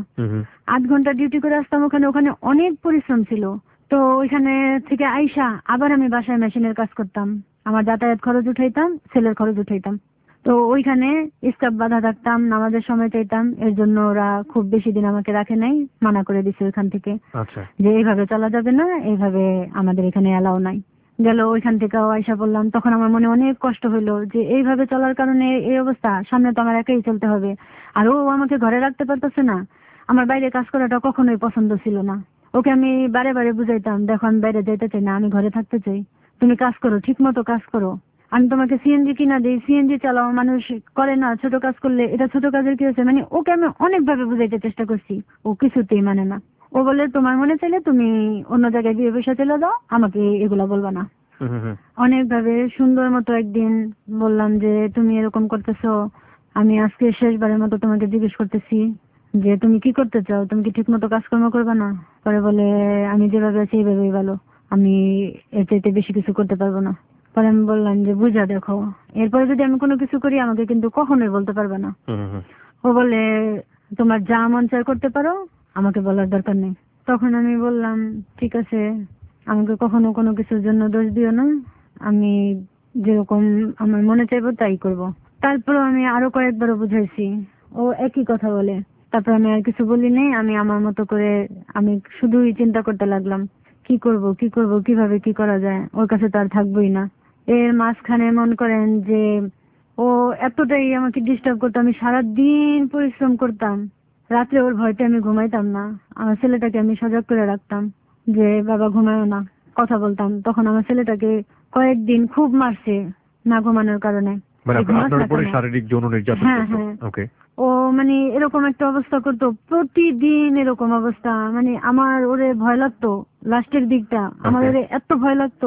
8 ঘন্টা ডিউটি করে আসতাম ওখানে, ওখানে অনেক পরিশ্রম ছিল। তো ওইখানে থেকে আইসা আবার আমি বাসায় মেশিনের কাজ করতাম, আমার যাতায়াত খরচ উঠাইতাম, ছেলের খরচ উঠাইতাম। তো ওইখানে স্টাফ বাধা থাকতাম, নামাজের সময় চাইতাম, এর জন্য ওরা খুব বেশি দিন আমাকে রাখে নাই, মানা করে দিছে ওইখান থেকে যে এইভাবে চলা যাবে না, এইভাবে আমাদের এখানে এলাও নাই। গেল ওইখান থেকে আয়সা বললাম, তখন আমার মনে অনেক কষ্ট হইলো যে এইভাবে চলার কারণে এই অবস্থা, সামনে তো আমার একাই চলতে হবে, আর ও আমাকে ঘরে রাখতে পারতেছে না। আমার বাইরে কাজ করাটা কখনোই পছন্দ ছিল না। ওকে আমি বারে বারে বুঝাইতাম, দেখো আমি বাইরে যাইতে চাই না, আমি ঘরে থাকতে চাই, তুমি কাজ করো, ঠিক মতো কাজ করো, আমি তোমাকে সিএনজি কিনা দিই, সিএনজি চালাও, মানুষ করে না ছোট কাজ করলে, এটা ছোট কাজের কি হয়েছে। মানে ওকে আমি অনেক ভাবে বুঝাইতে চেষ্টা করছি, ও কিছুতেই মানে না। ও বলে, তোমার মনে চাইলে তুমি অন্য জায়গায় বিয়ে বসে চলে যাও, আমাকে এগুলা বলবা না। অনেক ভাবে সুন্দর মতো একদিন বললাম যে তুমি এরকম করতেছো, আমি আজকে শেষবারের মতো তোমাকে জিজ্ঞেস করতেছি যে তুমি কি করতে চাও, তুমি কি ঠিক মতো কাজকর্ম করবে না। পরে বলে, আমি যেভাবে আছি এইভাবেই ভালো, আমি এর চাইতে বেশি কিছু করতে পারবো না। পরে আমি বললাম যে বুঝা দেখো, এরপরে যদি আমি কোনো কিছু করি আমাকে কিন্তু কখনোই বলতে পারবে না। ও বলে, তোমার যা মন চায় করতে পারো, আমাকে বলার দরকার নেই। তখন আমি বললাম, ঠিক আছে, আমাকে কখনো কোনো কিছুর জন্য দোষ দিও না, আমি যেরকম আমার মনে চাইবো তাই করব। তারপর আমি আরো কয়েকবারও বুঝাইছি, ও একই কথা বলে। তারপর আমি আর কিছু বলি নাই, আমি আমার মতো করে আমি শুধুই চিন্তা করতে লাগলাম কি করব কিভাবে কি করা যায়, ওর কাছে তো আর থাকবোই না। এর মাঝখানে মন করেন যে ও এতটাই আমাকে ডিস্টার্ব করতো, আমি সারাদিন পরিশ্রম করতাম, রাত্রে ওর ভয়তে আমি ঘুমাইতাম না। আমার ছেলেটাকে আমি সজাগ করে রাখতাম যে বাবা ঘুমায়ও না, কথা বলতাম। তখন আমার ছেলেটাকে কয়েকদিন খুব মারছে না ঘুমানোর কারণে। আপনার উপরে শারীরিক যৌন নির্যাতন করতো? ওকে। ও মানে এরকম একটা অবস্থা করতো, প্রতিদিন এরকম অবস্থা। মানে আমার ওরে ভয় লাগতো লাস্টের দিকটা, আমার ওরে এত ভয় লাগতো।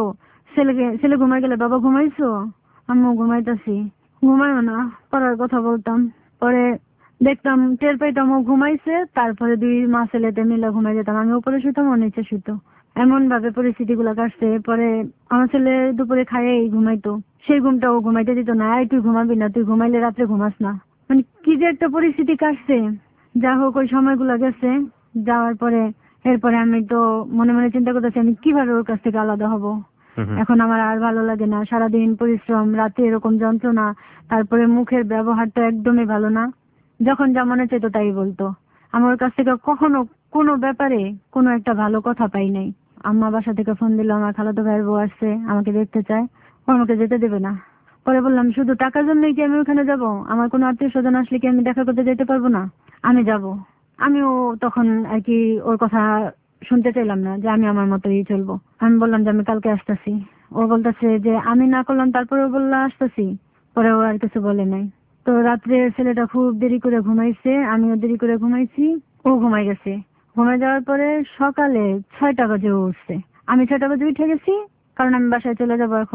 ছেলে ঘুমাই গেলে, বাবা ঘুমাইছো, আম্মু ঘুমাইতাছি, ঘুমায়ও না, পড়ার কথা বলতাম। পরে দেখতাম, টের পাইতাম ও ঘুমাইছে, তারপরে 2 মা ছেলেতে মিলে ঘুমাই যেতাম, আমি উপরে শুইতাম, ও নিচে শুইতো। এমন ভাবে পরিস্থিতি গুলা কাটছে। পরে আমার ছেলে দুপুরে খাইয়েই ঘুমাইতো, সেই ঘুমটা ও ঘুমাইতে দিত না, তুই ঘুমাবি না, তুই ঘুমাইলে রাত্রে ঘুমাস না। মানে কি যে একটা পরিস্থিতি কাটছে। যা হোক, ওই সময়গুলো গেছে, যাওয়ার পরে এরপরে আমি তো মনে মনে চিন্তা করতেছি আমি কিভাবে ওর কাছ থেকে আলাদা হব। এখন আমার আর ভালো লাগে না, সারাদিন পরিশ্রম, রাতে এরকম যন্ত্রণা, তারপরে মুখের ব্যবহারটা একদমই ভালো না, যখন যা মনে চাইতো তাই বলতো। আমার কাছ থেকে কখনো কোনো ব্যাপারে কোনো একটা ভালো কথা পাই নাই। আম্মা বাসা থেকে ফোন দিল, আমার খালাতো ভাইয়ের বউ আসছে, আমাকে দেখতে চায়, ও আমাকে যেতে দেবে না। পরে বললাম, শুধু টাকার জন্যই কি আমি ওখানে যাব? আমার কোনো আত্মীয় স্বজন আসলে কি আমি দেখা করতে যেতে পারবো না? আমি যাব। আমিও তখন আর কি ওর কথা শুনতে চাইলাম না, যে আমি আমার মতোই চলবো। আমি বললাম যে আমি কালকে আসতেছি। ও বলতেছে যে আমি না করলাম, তারপরে বললা আসতেছি। পরে ও আর কিছু বলে নাই। তো রাত্রে ছেলেটা খুব দেরি করে ঘুমাইছে, আমিও দেরি করে ঘুমাইছি, ও ঘুমাই গেছে। ঘুমাই যাওয়ার পরে সকালে 6টা বাজে ও উঠছে। আমি 6টা বাজে উঠে গেছি, কারণ আমি বাসায় চলে যাবো এখন।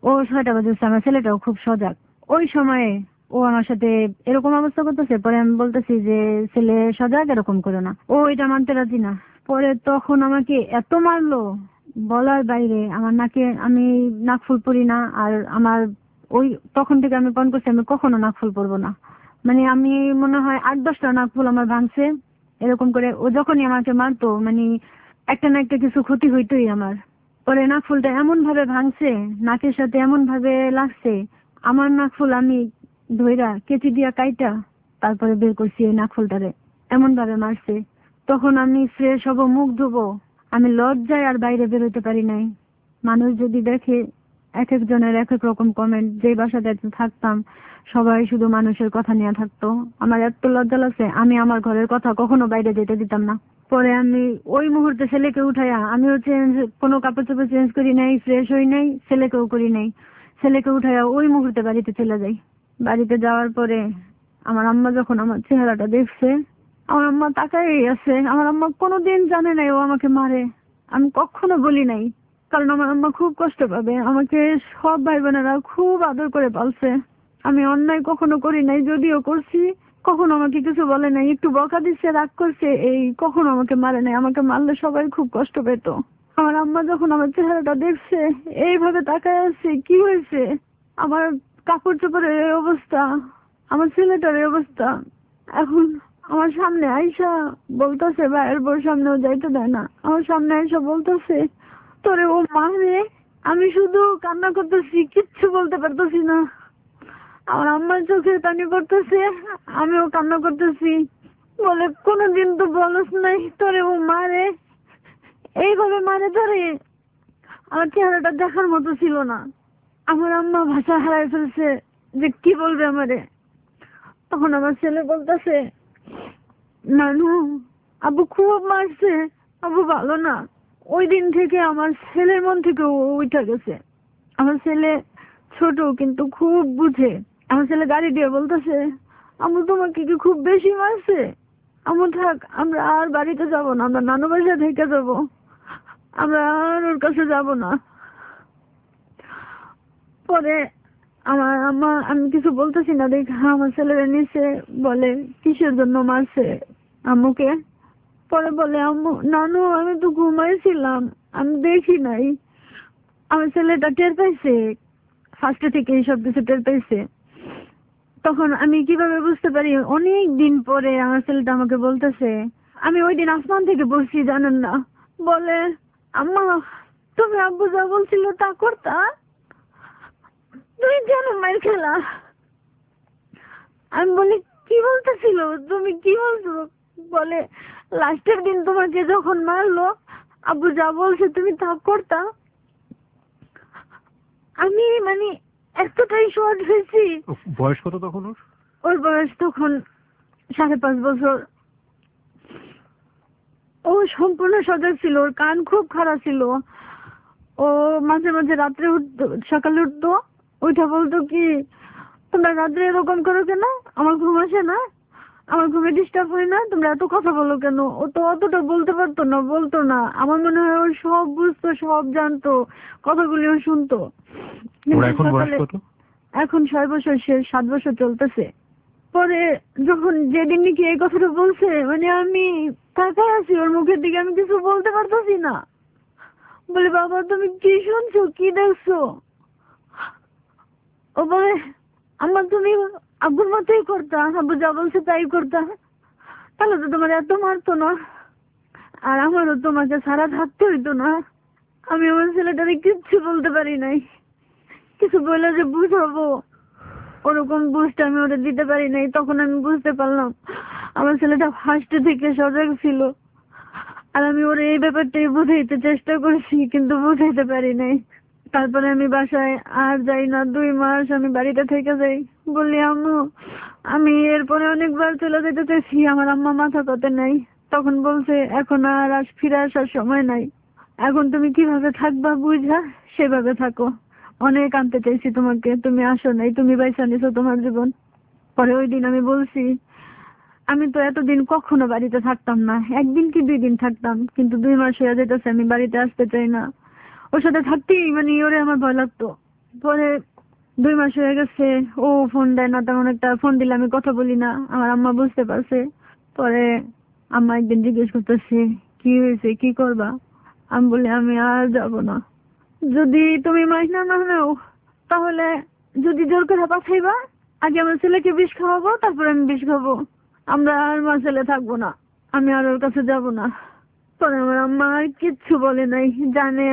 ও 6টা বাজে, আমার ছেলেটাও খুব সজাগ। ওই সময়ে ও আমার সাথে এরকম অবস্থা করতেছে, পরে আমি বলতেছি যে ছেলে সজাগ, এরকম করো না। ও এটা মানতে রাজি না। পরে তখন আমাকে এত মারলো বলার বাইরে। আমার নাকে, আমি নাকফুল পরি না, আর আমার ওই তখন থেকে আমি পণ করছি আমি কখনো নাকফুল পরবো না। মানে আমি মনে হয় 8-10টা নাকফুল আমার ভাঙছে এরকম করে। ও যখনই আমাকে মারতো মানে একটা না একটা কিছু ক্ষতি হইতোই আমার। পরে নাকফুলটা এমন ভাবে ভাঙছে, নাকের সাথে এমন ভাবে লাগছে, আমার নাকফুল আমি ধইরা কেচি দিয়া কাইটা তারপরে বের করছি এই নাকফুলটারে। এমন ভাবে মারছে। তখন আমি ফ্রেশ হব, মুখ ধোবো, আমি লজ্জায় আর বাইরে বেরোতে পারি নাই। মানুষ যদি দেখে, এক একজনের এক এক রকম কমেন্ট। যে বাসাতে থাকতাম সবাই শুধু মানুষের কথা নিয়ে থাকতো। আমার এত লজ্জা লাগছে, আমি আমার ঘরের কথা কখনো বাইরে যেতে দিতাম না। পরে আমি ওই মুহূর্তে ছেলেকে উঠাইয়া, আমিও চেঞ্জ, কোনো কাপড় চোপড় চেঞ্জ করি নাই, ফ্রেশ হই নাই, ছেলেকেও করি নাই। ছেলেকে উঠাইয়া ওই মুহূর্তে বাড়িতে চলে যাই। বাড়িতে যাওয়ার পরে আমার আম্মা যখন আমার চেহারাটা দেখছে, আমার আম্মা তাকাই আছে। আমার আম্মা কোনোদিন জানে নাই ও আমাকে মারে, আমি কখনো বলি নাই, কারণ আমার আম্মা খুব কষ্ট পাবে। আমাকে সব ভাই বোনেরা খুব আদর করে পালছে। আমি অন্যায় কখনো করি নাই, যদিও করছি কখনো আমাকে কিছু বলে নাই, একটু বকা দিচ্ছে, রাগ করছে, এই কখনো আমাকে মারে নাই। আমাকে মারলে সবাই খুব কষ্ট পেত। আমার আম্মা যখন আমার চেহারাটা দেখছে, এইভাবে তাকায় আছে, কি হয়েছে, আমার কাপড় চোপড়ের এই অবস্থা, আমার ছেলেটার এই অবস্থা। এখন আমার সামনে আইসা বলতেছে, ভাইয়ের বউর সামনেও যাইতে দেয় না, আমার সামনে আইসা বলতেছে তোরে ও মারে। আমি শুধু কান্না করতেছি, কিচ্ছু বলতে পারতেছি না। আমার আম্মার চোখে পানি পড়তেছে, আমিও কান্না করতেছি। বলে কোনোদিন তো বলস নাই তোরে ও মারে, এইভাবে মারে তোরে। আমার চেহারাটা দেখার মতো ছিল না। আমার আম্মা ভাষা হারাই ফেলছে যে কি বলবে আমারে। তখন আমার ছেলে বলতেছে, নানু আব্বু খুব মারছে, আব্বু ভালো না। ওই দিন থেকে আমার ছেলের মন থেকে ও উঠে গেছে। আমার ছেলে ছোট কিন্তু খুব বুঝে। আমার ছেলে গাড়ি দিয়ে বলতেছে, আম্মু তোমাকে কি খুব বেশি মারছে? আম্মু থাক, আমরা আর বাড়িতে যাব না, আমরা নানু বাসায় থেকে যাব, আমরা আর ওর কাছে যাব না। পরে আমার আম্মা, আমি কিছু বলতেছি না দেখে আমার ছেলের নিচে বলে কিসের জন্য মারছে আম্মুকে। পরে বলে, আম্মু নানু আমি তো ঘুমাইছিলাম, আমি দেখি নাই। আমার ছেলেটা টের পাইছে, ফার্স্টে থেকে সব কিছু টের পাইছে। তখন আমি কিভাবে বুঝতে পারি, অনেক দিন পরে আমার ছেলেটা আমাকে বলতেছে, আমি ওই দিন আসমান থেকে বসছি জানেন না। বলে, আম্মা তুমি আব্বু যা বলছিল তা করতা, তুমি কেন মার খেলা? আমি বলি, কি বলতেছিল, তুমি কি বলছো? বলে, লাস্টের দিন তোমাকে যখন মারলো আব্বু যা বলছে তুমি তা করতা। আমি মানে এতটাই শর্ট হয়েছি। বয়স কত তখন ওর? ওর বয়স তখন 5.5 বছর। ও সম্পূর্ণ সজাগ ছিল, ওর কান খুব খারাপ ছিল। ও মাঝে মাঝে রাত্রে উঠতো, সকালে উঠতো, ওইটা বলতো কি তোমরা রাত্রে এরকম করো কেন, আমার ঘুম আসে না, আমার ঘুমে ডিস্টার্ব হয় না, তোমরা এত কথা বলো কেন। ও তো অতটা বলতে পারতো না, বলতো না। আমার মনে হয় ও সব বুঝতো, সব জানতো, কথাগুলিও শুনতো। ওর এখন বয়স কত? এখন 6 বছর, সে 7 বছর চলতেছে। পরে যখন যেদিন নাকি এই কথাটা বলছে, মানে আমি তাকায় আছি ওর মুখের দিকে, আমি কিছু বলতে পারতেছি না। বলে, বাবা তুমি কি শুনছো, কি দেখছো? ও বলে, আমার তুমি আব্বুর মতোই করতা, আব্বু যা বলছে তাই করতা, তাহলে তো তোমার এত মারতো না, আর আমারও তোমাকে সারা থাকতে হইতো না। আমি আমার ছেলেটারে কিচ্ছু বলতে পারি নাই, কিছু বলে যে বুঝাবো ওরকম বুঝটা আমি ওটা দিতে পারি নাই। তখন আমি বুঝতে পারলাম আমার ছেলেটা ফার্স্ট থেকে সজাগ ছিল, আর আমি ওর এই ব্যাপারটাই বুঝাইতে চেষ্টা করছি কিন্তু বুঝাইতে পারি নাই। তারপরে আমি বাসায় আর যাই না, 2 মাস আমি বাড়িতে থেকে যাই। বললি, আম্মু আমি এরপরে অনেকবার চলে যেতে চাইছি, আমার আম্মা মাথা পথে নাই। তখন বলছে, এখন আর ফিরে আসার সময় নাই, এখন তুমি কিভাবে থাকবা বুঝা সেভাবে থাকো। অনেক আনতে চাইছি তোমাকে, তুমি আসো নাই, তুমি বাইসা নিছো তোমার জীবন। পরে ওই দিন আমি বলছি, আমি তো এতদিন কখনো বাড়িতে থাকতাম না, 1 দিন কি 2 দিন থাকতাম, কিন্তু 2 মাস হয়ে যেতেছে আমি বাড়িতে আসতে চাই না। ওর সাথে থাকতেই মানে ওরে আমার ভয় লাগতো। পরে 2 মাস হয়ে গেছে, ও ফোন দেয় না, তেমন একটা। ফোন দিলে আমি কথা বলি না, আমার আম্মা বুঝতে পারছে। পরে আম্মা একদিন জিজ্ঞেস করতেছে কি হয়েছে, কি করবা? আমি বলি আমি আর যাব না, যদি তুমি মাইনা না নাও তাহলে যদি জোর করে পাঠাইবা, আগে আমার ছেলেকে বিষ খাওয়াবো, তারপর আমি বিষ খাবো। আমরা আর মা ছেলে থাকবো না, আমি আর ওর কাছে যাব না। পরে আমার আম্মা আর কিচ্ছু বলে নাই, জানে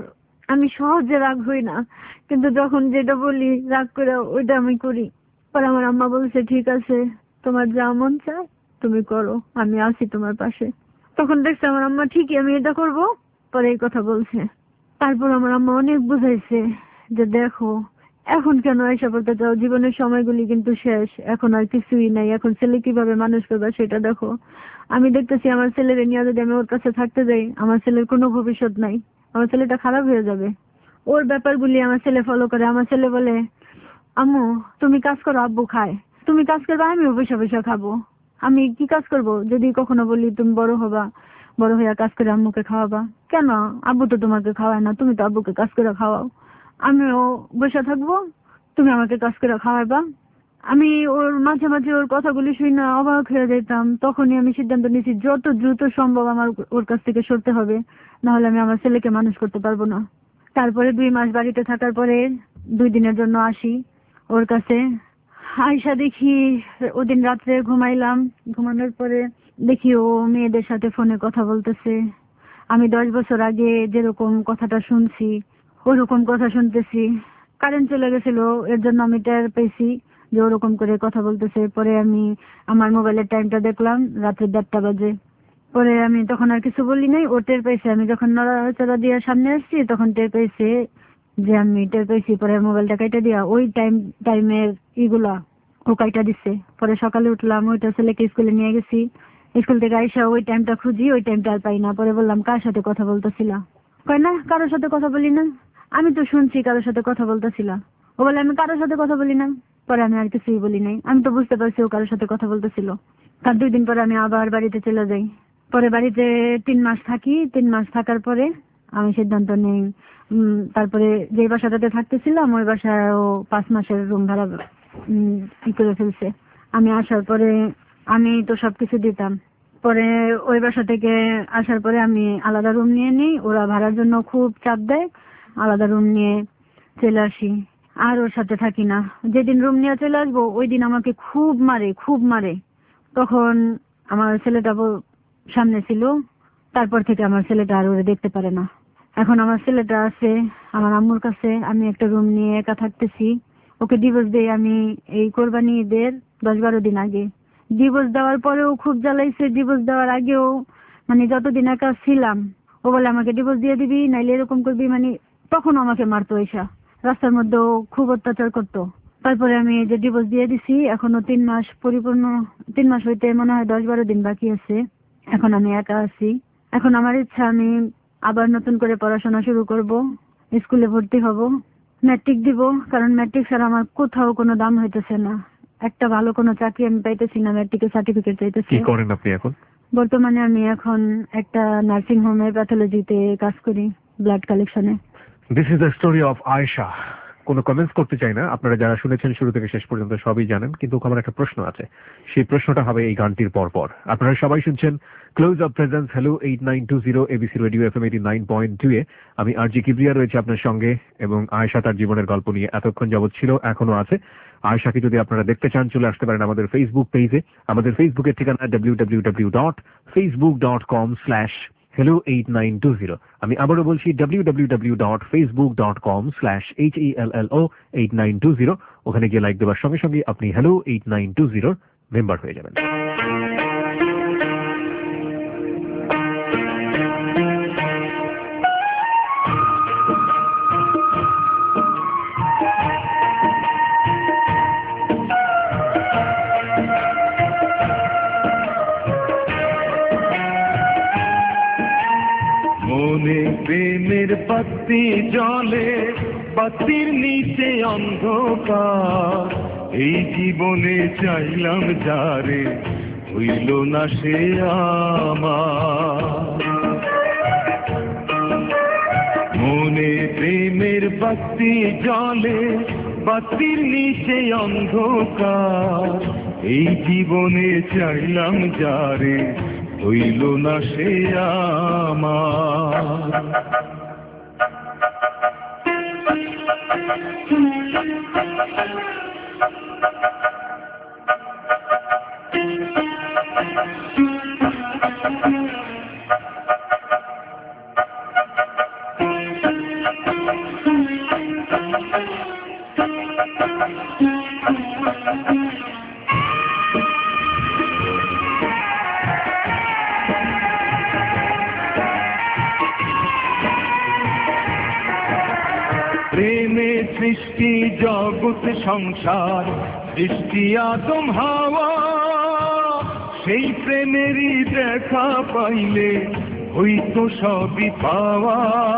আমি সহজে রাগ হই না, কিন্তু যখন যেটা বলি রাগ করে ওইটা আমি করি। পরে আমার আম্মা বলছে ঠিক আছে, তোমার যা মন চায় তুমি করো, আমি আছি তোমার পাশে। তখন দেখছি আমার আম্মা ঠিকই আমি এটা করব। পরে এই কথা বলছে। তারপর আমার আম্মা অনেক বুঝাইছে যে দেখো, এখন কেন এসে বলতে চাও, জীবনের সময়গুলি কিন্তু শেষ, এখন আর কিছুই নাই, এখন ছেলে কিভাবে মানুষ করবে সেটা দেখো। আমি দেখতেছি আমার ছেলের নিয়ে যদি আমি ওর কাছে থাকতে যাই, আমার ছেলের কোনো ভবিষ্যৎ নাই, আমার ছেলেটা খারাপ হয়ে যাবে। ওর ব্যাপারগুলি আমার ছেলে ফলো করে। আমার ছেলে বলে আম্মু তুমি কাজ করো, আব্বু খায়, তুমি কাজ করবে, আমিও বসে বসে খাবো। আমি কি কাজ করব? যদি কখনো বলি তুমি বড় হবা, বড় হইয়া কাজ করে আম্মুকে খাওয়াবা, কেন? আব্বু তো তোমাকে খাওয়ায় না, তুমি তো আব্বুকে কাজ করে খাওয়াও। আমিও বসে থাকবো, তুমি আমাকে কাজ করে খাওয়াবা। আমি ওর মাঝে মাঝে ওর কথাগুলি শুই না অবাক হয়ে যেতাম। তখনই আমি সিদ্ধান্ত নিয়েছি যত দ্রুত সম্ভব আমার ওর কাছ থেকে সরতে হবে, নাহলে আমি আমার ছেলেকে মানুষ করতে পারবো না। তারপরে 2 মাস বাড়িতে থাকার পরে 2 দিনের জন্য আসি ওর কাছে। আয়সা দেখি ওদিন রাত্রে ঘুমাইলাম, ঘুমানোর পরে দেখি ও মেয়েদের সাথে ফোনে কথা বলতেছে। আমি 10 বছর আগে যেরকম কথাটা শুনছি ওরকম কথা শুনতেছি। কারেন্ট চলে গেছিল, এর জন্য আমি টের পেয়েছি যে ওরকম করে কথা বলতেছে। পরে আমি আমার মোবাইলের টাইমটা দেখলাম, রাত্রে 1:30 বাজে। পরে আমি তখন আর কিছু বলি নাই, ও টের পেয়েছে। আমি যখন নড়াচড়া দিয়ে সামনে আসছি তখন টের পেয়েছে যে আমি টের পেয়েছি। পরে মোবাইলটা কাইটা দিয়া ওই টাইমের ইগুলা ও কাইটা দিচ্ছে। পরে সকালে উঠলাম, ওইটা ছেলেকে স্কুলে নিয়ে গেছি। স্কুল থেকে আইসা ওই টাইমটা খুঁজি, ওই টাইমটা আর পাই না। পরে বললাম কার সাথে কথা বলতেছিলা? কয় না কারোর সাথে কথা বলি না। আমি তো শুনছি কারোর সাথে কথা বলতেছিলা। ও বলে আমি কারোর সাথে কথা বলি না। পরে আমি আর কিছুই বলি নাই, আমি তো বুঝতে পারছি ও কারোর সাথে কথা বলতেছিল। তার 2 দিন পরে আমি আবার বাড়িতে চলে যাই। পরে বাড়িতে 3 মাস থাকি। 3 মাস থাকার পরে আমি সিদ্ধান্ত নেই, তারপরে যে বাসাটাতে থাকতেছিলাম ওই বাসায় ও 5 মাসের রুম ভাড়া ই করে ফেলছে। আমি আসার পরে আমি তো সবকিছু দিতাম। পরে ওই বাসা থেকে আসার পরে আমি আলাদা রুম নিয়ে নিই, ওরা ভাড়ার জন্য খুব চাপ দেয়, আলাদা রুম নিয়ে চলে আসি। আর ওর সাথে থাকি না। যেদিন রুম নিয়ে চলে আসবো ওই দিন আমাকে খুব মারে, খুব মারে। তখন আমার ছেলেটা সামনে ছিল, তারপর থেকে আমার ছেলেটা আর ওরে দেখতে পারে না। এখন আমার ছেলেটা আছে আমার আম্মুর কাছে, আমি একটা রুম নিয়ে একা থাকতেছি। ওকে ডিভোর্স দেই আমি এই কোরবানি ঈদের 10-12 দিন আগে। ডিভোর্স দেওয়ার পরেও খুব জ্বালাইছে, ডিভোর্স দেওয়ার আগেও, মানে যতদিন একা ছিলাম ও বলে আমাকে ডিভোর্স দিয়ে দিবি নাইলে এরকম করবি, মানে তখন আমাকে মারতো, এসা রাস্তার মধ্যেও খুব অত্যাচার করতো। তারপরে আমি এই যে ডিভোর্স দিয়ে দিছি, এখনো 3 মাস পরিপূর্ণ, 3 মাস হইতে মনে হয় 10-12 দিন বাকি আছে। এখন আমি একা আছি। এখন আমার ইচ্ছা আমি আবার নতুন করে পড়াশোনা শুরু করব, স্কুলে ভর্তি হব, ম্যাট্রিক দিব। কারণ ম্যাট্রিক ছাড়া আমার কোথাও কোনো দাম হইতেছে না, একটা ভালো কোনো চাকরি আমি পাইতেছি না, ম্যাট্রিকের সার্টিফিকেট চাইতেছি। কি করেন আপনি এখন? বর্তমানে আমি এখন একটা নার্সিং হোমে প্যাথোলজিতে কাজ করি, ব্লাড কালেকশনে। This is the story of Ayesha. কোনো কমেন্টস করতে চাই না, আপনারা যারা শুনেছেন শুরু থেকে শেষ পর্যন্ত সবই জানেন, কিন্তু আমার একটা প্রশ্ন আছে, সেই প্রশ্নটা হবে এই গানটির পর। আপনারা সবাই শুনছেন close up presents hello 8920 ABC radio FM 89.2 এ। আমি আরজি কিবরিয়া রয়েছে আপনার সঙ্গে, এবং আয়েশা তার জীবনের গল্প নিয়ে এতক্ষণ যাবৎ ছিল, এখনো আছে। আয়েশাকে যদি আপনারা দেখতে চান চলে আসতে পারেন আমাদের ফেসবুক পেজে। আমাদের ফেসবুকের ঠিকানা www.facebook.com/hello8920। আমি আবারও বলছি www.facebook.com/HELLO8920। ওখানে গিয়ে লাইক দেওয়ার সঙ্গে সঙ্গে আপনি হ্যালো 8920 মেম্বার হয়ে যাবেন। মনে প্রেমের বাতি জ্বলে, বাতির নিচে অন্ধকার, এই জীবনে চাইলাম যারে, হইল না সে আমার। মনে প্রেমের বাতি জ্বলে, বাতির নিচে অন্ধকার। এই জীবনে চাইলাম যারে, হইল না সে আমার। প্রেমে সৃষ্টি জগৎ সংসার, সৃষ্টি আদম হাওয়া। সেই প্রেমেরই দেখা পাইলে হইতো সবই পাওয়া।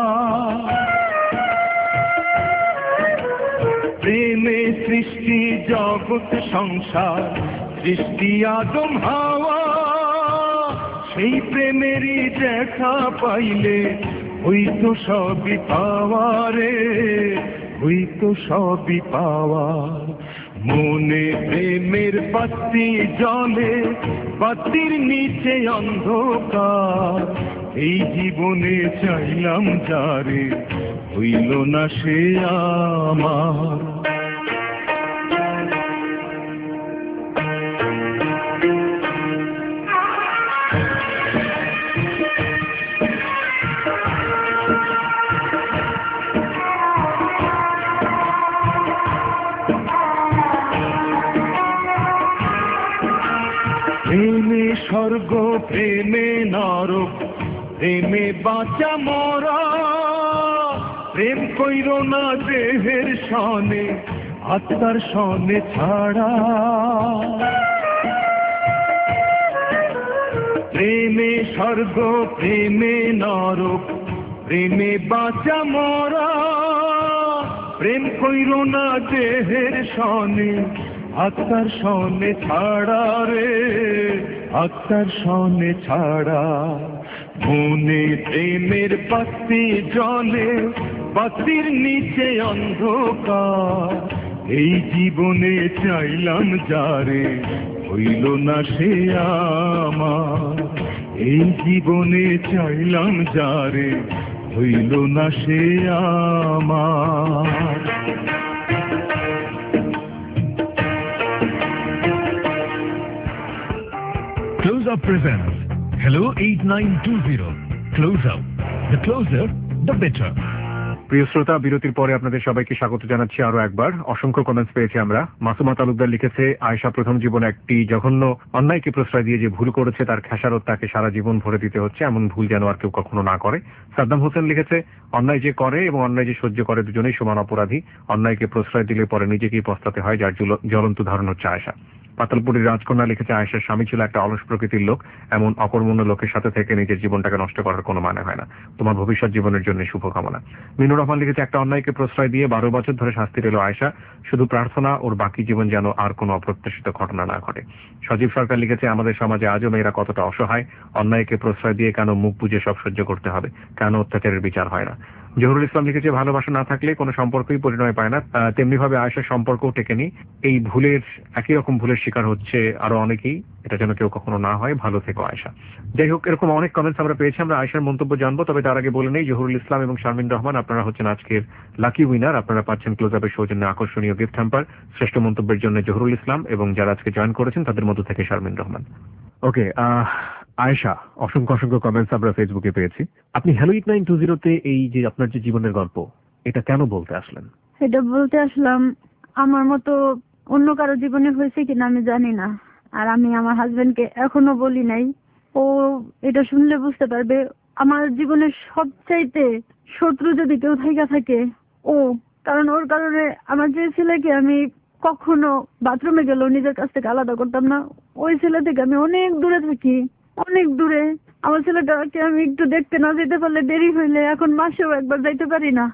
প্রেমে সৃষ্টি জগৎ সংসার, সৃষ্টি আদম হাওয়া। সেই প্রেমেরই দেখা পাইলে হইতো সবই পাওয়া রে, হইতো সবই পাওয়া। মনে প্রেমের বাতি জ্বলে, বাতির নিচে অন্ধকার। এই জীবনে চাইলাম যারে, হইল না সে আমার। প্রেমে স্বর্গ, প্রেমে নরক, প্রেমে বাঁচা মরা। প্রেম কইর না দেহের সনে, আত্মার সনে ছাড়া। প্রেমে স্বর্গ, প্রেমে নরক, প্রেমে বাঁচা মরা। প্রেম কইর না দেহের সনে, আত্মার সনে ছাড়া রে, আত্মার সনে ছাড়া। মনে প্রেমের বাতি জ্বলে, বাতির নিচে অন্ধকার। এই জীবনে চাইলাম যারে, হইল না সে আমার। এই জীবনে চাইলাম যারে, হইল না সে আমার। Close Up presents Hello 8920. Close Up. The closer, the better. প্রিয় শ্রোতা, বিরতির পরে আপনাদের সবাইকে স্বাগত জানাচ্ছি আরো একবার। অসংখ্য কমেন্টস পেয়েছি আমরা। মাসুমা তালুকদার লিখেছে, আয়েশা প্রথম জীবনে একটি জঘন্য অন্যায়কে প্রশ্রয় দিয়ে যে ভুল করেছে তার খেসারত তাকে সারা জীবন ভরে দিতে হচ্ছে, এমন ভুল যেন আর কেউ কখনো না করে। সাদ্দাম হোসেন লিখেছে, অন্যায় যে করে এবং অন্যায় যে সহ্য করে দুজনেই সমান অপরাধী। অন্যায়কে প্রশ্রয় দিলে পরে নিজেকেই পস্তাতে হয়, যার জ্বলন্ত ধারণ হচ্ছে আয়েশা। পাতালপুরের রাজকন্যা লিখেছে, আয়েশার স্বামী ছিল একটা অলস প্রকৃতির লোক। এমন অকর্মণ্য লোকের সাথে থেকে নিজের জীবনটাকে নষ্ট করার কোনো মানে হয় না। তোমার ভবিষ্যৎ জীবনের জন্য শুভকামনা। মিনুর রহমান লিখেছে, একটা অন্যায়কে প্রশ্রয় দিয়ে 12 বছর ধরে শাস্তি পেল আয়েশা। শুধু প্রার্থনা ওর বাকি জীবন যেন আর কোনো অপ্রত্যাশিত ঘটনা না ঘটে। সজীব সরকার লিখেছে, আমাদের সমাজে আজও মেয়েরা কতটা অসহায়। অন্যায়কে প্রশ্রয় দিয়ে কেন মুখ বুজে সব সহ্য করতে হবে, কেন অত্যাচারের বিচার হয় না। জহুরুল ইসলাম লিখেছে, ভালোবাসা না থাকলে কোনো সম্পর্কই পরিণয় পায় না, তেমনি ভাবে আয়েশার সম্পর্কও টেকেনি। এই ভুলের, একই রকম ভুলের শিকার হচ্ছে আরো অনেকেই। এটা যেন কেউ কখনো না হয়। ভালো থেকো আয়েশা। যাই হোক, এরকম অনেক কমেন্টস আমরা পেয়েছি। আমরা আয়েশার মন্তব্য জানবো, তবে তার আগে বলে নেই, জহুরুল ইসলাম এবং শারমিন রহমান আপনারা হচ্ছেন আজকের লাকি উইনার। আপনারা পাচ্ছেন ক্লোজ আপের সৌজন্যে আকর্ষণীয় গিফট হ্যাম্পার। শ্রেষ্ঠ মন্তব্যের জন্য জহুরুল ইসলাম এবং যারা আজকে জয়েন করেছেন তাদের মধ্য থেকে শারমিন রহমান। ওকে, আয়েশা, অসংখ্য অসংখ্য কমেন্টস আমরা ফেসবুকে পেয়েছি। আপনি হ্যালো 8920-তে এই যে আপনার যে জীবনের গল্প, এটা কেন বলতে আসলেন? এটা বলতে আসলাম, আমার মতো অন্য কারো জীবনে হয়েছে কিনা আমি জানি না, আর আমি আমার হাজবেন্ডকে এখনো বলি নাই। ও এটা শুনলে বুঝতে পারবে। আমার জীবনের সবচাইতে শত্রু যদি কেউ থাকে ও, কারণ ওর কারণে আমার যে ছেলেকে আমি কখনো বাথরুমে গেলেও নিজের কাছ থেকে আলাদা করতাম না, ওই ছেলে থেকে আমি অনেক দূরে থাকি, অনেক দূরে। আমার ছেলেটাকে আমি একটু দেখতে না যেতে পারলে, দেরি হইলে এখন মাসেও একবার যাইতে পারি না।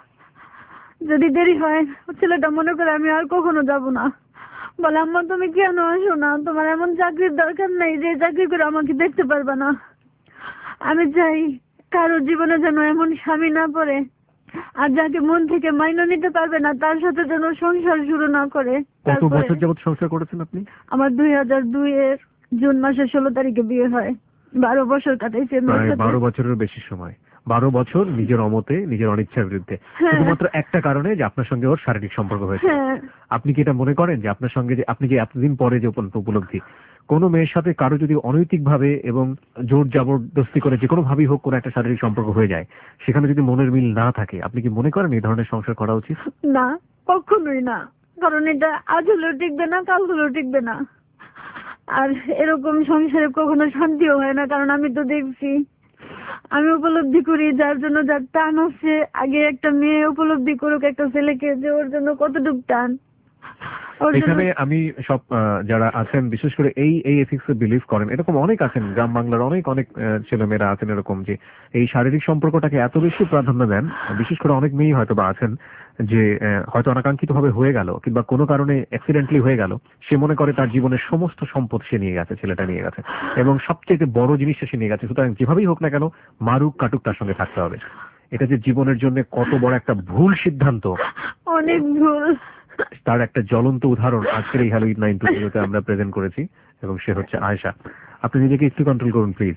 যদি দেরি হয়, ছেলেটা মনে করে আমি আর কখনো যাব না। বলে, আম্মা তুমি কেন আসো না, তোমার এমন চাকরির দরকার নেই যে চাকরি করে আমাকে দেখতে পারবে না। আমি চাই কারোর জীবনে যেন এমন স্বামী না পড়ে আর যাকে মন থেকে মাইনে নিতে পারবে না তার সাথে যেন সংসার শুরু না করে। কত বছর যাবত সংসার করেছেন আপনি? আমার 2002-এর জুন মাসের 16 তারিখে বিয়ে হয়। 12 বছর কাটাইছে। 12 বছরের বেশি সময়। 12 বছর নিজের অমতে, নিজের অনিচ্ছার বিরুদ্ধে, শুধুমাত্র একটা কারণে যে আপনার সঙ্গে ওর শারীরিক সম্পর্ক হয়েছে। আপনি কি এটা মনে করেন যে আপনার সঙ্গে যে আপনি যে এতদিন পরে যে উপলব্ধি, কোনো মেয়ের সাথে কারো যদি অনৈতিক ভাবে এবং জোর জবরদস্তি করে যে কোনো ভাবেই হোক কোনো একটা শারীরিক সম্পর্ক হয়ে যায়, সেখানে যদি মনের মিল না থাকে, আপনি কি মনে করেন এই ধরনের সংসার করা উচিত? না, কখনোই না। কারণ এটা আজ হলেও টিকবে না, কাল হলেও টিকবে না। আর এরকম সংসারে কখনো শান্তিও হয় না। কারণ আমি তো দেখছি, আমি উপলব্ধি করি যার জন্য যার টান আছে, আগে একটা মেয়ে উপলব্ধি করুক একটা ছেলেকে যে ওর জন্য কতটুকু টান। এখানে আমি সব যারা আছেন বিশেষ করে এই এথিক্সে বিলিভ করেন, এরকম অনেক আছেন, গ্রাম বাংলার অনেক ছেলেমেয়েরা আছেন এরকম, যে এই শারীরিক সম্পর্কটাকে এত বেশি প্রাধান্য দেন। বিশেষ করে অনেক মেয়েই হয়তো বা আছেন যে হয়তো অনাকাঙ্ক্ষিত ভাবে হয়ে গেল কিংবা কোনো কারণে অ্যাক্সিডেন্টলি হয়ে গেল, সে মনে করে তার জীবনের সমস্ত সম্পদ সে নিয়ে গেছে, ছেলেটা নিয়ে গেছে, এবং সবচেয়ে বড় জিনিসটা সে নিয়ে গেছে। সুতরাং যেভাবেই হোক না কেন মারুক কাটুক তার সঙ্গে থাকতে হবে। এটা যে জীবনের জন্য কত বড় একটা ভুল সিদ্ধান্ত, অনেক ভুল। তার একটা জ্বলন্ত উদাহরণ আজকের এই হ্যালো 892 আমরা প্রেজেন্ট করেছি, এবং সে হচ্ছে আয়েশা। আপনি নিজেকে একটু কন্ট্রোল করুন প্লিজ।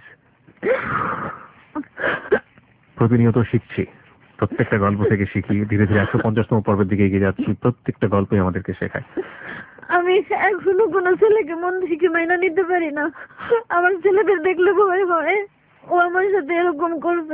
প্রতিনিয়ত শিখছি, প্রত্যেকটা গল্প থেকে শিখি, ধীরে ধীরে 150তম পর্বের দিকে এগিয়ে যাচ্ছি। প্রত্যেকটা গল্পই আমাদেরকে শেখায়। আমি এখনো কোনো ছেলেকে মন থেকে মাইনা নিতে পারি না। আমার ছেলেদের দেখলে ভয় হয়, ও আমার সাথে এরকম করবে।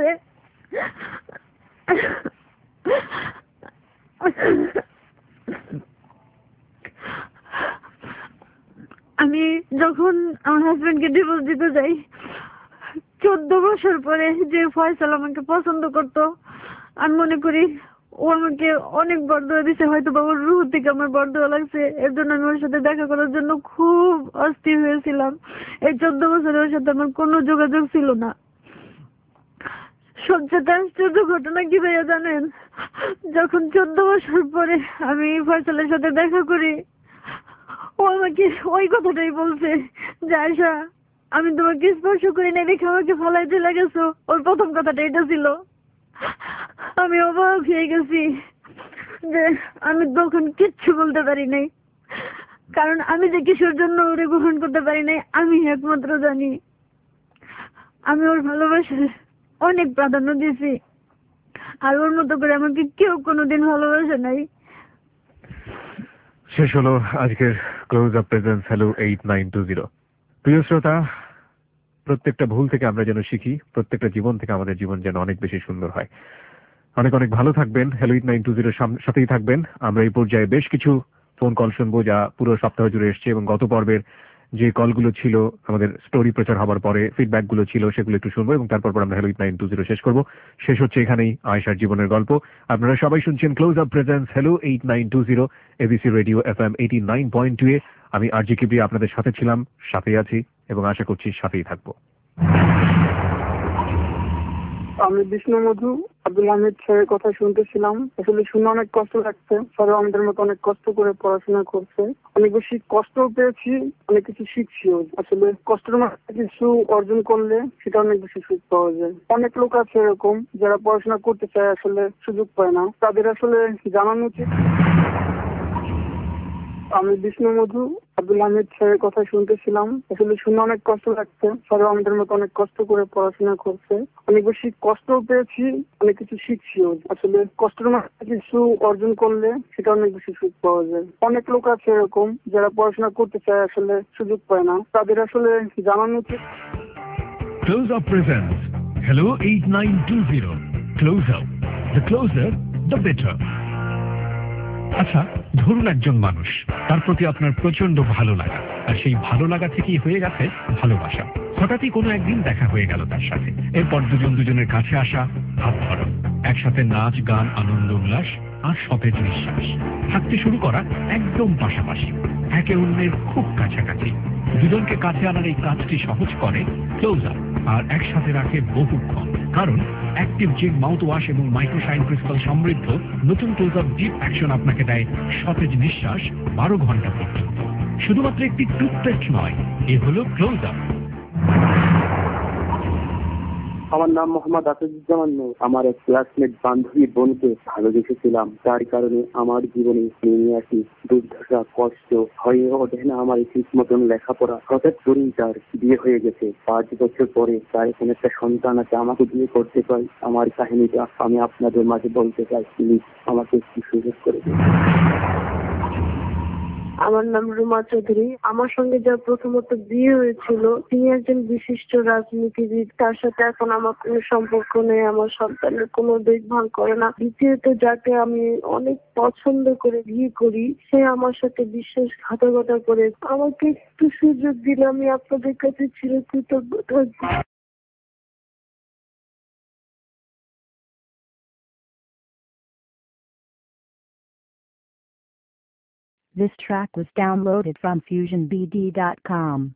আমি যখন আমার হাজবেন্ডকে ডিভোর্স দিতে যাই, 14 বছর পরে যে ফয়সাল আমাকে পছন্দ করতো, আমি মনে করি ও আমাকে অনেক বরদোয়া দিছে, হয়তো বা ওর রুহ থেকে আমার বরদোয়া লাগছে। এর জন্য আমি ওর সাথে দেখা করার জন্য খুব অস্থির হয়েছিলাম। এই 14 বছরে ওর সাথে আমার কোনো যোগাযোগ ছিল না। সবচেয়ে আশ্চর্য ঘটনা কি ভাইয়া জানেন? যখন 14 বছর পরে আমি ফয়সালের সাথে দেখা করি, ও আমাকে ওই কথাটাই বলছে যে আয়শা, আমি তোমাকে স্পর্শ করি না দেখে আমাকে ফলাই চলে গেছো। ওর প্রথম কথাটা এটা ছিল। আমি অবাক হয়ে গেছি যে আমি তখন কিচ্ছু বলতে পারি নাই, কারণ আমি যে কিসের জন্য ওরে গ্রহণ করতে পারি নাই আমি একমাত্র জানি। আমি ওর ভালোবাসার অনেক প্রাধান্য দিয়েছি, আর ওর মতো করে আমাকে কেউ কোনোদিন ভালোবাসে নাই। শেষ হলো আজকের ক্লোজ আপ প্রেজেন্স হ্যালো 8920। প্রিয় শ্রোতা, প্রত্যেকটা ভুল থেকে আমরা যেন শিখি, প্রত্যেকটা জীবন থেকে আমাদের জীবন যেন অনেক বেশি সুন্দর হয়। অনেক অনেক ভালো থাকবেন, হ্যালো 8920 সাথেই থাকবেন। আমরা এই পর্যায়ে বেশ কিছু ফোন কল শুনবো যা পুরো সপ্তাহ জুড়ে এসছে, এবং গত পর্বের যে কলগুলো ছিল আমাদের স্টোরি প্রচার হবার পরে ফিডব্যাক গুলো ছিল সেগুলো একটু শুনবো, এবং তারপর আমরা হ্যালো 8920 শেষ করবো। শেষ হচ্ছে এখানেই আয়েশার জীবনের গল্প। আপনারা সবাই শুনছেন close up presents hello 8920 ABC radio FM 89.2 এ। আমি আরজি কিবরিয়া আপনাদের সাথে ছিলাম, সাথেই আছি, এবং আশা করছি সাথেই থাকবো। আমি বিষ্ণু মধু আব্দুল হামিদ স্যারের কথা শুনতেছিলাম। আসলে শুনে অনেক কষ্ট লাগছে। স্যার আমাদের মতো অনেক কষ্ট করে পড়াশোনা করছে, অনেক বেশি কষ্টও পেয়েছি, অনেক কিছু শিখছিও। আসলে কষ্টের মধ্যে কিছু অর্জন করলে সেটা অনেক বেশি সুখ পাওয়া যায়। অনেক লোক আছে এরকম যারা পড়াশোনা করতে চায়, আসলে সুযোগ পায় না, তাদের আসলে জানানো উচিত। আমি বিষ্ণু মধু আব্দুল হামিদ স্যারের কথা শুনতেছিলাম। আসলে শুনে অনেক কষ্ট লাগছে। স্যার আমাদের মতো অনেক কষ্ট করে পড়াশোনা করছে, অনেক বেশি কষ্টও পেয়েছি, অনেক কিছু শিখছিও। আসলে কষ্টের মধ্যে কিছু অর্জন করলে সেটা অনেক বেশি সুখ পাওয়া যায়। অনেক লোক আছে এরকম যারা পড়াশোনা করতে চায়, আসলে সুযোগ পায় না, তাদের আসলে জানানো উচিত। Close Up presents Hello 8920. Close Up. The closer, the better. আচ্ছা, ধরুন একজন মানুষ, তার প্রতি আপনার প্রচন্ড ভালো লাগা, আর সেই ভালো লাগা থেকেই হয়ে গেছে ভালোবাসা। হঠাৎই কোনো একদিন দেখা হয়ে গেল তার সাথে, এরপর দুজনের কাছে আসা, হাত ধরা, একসাথে নাচ গান, আনন্দ উল্লাস আর সতেজ নিঃশ্বাস, থাকতে শুরু করা একদম পাশাপাশি, একে অন্যের খুব কাছাকাছি। দুজনকে কাছে আনার এই কাজটি সহজ করে ক্লোজ আপ, আর একসাথে রাখে বহুক্ষণ। কারণ অ্যাক্টিভ জিম মাউথ ওয়াশ এবং মাইক্রোশাইন ক্রিস্টাল সমৃদ্ধ নতুন ক্লোজ আপ ডিপ অ্যাকশন আপনাকে দেয় সতেজ নিঃশ্বাস 12 ঘন্টা পর্যন্ত। শুধুমাত্র একটি টুথপেস্ট নয়, এ হলো ক্লোজ আপ। আমার নাম মোহাম্মদ আসাদুজ্জামান নূর। আমার এক ক্লাসমেট বান্ধবীর বোনকে ভালোবেসেছিলাম, তার কারণে আমার জীবনে নেমে আসি দুর্দশা, কষ্ট, হয়ে ওঠে না আমার ঠিক মতন লেখাপড়া। হঠাৎ করেই তার বিয়ে হয়ে গেছে। 5 বছর পরে তার এখানে একটা সন্তান আছে, আমাকে বিয়ে করতে চাই। আমার কাহিনীটা আমি আপনাদের মাঝে বলতে চাই, প্লিজ আমাকে একটু সুযোগ করে দিন। আমার নাম রুমা চৌধুরী। আমার সঙ্গে যার প্রথমত বিয়ে হয়েছিল তিনি একজন বিশিষ্ট রাজনীতিবিদ। তার সাথে এখন আমার কোনো সম্পর্ক নেই, আমার সন্তানের কোনো দেখভাল করে না। দ্বিতীয়ত যাকে আমি অনেক পছন্দ করে বিয়ে করি সে আমার সাথে বিশ্বাসঘাতকতা করে। আমাকে একটু সুযোগ দিলে আমি আপনাদের কাছে চিরকৃতজ্ঞ থাকবো। This track was downloaded from FusionBD.com.